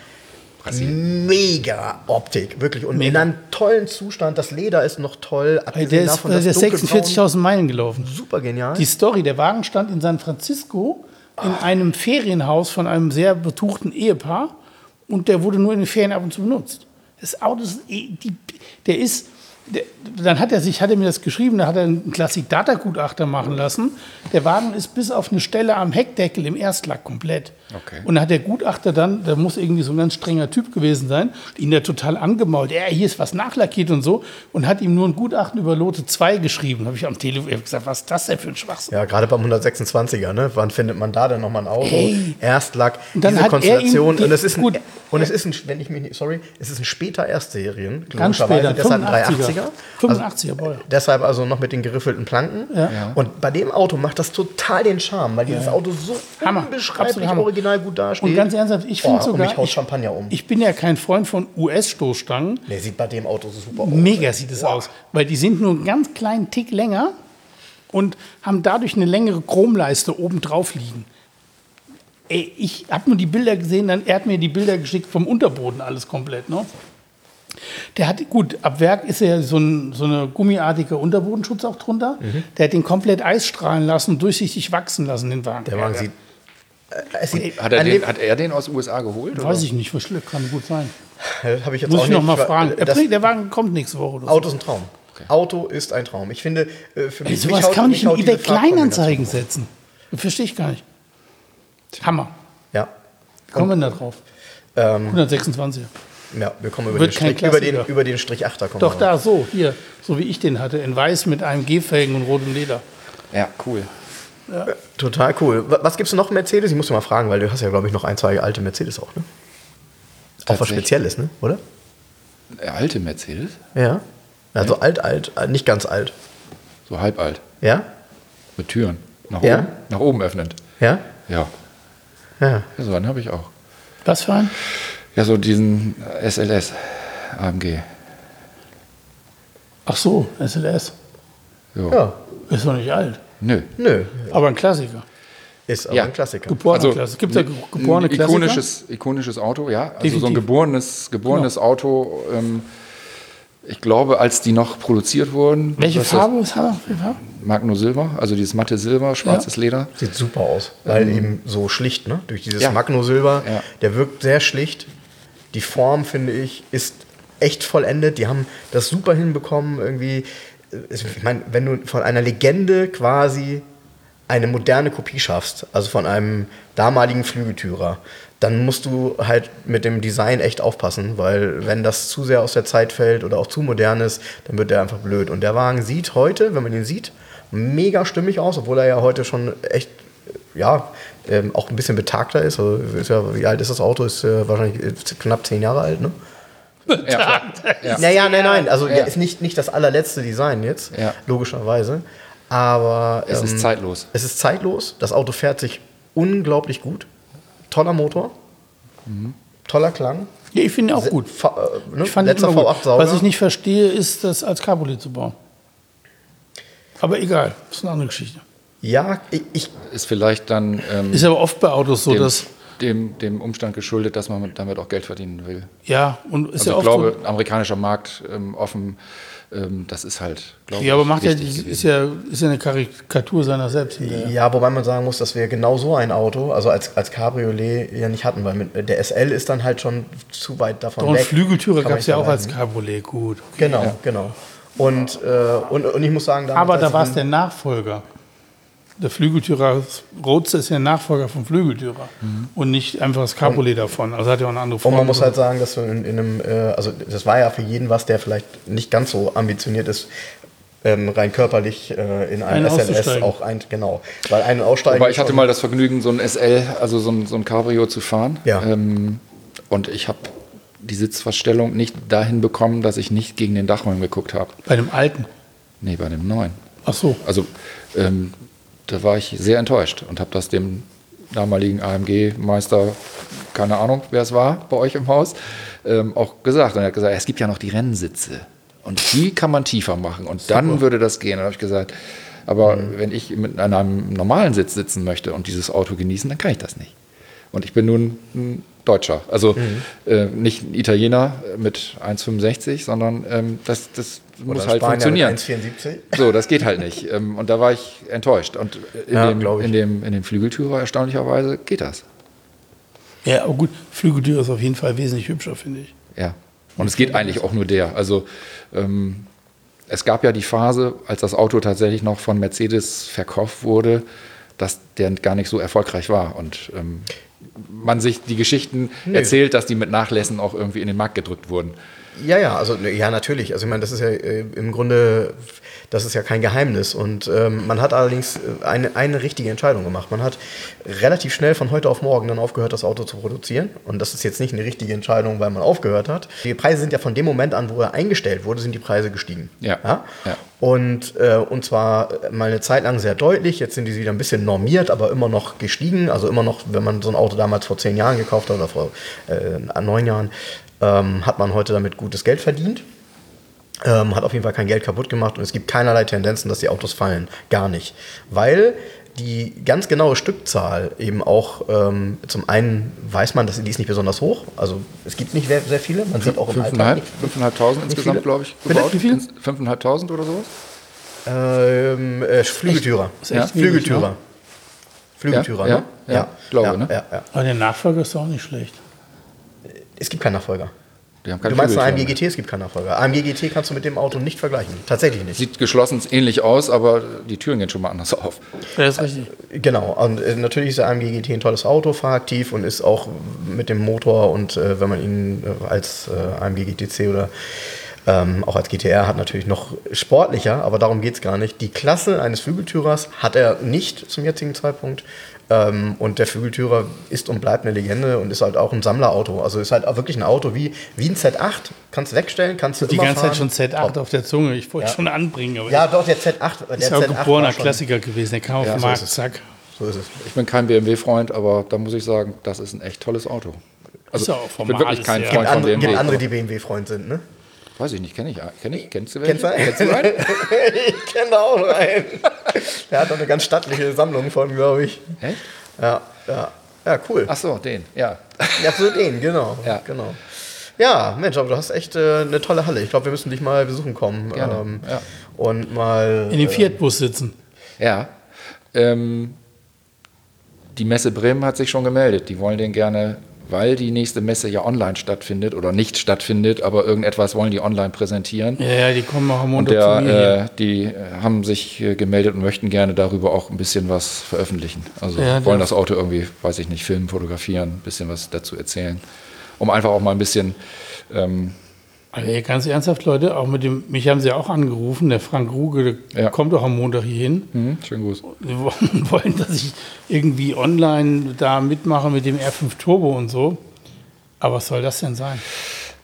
Mega Optik, wirklich. Und in Mega. einem tollen Zustand. Das Leder ist noch toll. Ey, abgesehen der ist, davon, der das ist dunkelbraun- sechsundvierzigtausend Meilen gelaufen. Super genial. Die Story, der Wagen stand in San Francisco in einem Ferienhaus von einem sehr betuchten Ehepaar und der wurde nur in den Ferien ab und zu benutzt. Das Auto ist, eh- die, der ist, der, dann hat er sich, hat er mir das geschrieben, da hat er einen Klassik-Data-Gutachter machen lassen. Der Wagen ist bis auf eine Stelle am Heckdeckel im Erstlack komplett. Okay. Und dann hat der Gutachter dann, der muss irgendwie so ein ganz strenger Typ gewesen sein, ihn da total angemault. Ja, hier ist was nachlackiert und so. Und hat ihm nur ein Gutachten über Lote zwei geschrieben. Habe ich am Telefon ich hab gesagt, was ist das denn für ein Schwachsinn? Ja, gerade beim hundertsechsundzwanziger, ne? Wann findet man da denn nochmal ein Auto? Ey. Erstlack, Und dann diese hat er Konstellation. ihm die- und es ist ein, gut. und es ist ein, wenn ich mich nicht, sorry, es ist ein später Erstserien. Ganz logischerweise, später, deshalb ein fünfundachtziger. dreihundertachtziger. fünfundachtziger Baujahr. Also, deshalb also noch mit den geriffelten Planken. Ja. Ja. Und bei dem Auto macht das total den Charme, weil dieses Auto so Hammer. unbeschreiblich Absolut Hammer. original gut dasteht. Und ganz ernsthaft, ich Boah, finde und sogar, mich haut ich, Champagner um. ich bin ja kein Freund von U S-Stoßstangen. Der sieht bei dem Auto so super aus. Mega sieht es aus, weil die sind nur einen ganz kleinen Tick länger und haben dadurch eine längere Chromleiste oben drauf liegen. Ey, ich habe nur die Bilder gesehen, dann, er hat mir die Bilder geschickt vom Unterboden, alles komplett. Ne? Der hat, gut, ab Werk ist ja so, ein, so eine gummiartige Unterbodenschutz auch drunter. Mhm. Der hat den komplett eisstrahlen lassen, durchsichtig wachsen lassen, den Wagen. Der Wagen sieht. Äh, es sieht Hat er, an den, dem- hat er den aus den U S A geholt? Weiß ich nicht, was kann gut sein. Das habe ich jetzt Muss auch ich noch nicht. mal weil- fragen. Er Das bringt, der Wagen kommt nächste Woche. Oder so. Auto ist ein Traum. Auto ist ein Traum. Ich finde, äh, für Ey, mich, sowas mich haut- kann man nicht mich in haut eBay diese Farbkombination Kleinanzeigen um. setzen. Das verstehe ich gar nicht. Hammer. Ja. Kommen wir da drauf? Ähm, hundertsechsundzwanziger. ja, wir kommen über Wird den, kein Strich, über, den, Klassiker. über den Strich achter. Kommen Doch wir da, so, hier, so wie ich den hatte, in weiß mit einem G-Felgen und rotem Leder. Ja, cool. Total cool. Wa- Was gibst du noch Mercedes? Ich muss mal fragen, weil du hast ja, glaube ich, noch ein, zwei alte Mercedes auch, ne? Auch was Tatsächlich. Spezielles, ne? Oder? Der alte Mercedes? Ja. Also alt, alt, äh, nicht ganz alt. So halb alt. Ja? Mit Türen. Nach Ja? oben, nach oben öffnend. Ja? Ja. Ja. Ja, so einen habe ich auch. Was für ein? Ja, so diesen S L S A M G. Ach so, S L S. Jo. Ja. Ist doch nicht alt. Nö. Nö. Aber ein Klassiker. Ist aber Ja. ein Klassiker. Geborener Also, Klassiker. Gibt es da ge- geborene ein Klassiker? ikonisches, ikonisches Auto, ja. Also so ein Definitiv. geborenes, geborenes Auto. Ähm, ich glaube, als die noch produziert wurden. Welche was ist Farbe ist er? Welche Farbe? das? Magno Silber, also dieses matte Silber, schwarzes Leder. Sieht super aus, weil eben so schlicht, ne? Durch dieses Ja. Magno-Silber, Ja. der wirkt sehr schlicht. Die Form, finde ich, ist echt vollendet. Die haben das super hinbekommen, irgendwie. Ich meine, wenn du von einer Legende quasi eine moderne Kopie schaffst, also von einem damaligen Flügeltürer, dann musst du halt mit dem Design echt aufpassen, weil wenn das zu sehr aus der Zeit fällt oder auch zu modern ist, dann wird der einfach blöd. Und der Wagen sieht heute, wenn man ihn sieht, mega stimmig aus, obwohl er ja heute schon echt, ja, ähm, auch ein bisschen betagter ist. Also ist ja, wie alt ist das Auto? Ist äh, wahrscheinlich äh, knapp zehn Jahre alt, ne? Ja, klar. Ja. Naja, nein, nein, also Ja. ja. ist nicht, nicht das allerletzte Design jetzt, Ja. logischerweise. Aber Es ähm, ist zeitlos. Es ist zeitlos. Das Auto fährt sich unglaublich gut. Toller Motor. Mhm. Toller Klang. Ja, ich finde ihn auch Se- gut. V, äh, ne? Ich fand ihn Letzter immer V gut. acht Sauger. Was ich nicht verstehe, ist, das als Cabriolet zu bauen. Aber egal, das ist eine andere Geschichte. Ja, ich, ich Ist vielleicht dann ähm, Ist aber oft bei Autos so, dem, dass, dem, dem Umstand geschuldet, dass man damit auch Geld verdienen will. ja, und ist Also ja ich oft glaube, so, amerikanischer Markt ähm, offen, ähm, das ist halt, glaube ja, aber ich, macht ja, wichtig ist gewesen. ja, ist ja eine Karikatur seiner selbst. hinterher. Ja, wobei man sagen muss, dass wir genau so ein Auto, also als, als Cabriolet, ja nicht hatten, weil mit, der S L ist dann halt schon zu weit davon Doch, und weg. Flügeltüre Kann man gab es ja nicht auch als vergleichen. Cabriolet, gut. Genau, genau. Und, äh, und, und ich muss sagen, damals, Aber als da ich war es den- der Nachfolger. Der Flügeltürer Roadster ist ja der Nachfolger vom Flügeltürer und nicht einfach das Cabriolet davon. Also hat ja auch eine andere Form. Und man muss halt sagen, dass wir in, in einem, äh, also das war ja für jeden was, der vielleicht nicht ganz so ambitioniert ist, ähm, rein körperlich äh, in einem Ein- S L S auszusteigen. auch ein, genau. Weil ein Aussteigen. Wobei ich hatte schon- mal das Vergnügen, so ein S L, also so ein, so ein Cabrio zu fahren. Ja. Ähm, und ich habe die Sitzverstellung nicht dahin bekommen, dass ich nicht gegen den Dachraum geguckt habe. bei dem alten. Nee, bei dem neuen. Ach so. Also ähm, da war ich sehr enttäuscht und habe das dem damaligen A M G-Meister, keine Ahnung, wer es war bei euch im Haus, ähm, auch gesagt. Und er hat gesagt, es gibt ja noch die Rennsitze und die kann man tiefer machen und dann würde das gehen. Und dann habe ich gesagt, aber wenn ich mit einem normalen Sitz sitzen möchte und dieses Auto genießen, dann kann ich das nicht. Und ich bin nun ein Deutscher, also äh, nicht ein Italiener mit eins Komma fünfundsechzig, sondern ähm, das, das Oder muss halt Spanier mit funktionieren. eins Komma vierundsiebzig. So, das geht halt nicht. Ähm, Und da war ich enttäuscht. Und in, Ja, dem, glaub ich. in, dem, in dem Flügeltürer erstaunlicherweise geht das. Ja, aber gut, Flügeltür ist auf jeden Fall wesentlich hübscher, finde ich. Ja. Und es geht eigentlich auch nur der. Also ähm, es gab ja die Phase, als das Auto tatsächlich noch von Mercedes verkauft wurde, dass der gar nicht so erfolgreich war. Und ähm, man sich die Geschichten erzählt, dass die mit Nachlässen auch irgendwie in den Markt gedrückt wurden. Ja, ja, also ne, ja, natürlich. Also ich meine, das ist ja äh, im Grunde, das ist ja kein Geheimnis. Und ähm, man hat allerdings äh, eine, eine richtige Entscheidung gemacht. Man hat relativ schnell von heute auf morgen dann aufgehört, das Auto zu produzieren. Und das ist jetzt nicht eine richtige Entscheidung, weil man aufgehört hat. Die Preise sind ja von dem Moment an, wo er eingestellt wurde, sind die Preise gestiegen. Ja. Ja? Ja. Und, äh, und zwar mal eine Zeit lang sehr deutlich. Jetzt sind die wieder ein bisschen normiert, aber immer noch gestiegen. Also immer noch, wenn man so ein Auto damals vor zehn Jahren gekauft hat oder vor äh, neun Jahren, ähm, hat man heute damit gutes Geld verdient. Ähm, hat auf jeden Fall kein Geld kaputt gemacht und es gibt keinerlei Tendenzen, dass die Autos fallen. Gar nicht. Weil die ganz genaue Stückzahl eben auch, ähm, zum einen weiß man, dass die ist nicht besonders hoch. Also es gibt nicht sehr, sehr viele. Man sieht auch im Alltag Fünfeinhalb, nicht. fünfeinhalbtausend nicht insgesamt, viele. glaube ich, Bitte? gebaut. Wie viel? Ins- Fünfeinhalbtausend oder sowas? Ähm, äh, Flügeltürer. Ist echt Ja. Flügeltürer. wenig, ne? Flügeltürer, Ja, ne? ja, ja, glaube, ja, ne? Ja, ja. Aber der Nachfolger ist doch auch nicht schlecht. Es gibt keinen Nachfolger. Die haben keine Du meinst ein A M Flügeltüren G G T, es gibt keinen Nachfolger. A M G G T kannst du mit dem Auto nicht vergleichen. Tatsächlich nicht. Sieht geschlossen ähnlich aus, aber die Türen gehen schon mal anders auf. Ja, ist richtig. Genau, und äh, natürlich ist der A M G G T ein tolles Auto, fahraktiv und ist auch mit dem Motor und äh, wenn man ihn äh, als äh, A M G G T C oder ähm, auch als G T R hat, natürlich noch sportlicher, aber darum geht es gar nicht. Die Klasse eines Flügeltürers hat er nicht zum jetzigen Zeitpunkt. Ähm, und der Flügeltürer ist und bleibt eine Legende und ist halt auch ein Sammlerauto. Also ist halt auch wirklich ein Auto wie, wie ein Z acht. Kannst du wegstellen, kannst du Die immer ganze fahren. Zeit schon Z acht Top. auf der Zunge. Ich wollte Ja. schon anbringen, aber Ja, doch, der Z acht. Der ist ja auch Z acht geborener war schon- Klassiker gewesen. Der kam auf Ja, den so Markt, ist es. zack. So ist es. Ich bin kein B M W-Freund, aber da muss ich sagen, das ist ein echt tolles Auto. Ist ja auch ich bin formal, wirklich ist kein ja- Freund Gibt von andere, B M W. gibt andere, aber- die B M W-Freund sind, ne? Weiß ich nicht, kenne ich. Kenn ich kennst du welche? Kennst du einen? Kennst du einen? Ich kenne da auch einen. Der hat doch eine ganz stattliche Sammlung von, glaube ich. Echt? Ja, ja. Ja, cool. Ach so, den, ja. Ja, so den, genau. Ja. genau. Ja, Mensch, aber du hast echt äh, eine tolle Halle. Ich glaube, wir müssen dich mal besuchen kommen. Gerne, Ähm, ja. Und mal. In dem äh, Fiat-Bus sitzen. Ja. Ähm, die Messe Bremen hat sich schon gemeldet. Die wollen den gerne, weil die nächste Messe ja online stattfindet oder nicht stattfindet, aber irgendetwas wollen die online präsentieren. Ja, ja, die kommen auch am Und Montag zu mir hier. der, äh, die äh, haben sich äh, gemeldet und möchten gerne darüber auch ein bisschen was veröffentlichen. Also Ja, wollen der- das Auto irgendwie, weiß ich nicht, filmen, fotografieren, ein bisschen was dazu erzählen. Um einfach auch mal ein bisschen, ähm, Also, ey, ganz ernsthaft, Leute, auch mit dem, mich haben sie auch angerufen, der Frank Ruge, der Ja. kommt auch am Montag hier hin. hm, schönen Gruß. Die wollen, wollen, dass ich irgendwie online da mitmache mit dem R fünf Turbo und so. Aber was soll das denn sein?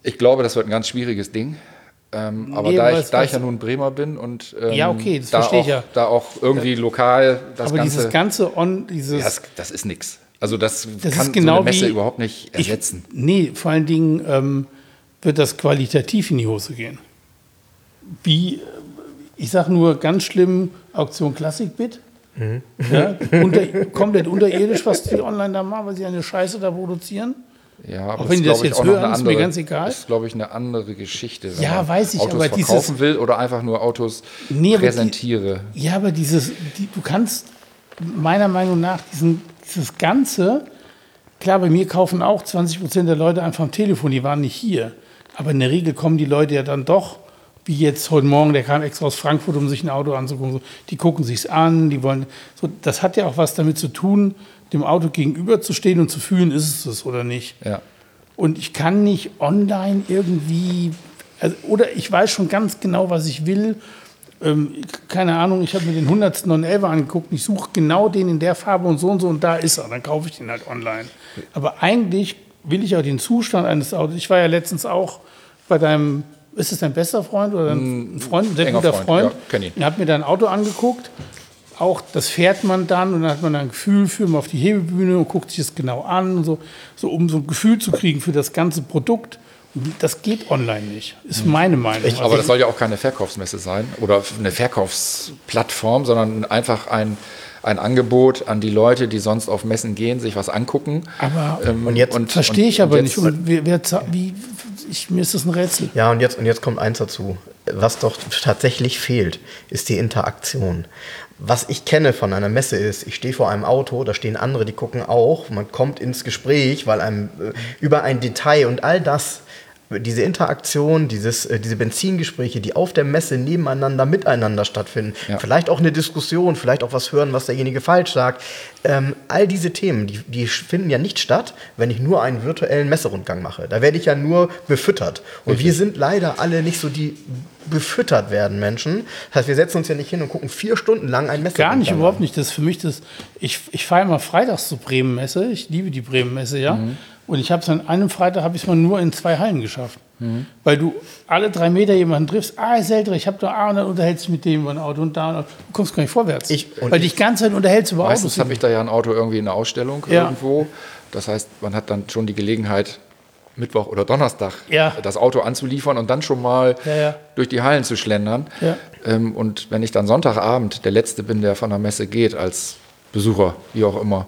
Ich glaube, das wird ein ganz schwieriges Ding. Ähm, aber Nee, da, aber ich, es- da ich ja es- nun Bremer bin und ähm, Ja, okay, das da, verstehe auch, ich ja. da auch irgendwie lokal das Aber Ganze... dieses ganze On, dieses. ja, das, das ist nichts. Also das, Das kann ist genau so eine Messe wie- überhaupt nicht ich, ersetzen. nee, vor allen Dingen ähm, wird das qualitativ in die Hose gehen. Wie, äh, ich sage nur ganz schlimm, Auktion Classic-Bit. Mhm. Ja, unter, komplett unterirdisch, was die online da machen, weil sie eine Scheiße da produzieren. Ja, aber Auch wenn die das glaub ich, jetzt auch noch hören, eine ist mir andere, ganz egal. ist, glaube ich, eine andere Geschichte. Wenn Ja, man weiß ich, Autos aber verkaufen dieses- will oder einfach nur Autos Nee, aber die- präsentiere. Ja, aber dieses, die, du kannst meiner Meinung nach diesen, dieses Ganze, klar, bei mir kaufen auch zwanzig Prozent der Leute einfach am Telefon, die waren nicht hier. Aber in der Regel kommen die Leute ja dann doch, wie jetzt heute Morgen, der kam extra aus Frankfurt, um sich ein Auto anzugucken. So, die gucken sich's an, die wollen. So, das hat ja auch was damit zu tun, dem Auto gegenüberzustehen und zu fühlen, ist es es oder nicht. Ja. Und ich kann nicht online irgendwie, also, oder ich weiß schon ganz genau, was ich will. Ähm, keine Ahnung, ich habe mir den hundertsten neun elf angeguckt, ich suche genau den in der Farbe und so und so und da ist er, dann kaufe ich den halt online. Aber eigentlich will ich auch den Zustand eines Autos. Ich war ja letztens auch bei deinem, ist es dein bester Freund oder ein Freund, ein sehr enger guter Freund, Freund, ja, kenn ihn. und hat mir dann ein Auto angeguckt. Auch das fährt man dann und dann hat man ein Gefühl für mal auf die Hebebühne und guckt sich das genau an, und so, so um so ein Gefühl zu kriegen für das ganze Produkt. Und das geht online nicht, ist meine Meinung. Ich, aber das soll ja auch keine Verkaufsmesse sein oder eine Verkaufsplattform, sondern einfach ein, ein Angebot an die Leute, die sonst auf Messen gehen, sich was angucken. aber Ähm, Und jetzt verstehe ich und aber jetzt- nicht. Und wer, wer, za- wie, ich, mir ist das ein Rätsel. Ja, und jetzt, und jetzt kommt eins dazu. Was doch tatsächlich fehlt, ist die Interaktion. Was ich kenne von einer Messe ist, ich stehe vor einem Auto, da stehen andere, die gucken auch, man kommt ins Gespräch, weil einem äh, über ein Detail und all das, diese Interaktion, dieses, äh, diese Benzingespräche, die auf der Messe nebeneinander, miteinander stattfinden, Ja. vielleicht auch eine Diskussion, vielleicht auch was hören, was derjenige falsch sagt. Ähm, all diese Themen, die, die finden ja nicht statt, wenn ich nur einen virtuellen Messerundgang mache. Da werde ich ja nur befüttert. Und wir sind leider alle nicht so die befüttert werden Menschen. Das heißt, wir setzen uns ja nicht hin und gucken vier Stunden lang ein Messerundgang Gar nicht, an. überhaupt nicht. Das ist für mich das. Ich, ich fahre immer freitags zur Bremen-Messe. Ich liebe die Bremen-Messe, ja. Mhm. Und ich habe es an einem Freitag habe ich es mal nur in zwei Hallen geschafft. Mhm. Weil du alle drei Meter jemanden triffst, ah, ist älter, ich habe da, ah, und dann unterhältst du mit dem über ein Auto und da, und du kommst gar nicht vorwärts. Ich- und weil ich- dich die ganze Zeit unterhältst über Meistens Autos. habe ich da ja ein Auto irgendwie in der Ausstellung Ja. irgendwo. Das heißt, man hat dann schon die Gelegenheit, Mittwoch oder Donnerstag Ja. das Auto anzuliefern und dann schon mal Ja, ja. durch die Hallen zu schlendern. Ja. Ähm, und wenn ich dann Sonntagabend der Letzte bin, der von der Messe geht, als Besucher, wie auch immer,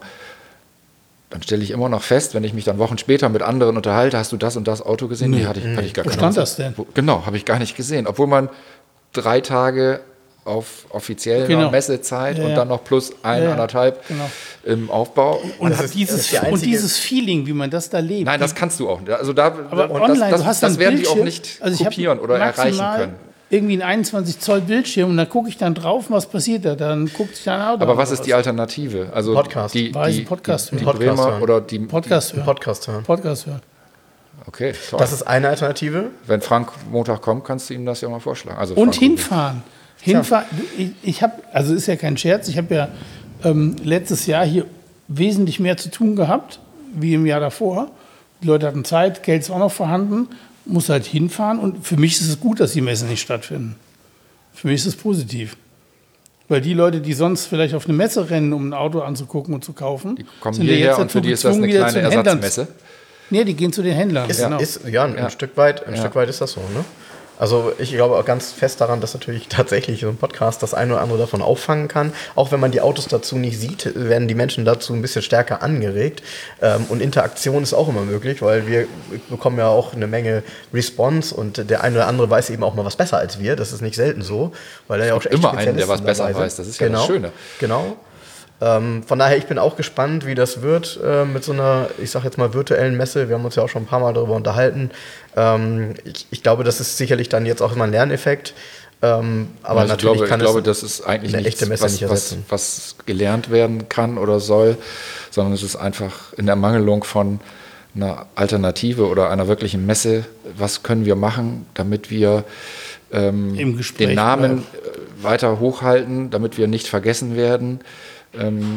dann stelle ich immer noch fest, wenn ich mich dann Wochen später mit anderen unterhalte, hast du das und das Auto gesehen? Nee, hatte ich, hatte ich gar Wo keine stand Ahnung. das denn? Wo, genau, habe ich gar nicht gesehen. Obwohl man drei Tage auf offizieller Genau. Messezeit Ja, und ja. dann noch plus ein, Ja, ja. andertab Genau. im Aufbau. Und, das hat ist- dieses, das ist die und einzige- dieses Feeling, wie man das da lebt. Nein, das kannst du auch nicht. Also da, Aber und online, das, das, du hast das dann werden die Bildschirm, auch nicht also ich hab kopieren oder erreichen maximal können. Irgendwie einen einundzwanzig Zoll Bildschirm und da gucke ich dann drauf, was passiert da. Dann guckt sich ein Auto Aber an was oder ist die Alternative? Also Podcast. Die, Weise die, Podcast die, die hören. Podcast Bremer hören. oder die Podcast Einen hören. Podcast hören. Podcast hören. Okay, toll. Das ist eine Alternative. Wenn Frank Montag kommt, kannst du ihm das ja mal vorschlagen. Also Und Frank, hinfahren. Hinfahren. Ich, ich habe, also ist ja kein Scherz, ich habe ja ähm, letztes Jahr hier wesentlich mehr zu tun gehabt, wie im Jahr davor. Die Leute hatten Zeit, Geld ist auch noch vorhanden, muss halt hinfahren. Und für mich ist es gut, dass die Messen nicht stattfinden. Für mich ist es positiv. Weil die Leute, die sonst vielleicht auf eine Messe rennen, um ein Auto anzugucken und zu kaufen, Die kommen sind ja hierher jetzt und für dazu die ist das gezwungen, eine wieder kleine zu den Händlern- Ersatzmesse. Nee, die gehen zu den Händlern. Ist, genau. ist, ja, ein, Ja. Stück weit, ein Ja. Stück weit ist das so. Ne? Also ich glaube auch ganz fest daran, dass natürlich tatsächlich so ein Podcast das eine oder andere davon auffangen kann. Auch wenn man die Autos dazu nicht sieht, werden die Menschen dazu ein bisschen stärker angeregt. Ähm, und Interaktion ist auch immer möglich, weil wir bekommen ja auch eine Menge Response und der eine oder andere weiß eben auch mal was besser als wir. Das ist nicht selten so, weil er ja auch echt immer einen, der Spezialisten was besser dabei sind. weiß. Das ist ja genau, das Schöne. Genau. Ähm, von daher, ich bin auch gespannt, wie das wird äh, mit so einer, ich sag jetzt mal, virtuellen Messe. Wir haben uns ja auch schon ein paar Mal darüber unterhalten. Ähm, ich, ich glaube, das ist sicherlich dann jetzt auch immer ein Lerneffekt. Ähm, aber Also ich natürlich glaube, kann ich glaube, es das ist eigentlich eine nichts, echte Messe was, nicht was, ersetzen. was gelernt werden kann oder soll, sondern es ist einfach in der Mangelung von einer Alternative oder einer wirklichen Messe. Was können wir machen, damit wir ähm, Im Gespräch den Namen bleiben. äh, weiter hochhalten, damit wir nicht vergessen werden? Ähm,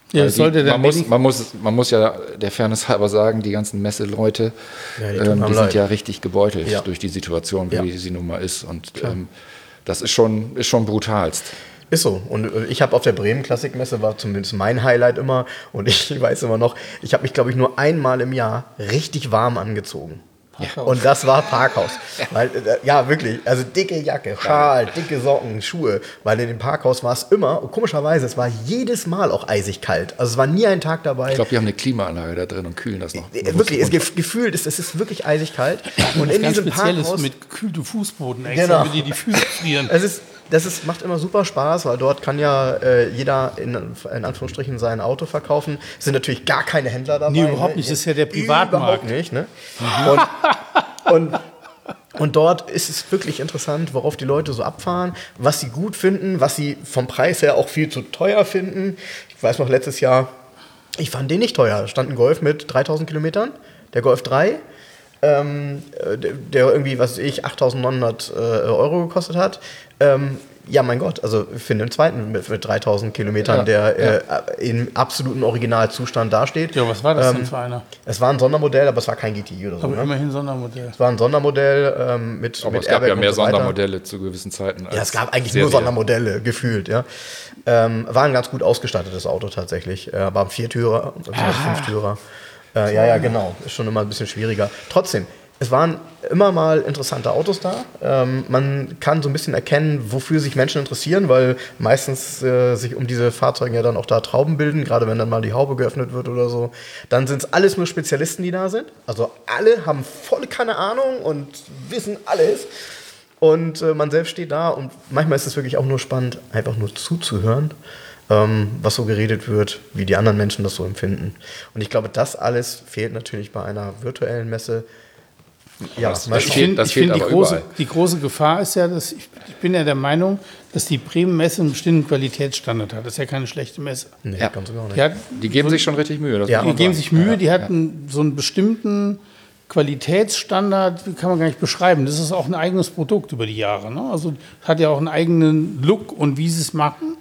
Ja, das die, sollte man, dann muss, man, muss, man muss ja der Fairness halber sagen, die ganzen Messeleute, Ja, die die, tun ähm, am die leid. sind ja richtig gebeutelt Ja. durch die Situation, wie Ja. sie nun mal ist. Und ähm, das ist schon, ist schon brutalst. Ist so. Und äh, ich habe auf der Bremen Klassikmesse, war zumindest mein Highlight immer. Und ich weiß immer noch, ich habe mich, glaube ich, nur einmal im Jahr richtig warm angezogen. Parkhaus. Und das war Parkhaus. Weil, äh, ja, wirklich. Also dicke Jacke, Schal, dicke Socken, Schuhe. Weil in dem Parkhaus war es immer, und komischerweise, es war jedes Mal auch eisig kalt. Also es war nie ein Tag dabei. Ich glaube, die haben eine Klimaanlage da drin und kühlen das noch. Äh, wirklich, es gef- gefühlt ist es ist wirklich eisig kalt. Und in ganz diesem Spezielles Parkhaus. mit gekühltem Fußboden extra, Genau. damit die die Füße frieren. Es ist, das ist, macht immer super Spaß, weil dort kann ja äh, jeder in, in Anführungsstrichen sein Auto verkaufen. Es sind natürlich gar keine Händler dabei. Nee, überhaupt ne? nicht. Das ist ja der Privatmarkt. Überhaupt nicht. Ne? Und, und, und dort ist es wirklich interessant, worauf die Leute so abfahren, was sie gut finden, was sie vom Preis her auch viel zu teuer finden. Ich weiß noch, letztes Jahr, ich fand den nicht teuer. Da stand ein Golf mit dreitausend Kilometern, der Golf drei. Ähm, der, der irgendwie, was weiß ich, achttausendneunhundert äh, Euro gekostet hat. Ähm, ja, mein Gott, also für den zweiten mit, mit dreitausend Kilometern, Ja, der ja. Äh, im absoluten Originalzustand dasteht. Ja, was war das Ähm, denn für einer? Es war ein Sondermodell, aber es war kein G T I oder so. Aber Ne? immerhin Sondermodell. Es war ein Sondermodell ähm, mit, Aber mit es gab Airbag ja und mehr so weiter. Sondermodelle zu gewissen Zeiten. Ja, als es gab eigentlich Serie. nur Sondermodelle, gefühlt, ja. Ähm, war ein ganz gut ausgestattetes Auto tatsächlich. Äh, war ein Viertürer, also ein Fünftürer. Äh, ja, ja, genau. Ist schon immer ein bisschen schwieriger. Trotzdem, es waren immer mal interessante Autos da. Ähm, man kann so ein bisschen erkennen, wofür sich Menschen interessieren, weil meistens äh, sich um diese Fahrzeuge ja dann auch da Trauben bilden, gerade wenn dann mal die Haube geöffnet wird oder so. Dann sind es alles nur Spezialisten, die da sind. Also alle haben voll keine Ahnung und wissen alles. Und äh, man selbst steht da und manchmal ist es wirklich auch nur spannend, einfach nur zuzuhören, ähm, was so geredet wird, wie die anderen Menschen das so empfinden. Und ich glaube, das alles fehlt natürlich bei einer virtuellen Messe. Ja, das- mal das Ich schauen. fehlt- finde, das ich fehlt finde die, aber große, überall. die große Gefahr ist ja, dass ich, ich bin ja der Meinung, dass die Bremen-Messe einen bestimmten Qualitätsstandard hat. Das ist ja keine schlechte Messe. Nee, Ja. ganz genau nicht. Die, hat, Die geben sich schon richtig Mühe. Das Ja. muss die man geben sagen. sich Mühe, Ja, die ja. hatten so einen bestimmten Qualitätsstandard, wie kann man gar nicht beschreiben. Das ist auch ein eigenes Produkt über die Jahre. Ne? Also hat ja auch einen eigenen Look und wie sie es machen.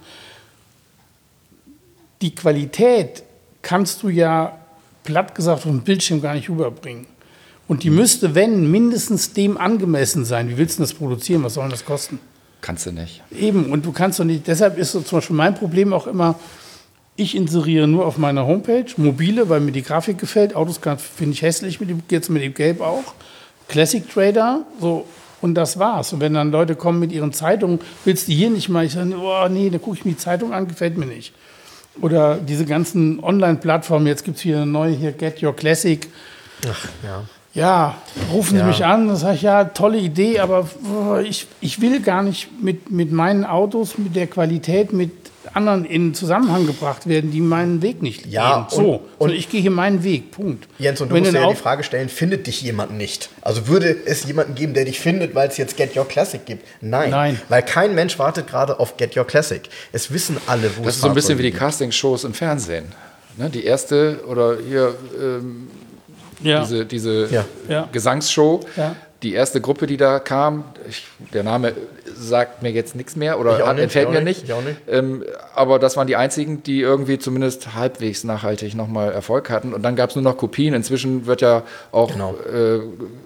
Die Qualität kannst du ja, platt gesagt, auf dem Bildschirm gar nicht rüberbringen. Und die müsste, wenn, mindestens dem angemessen sein. Wie willst du das produzieren? Was soll denn das kosten? Kannst du nicht. Eben, und du kannst doch nicht, deshalb ist so zum Beispiel mein Problem auch immer, ich inseriere nur auf meiner Homepage, mobile, weil mir die Grafik gefällt, Autos finde ich hässlich, mit dem, jetzt mit dem Gelb auch, Classic Trader, so, und das war's. Und wenn dann Leute kommen mit ihren Zeitungen, willst du hier nicht mal, ich sage, oh nee, da gucke ich mir die Zeitung an, gefällt mir nicht. Oder diese ganzen Online-Plattformen, jetzt gibt es hier eine neue, hier Get Your Classic. Ach, ja. Ja, rufen Sie Ja. mich an, dann sage ich, ja, tolle Idee, aber oh, ich, ich will gar nicht mit, mit meinen Autos, mit der Qualität, mit anderen in Zusammenhang gebracht werden, die meinen Weg nicht Ja, gehen. und- So, und- sondern ich gehe hier meinen Weg, Punkt. Jens, und du Wenn musst dir ein ja die Auto- Frage stellen, findet dich jemand nicht? Also würde es jemanden geben, der dich findet, weil es jetzt Get Your Classic gibt? Nein. Nein. Weil kein Mensch wartet gerade auf Get Your Classic. Es wissen alle, wo Das es ist so ein bisschen wie die Fahrzeuge Castingshows im Fernsehen. Ne, die erste oder hier ähm, ja. diese, diese Ja. Ja. Gesangsshow, Ja. die erste Gruppe, die da kam, ich, der Name sagt mir jetzt nichts mehr Ich oder auch hat, nicht, entfällt ich auch mir nicht, nicht. ich auch nicht. Ähm, aber das waren die einzigen, die irgendwie zumindest halbwegs nachhaltig nochmal Erfolg hatten. Und dann gab es nur noch Kopien. Inzwischen wird ja auch Genau. äh,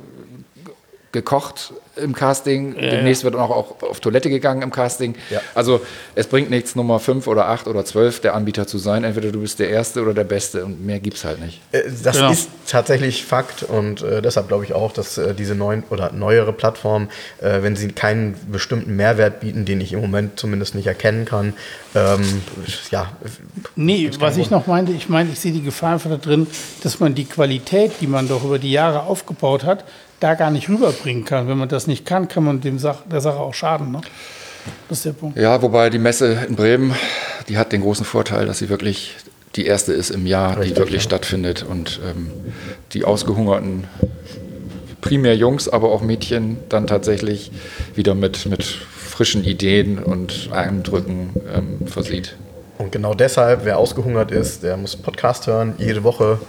gekocht im Casting. Demnächst wird auch, auch auf Toilette gegangen im Casting. Ja. Also es bringt nichts, Nummer fünf oder acht oder zwölf der Anbieter zu sein. Entweder du bist der Erste oder der Beste und mehr gibt es halt nicht. Äh, Das Genau. ist tatsächlich Fakt und äh, deshalb glaube ich auch, dass äh, diese neuen oder neuere Plattformen, äh, wenn sie keinen bestimmten Mehrwert bieten, den ich im Moment zumindest nicht erkennen kann, ähm, ja, Nee, Gibt's was keinen ich noch meinte, ich meine, ich sehe die Gefahr einfach da drin, dass man die Qualität, die man doch über die Jahre aufgebaut hat, da gar nicht rüberbringen kann. Wenn man das nicht kann, kann man dem Sach der Sache auch schaden. Ne? Das ist der Punkt. Ja, wobei die Messe in Bremen, die hat den großen Vorteil, dass sie wirklich die erste ist im Jahr, Richtig, die wirklich ja. stattfindet. Und ähm, die ausgehungerten, primär Jungs, aber auch Mädchen, dann tatsächlich wieder mit, mit frischen Ideen und Eindrücken ähm, versieht. Und genau deshalb, wer ausgehungert ist, der muss Podcast hören, jede Woche.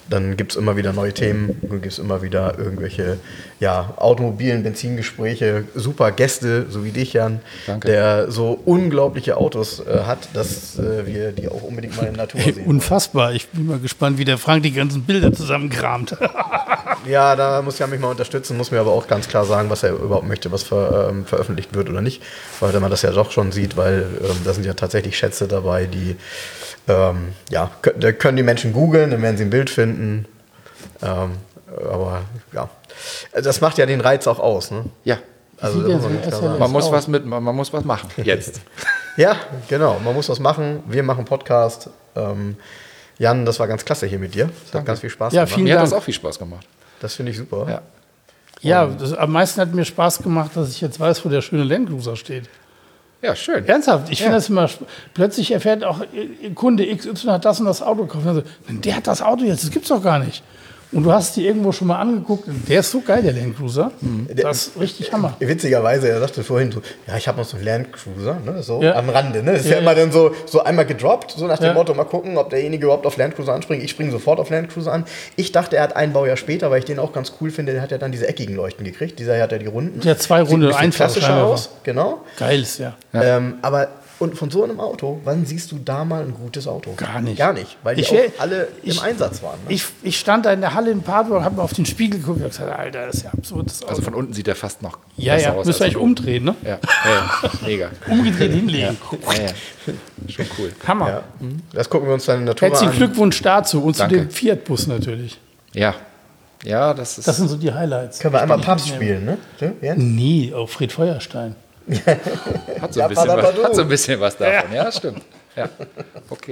dann gibt es immer wieder neue Themen, dann gibt es immer wieder irgendwelche ja, automobilen Benzingespräche, super Gäste, so wie dich, Jan, Danke. der so unglaubliche Autos äh, hat, dass äh, wir die auch unbedingt mal in der Natur sehen. Unfassbar. Ich bin mal gespannt, wie der Frank die ganzen Bilder zusammenkramt. Ja, da muss Jan mich mal unterstützen, muss mir aber auch ganz klar sagen, was er überhaupt möchte, was ver, ähm, veröffentlicht wird oder nicht, weil man das ja doch schon sieht, weil ähm, da sind ja tatsächlich Schätze dabei, die ähm, ja, da können die Menschen googeln, dann werden sie ein Bild finden, ähm, aber ja, das macht ja den Reiz auch aus, ne? Ja. Also, Sieht das ja muss man so ganz klar aus, sagen. Man muss was mit, man, man muss was machen. Jetzt. Ja, genau, man muss was machen, wir machen Podcast. Ähm, Jan, das war ganz klasse hier mit dir, das hat Danke. ganz viel Spaß Ja, gemacht. vielen Mir hat Dank. das auch viel Spaß gemacht. Das finde ich super. Ja. Ja, das, am meisten hat mir Spaß gemacht, dass ich jetzt weiß, wo der schöne Landcruiser steht. Ja, schön. Ernsthaft, ich Ja. finde das immer, sp- plötzlich erfährt auch äh, Kunde X Y hat das und das Auto gekauft. Also, der hat das Auto jetzt, das gibt's doch gar nicht. Und du hast die irgendwo schon mal angeguckt. Der ist so geil, der Landcruiser. Das ist richtig Hammer. Witzigerweise, er sagte vorhin so, ja, ich habe noch so einen Landcruiser, ne, so Ja. am Rande. Ne? Das ist ja, Ja, immer ja. dann so, so einmal gedroppt, so nach dem Ja. Motto, mal gucken, ob derjenige überhaupt auf Landcruiser anspringt. Ich springe sofort auf Landcruiser an. Ich dachte, er hat ein Baujahr später, weil ich den auch ganz cool finde, der hat ja dann diese eckigen Leuchten gekriegt. Dieser hat ja die runden. Der hat zwei Sieht runde ein bisschen klassischer Einfahrscheinwerfer. aus, genau. Geil ist ja. Ähm, aber und von so einem Auto, wann siehst du da mal ein gutes Auto? Gar nicht. Gar nicht, weil die Ich auch wär- alle ich- im Einsatz waren. Ne? Ich, ich stand da in der Halle in Paderborn, habe mir auf den Spiegel geguckt und hab gesagt, Alter, das ist ja absurd. Das Auto. Also von unten sieht der fast noch ja, besser ja, aus. müsst ihr als euch von oben. umdrehen, ne? Ja, ja, ja, mega. Umgedreht hinlegen. Ja, ja. Schon cool. Hammer. Ja. Das gucken wir uns dann in der Natur Herzlichen an. Glückwunsch dazu und Danke. zu dem Fiat-Bus natürlich. Ja. Ja, das ist. Das sind so die Highlights. Können wir einmal Die ich Papst mitnehme. spielen, ne? Ja, Jens? Nee, auf Fred Feuerstein. hat, so Ja, ein bisschen was, Padapadu. hat so ein bisschen was davon. Ja, stimmt. Ja, okay.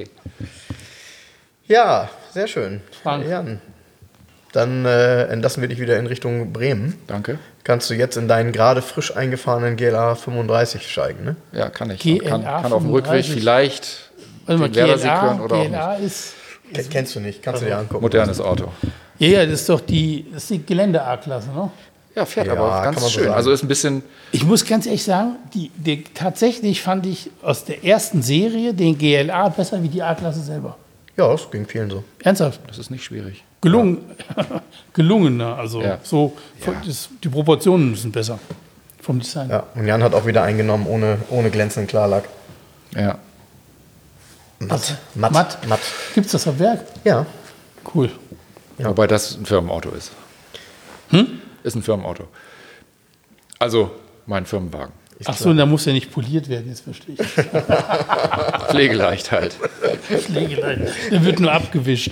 Ja, sehr schön. Frank. Jan. Dann äh, entlassen wir dich wieder in Richtung Bremen. Danke. Kannst du jetzt in deinen gerade frisch eingefahrenen G L A fünfunddreißig steigen, ne? Ja, kann ich. G L A kann, kann auf dem Rückweg fünfunddreißig. vielleicht Warte mal, den G L Werdersee A, hören oder auch G L A nicht. ist. Ke- Kennst du nicht, kannst du dir angucken. Modernes Auto. Ja, ja, das ist doch die, das ist die Gelände-A-Klasse, ne? Ja, fährt Ja, aber auch kann ganz man so schön. sagen. Also ist ein bisschen. Ich muss ganz ehrlich sagen, die, die, tatsächlich fand ich aus der ersten Serie den G L A besser wie die A-Klasse selber. Ja, das ging vielen so. Ernsthaft. Das ist nicht schwierig. Gelungen. Gelungener. Also Ja. so, das, die Proportionen sind besser vom Design. Ja, und Jan hat auch wieder eingenommen ohne, ohne glänzenden Klarlack. Ja. Matt. Matt. Matt. Matt. Gibt es das auf Werk? Ja. Cool. Ja. Wobei das ein Firmenauto ist. Hm? Ist ein Firmenauto. Also mein Firmenwagen. Ach so, und da muss ja nicht poliert werden, jetzt verstehe ich. Pflegeleicht halt. Pflegelein. Der wird nur abgewischt.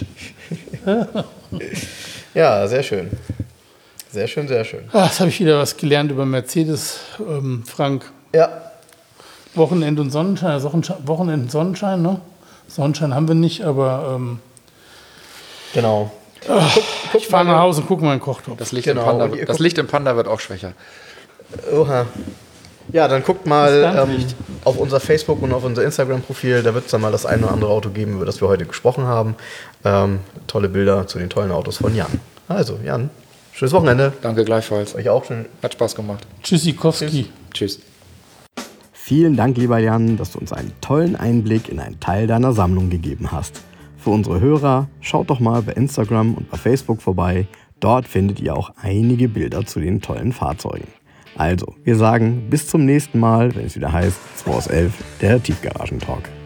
Ja, sehr schön. Sehr schön, sehr schön. Ah, jetzt habe ich wieder was gelernt über Mercedes, ähm, Frank. Ja, Wochenend und Sonnenschein, also Wochenschein, Wochenend und Sonnenschein, ne? Sonnenschein haben wir nicht, aber ähm, genau. ich fahre nach Hause und gucke mal in den Kochtopf. Das Licht, Genau, im Panda, und ihr das guckt- Licht im Panda wird auch schwächer. Oha. Ja, dann guckt mal Das ähm, Landlicht. auf unser Facebook und auf unser Instagram-Profil. Da wird es dann mal das eine oder andere Auto geben, über das wir heute gesprochen haben. Ähm, tolle Bilder zu den tollen Autos von Jan. Also, Jan, schönes Wochenende. Danke gleichfalls. Euch auch schön. Hat Spaß gemacht. Tschüssikowski. Tschüss. Vielen Dank, lieber Jan, dass du uns einen tollen Einblick in einen Teil deiner Sammlung gegeben hast. Für unsere Hörer, schaut doch mal bei Instagram und bei Facebook vorbei. Dort findet ihr auch einige Bilder zu den tollen Fahrzeugen. Also, wir sagen bis zum nächsten Mal, wenn es wieder heißt zwei aus elf, der Tiefgaragen-Talk.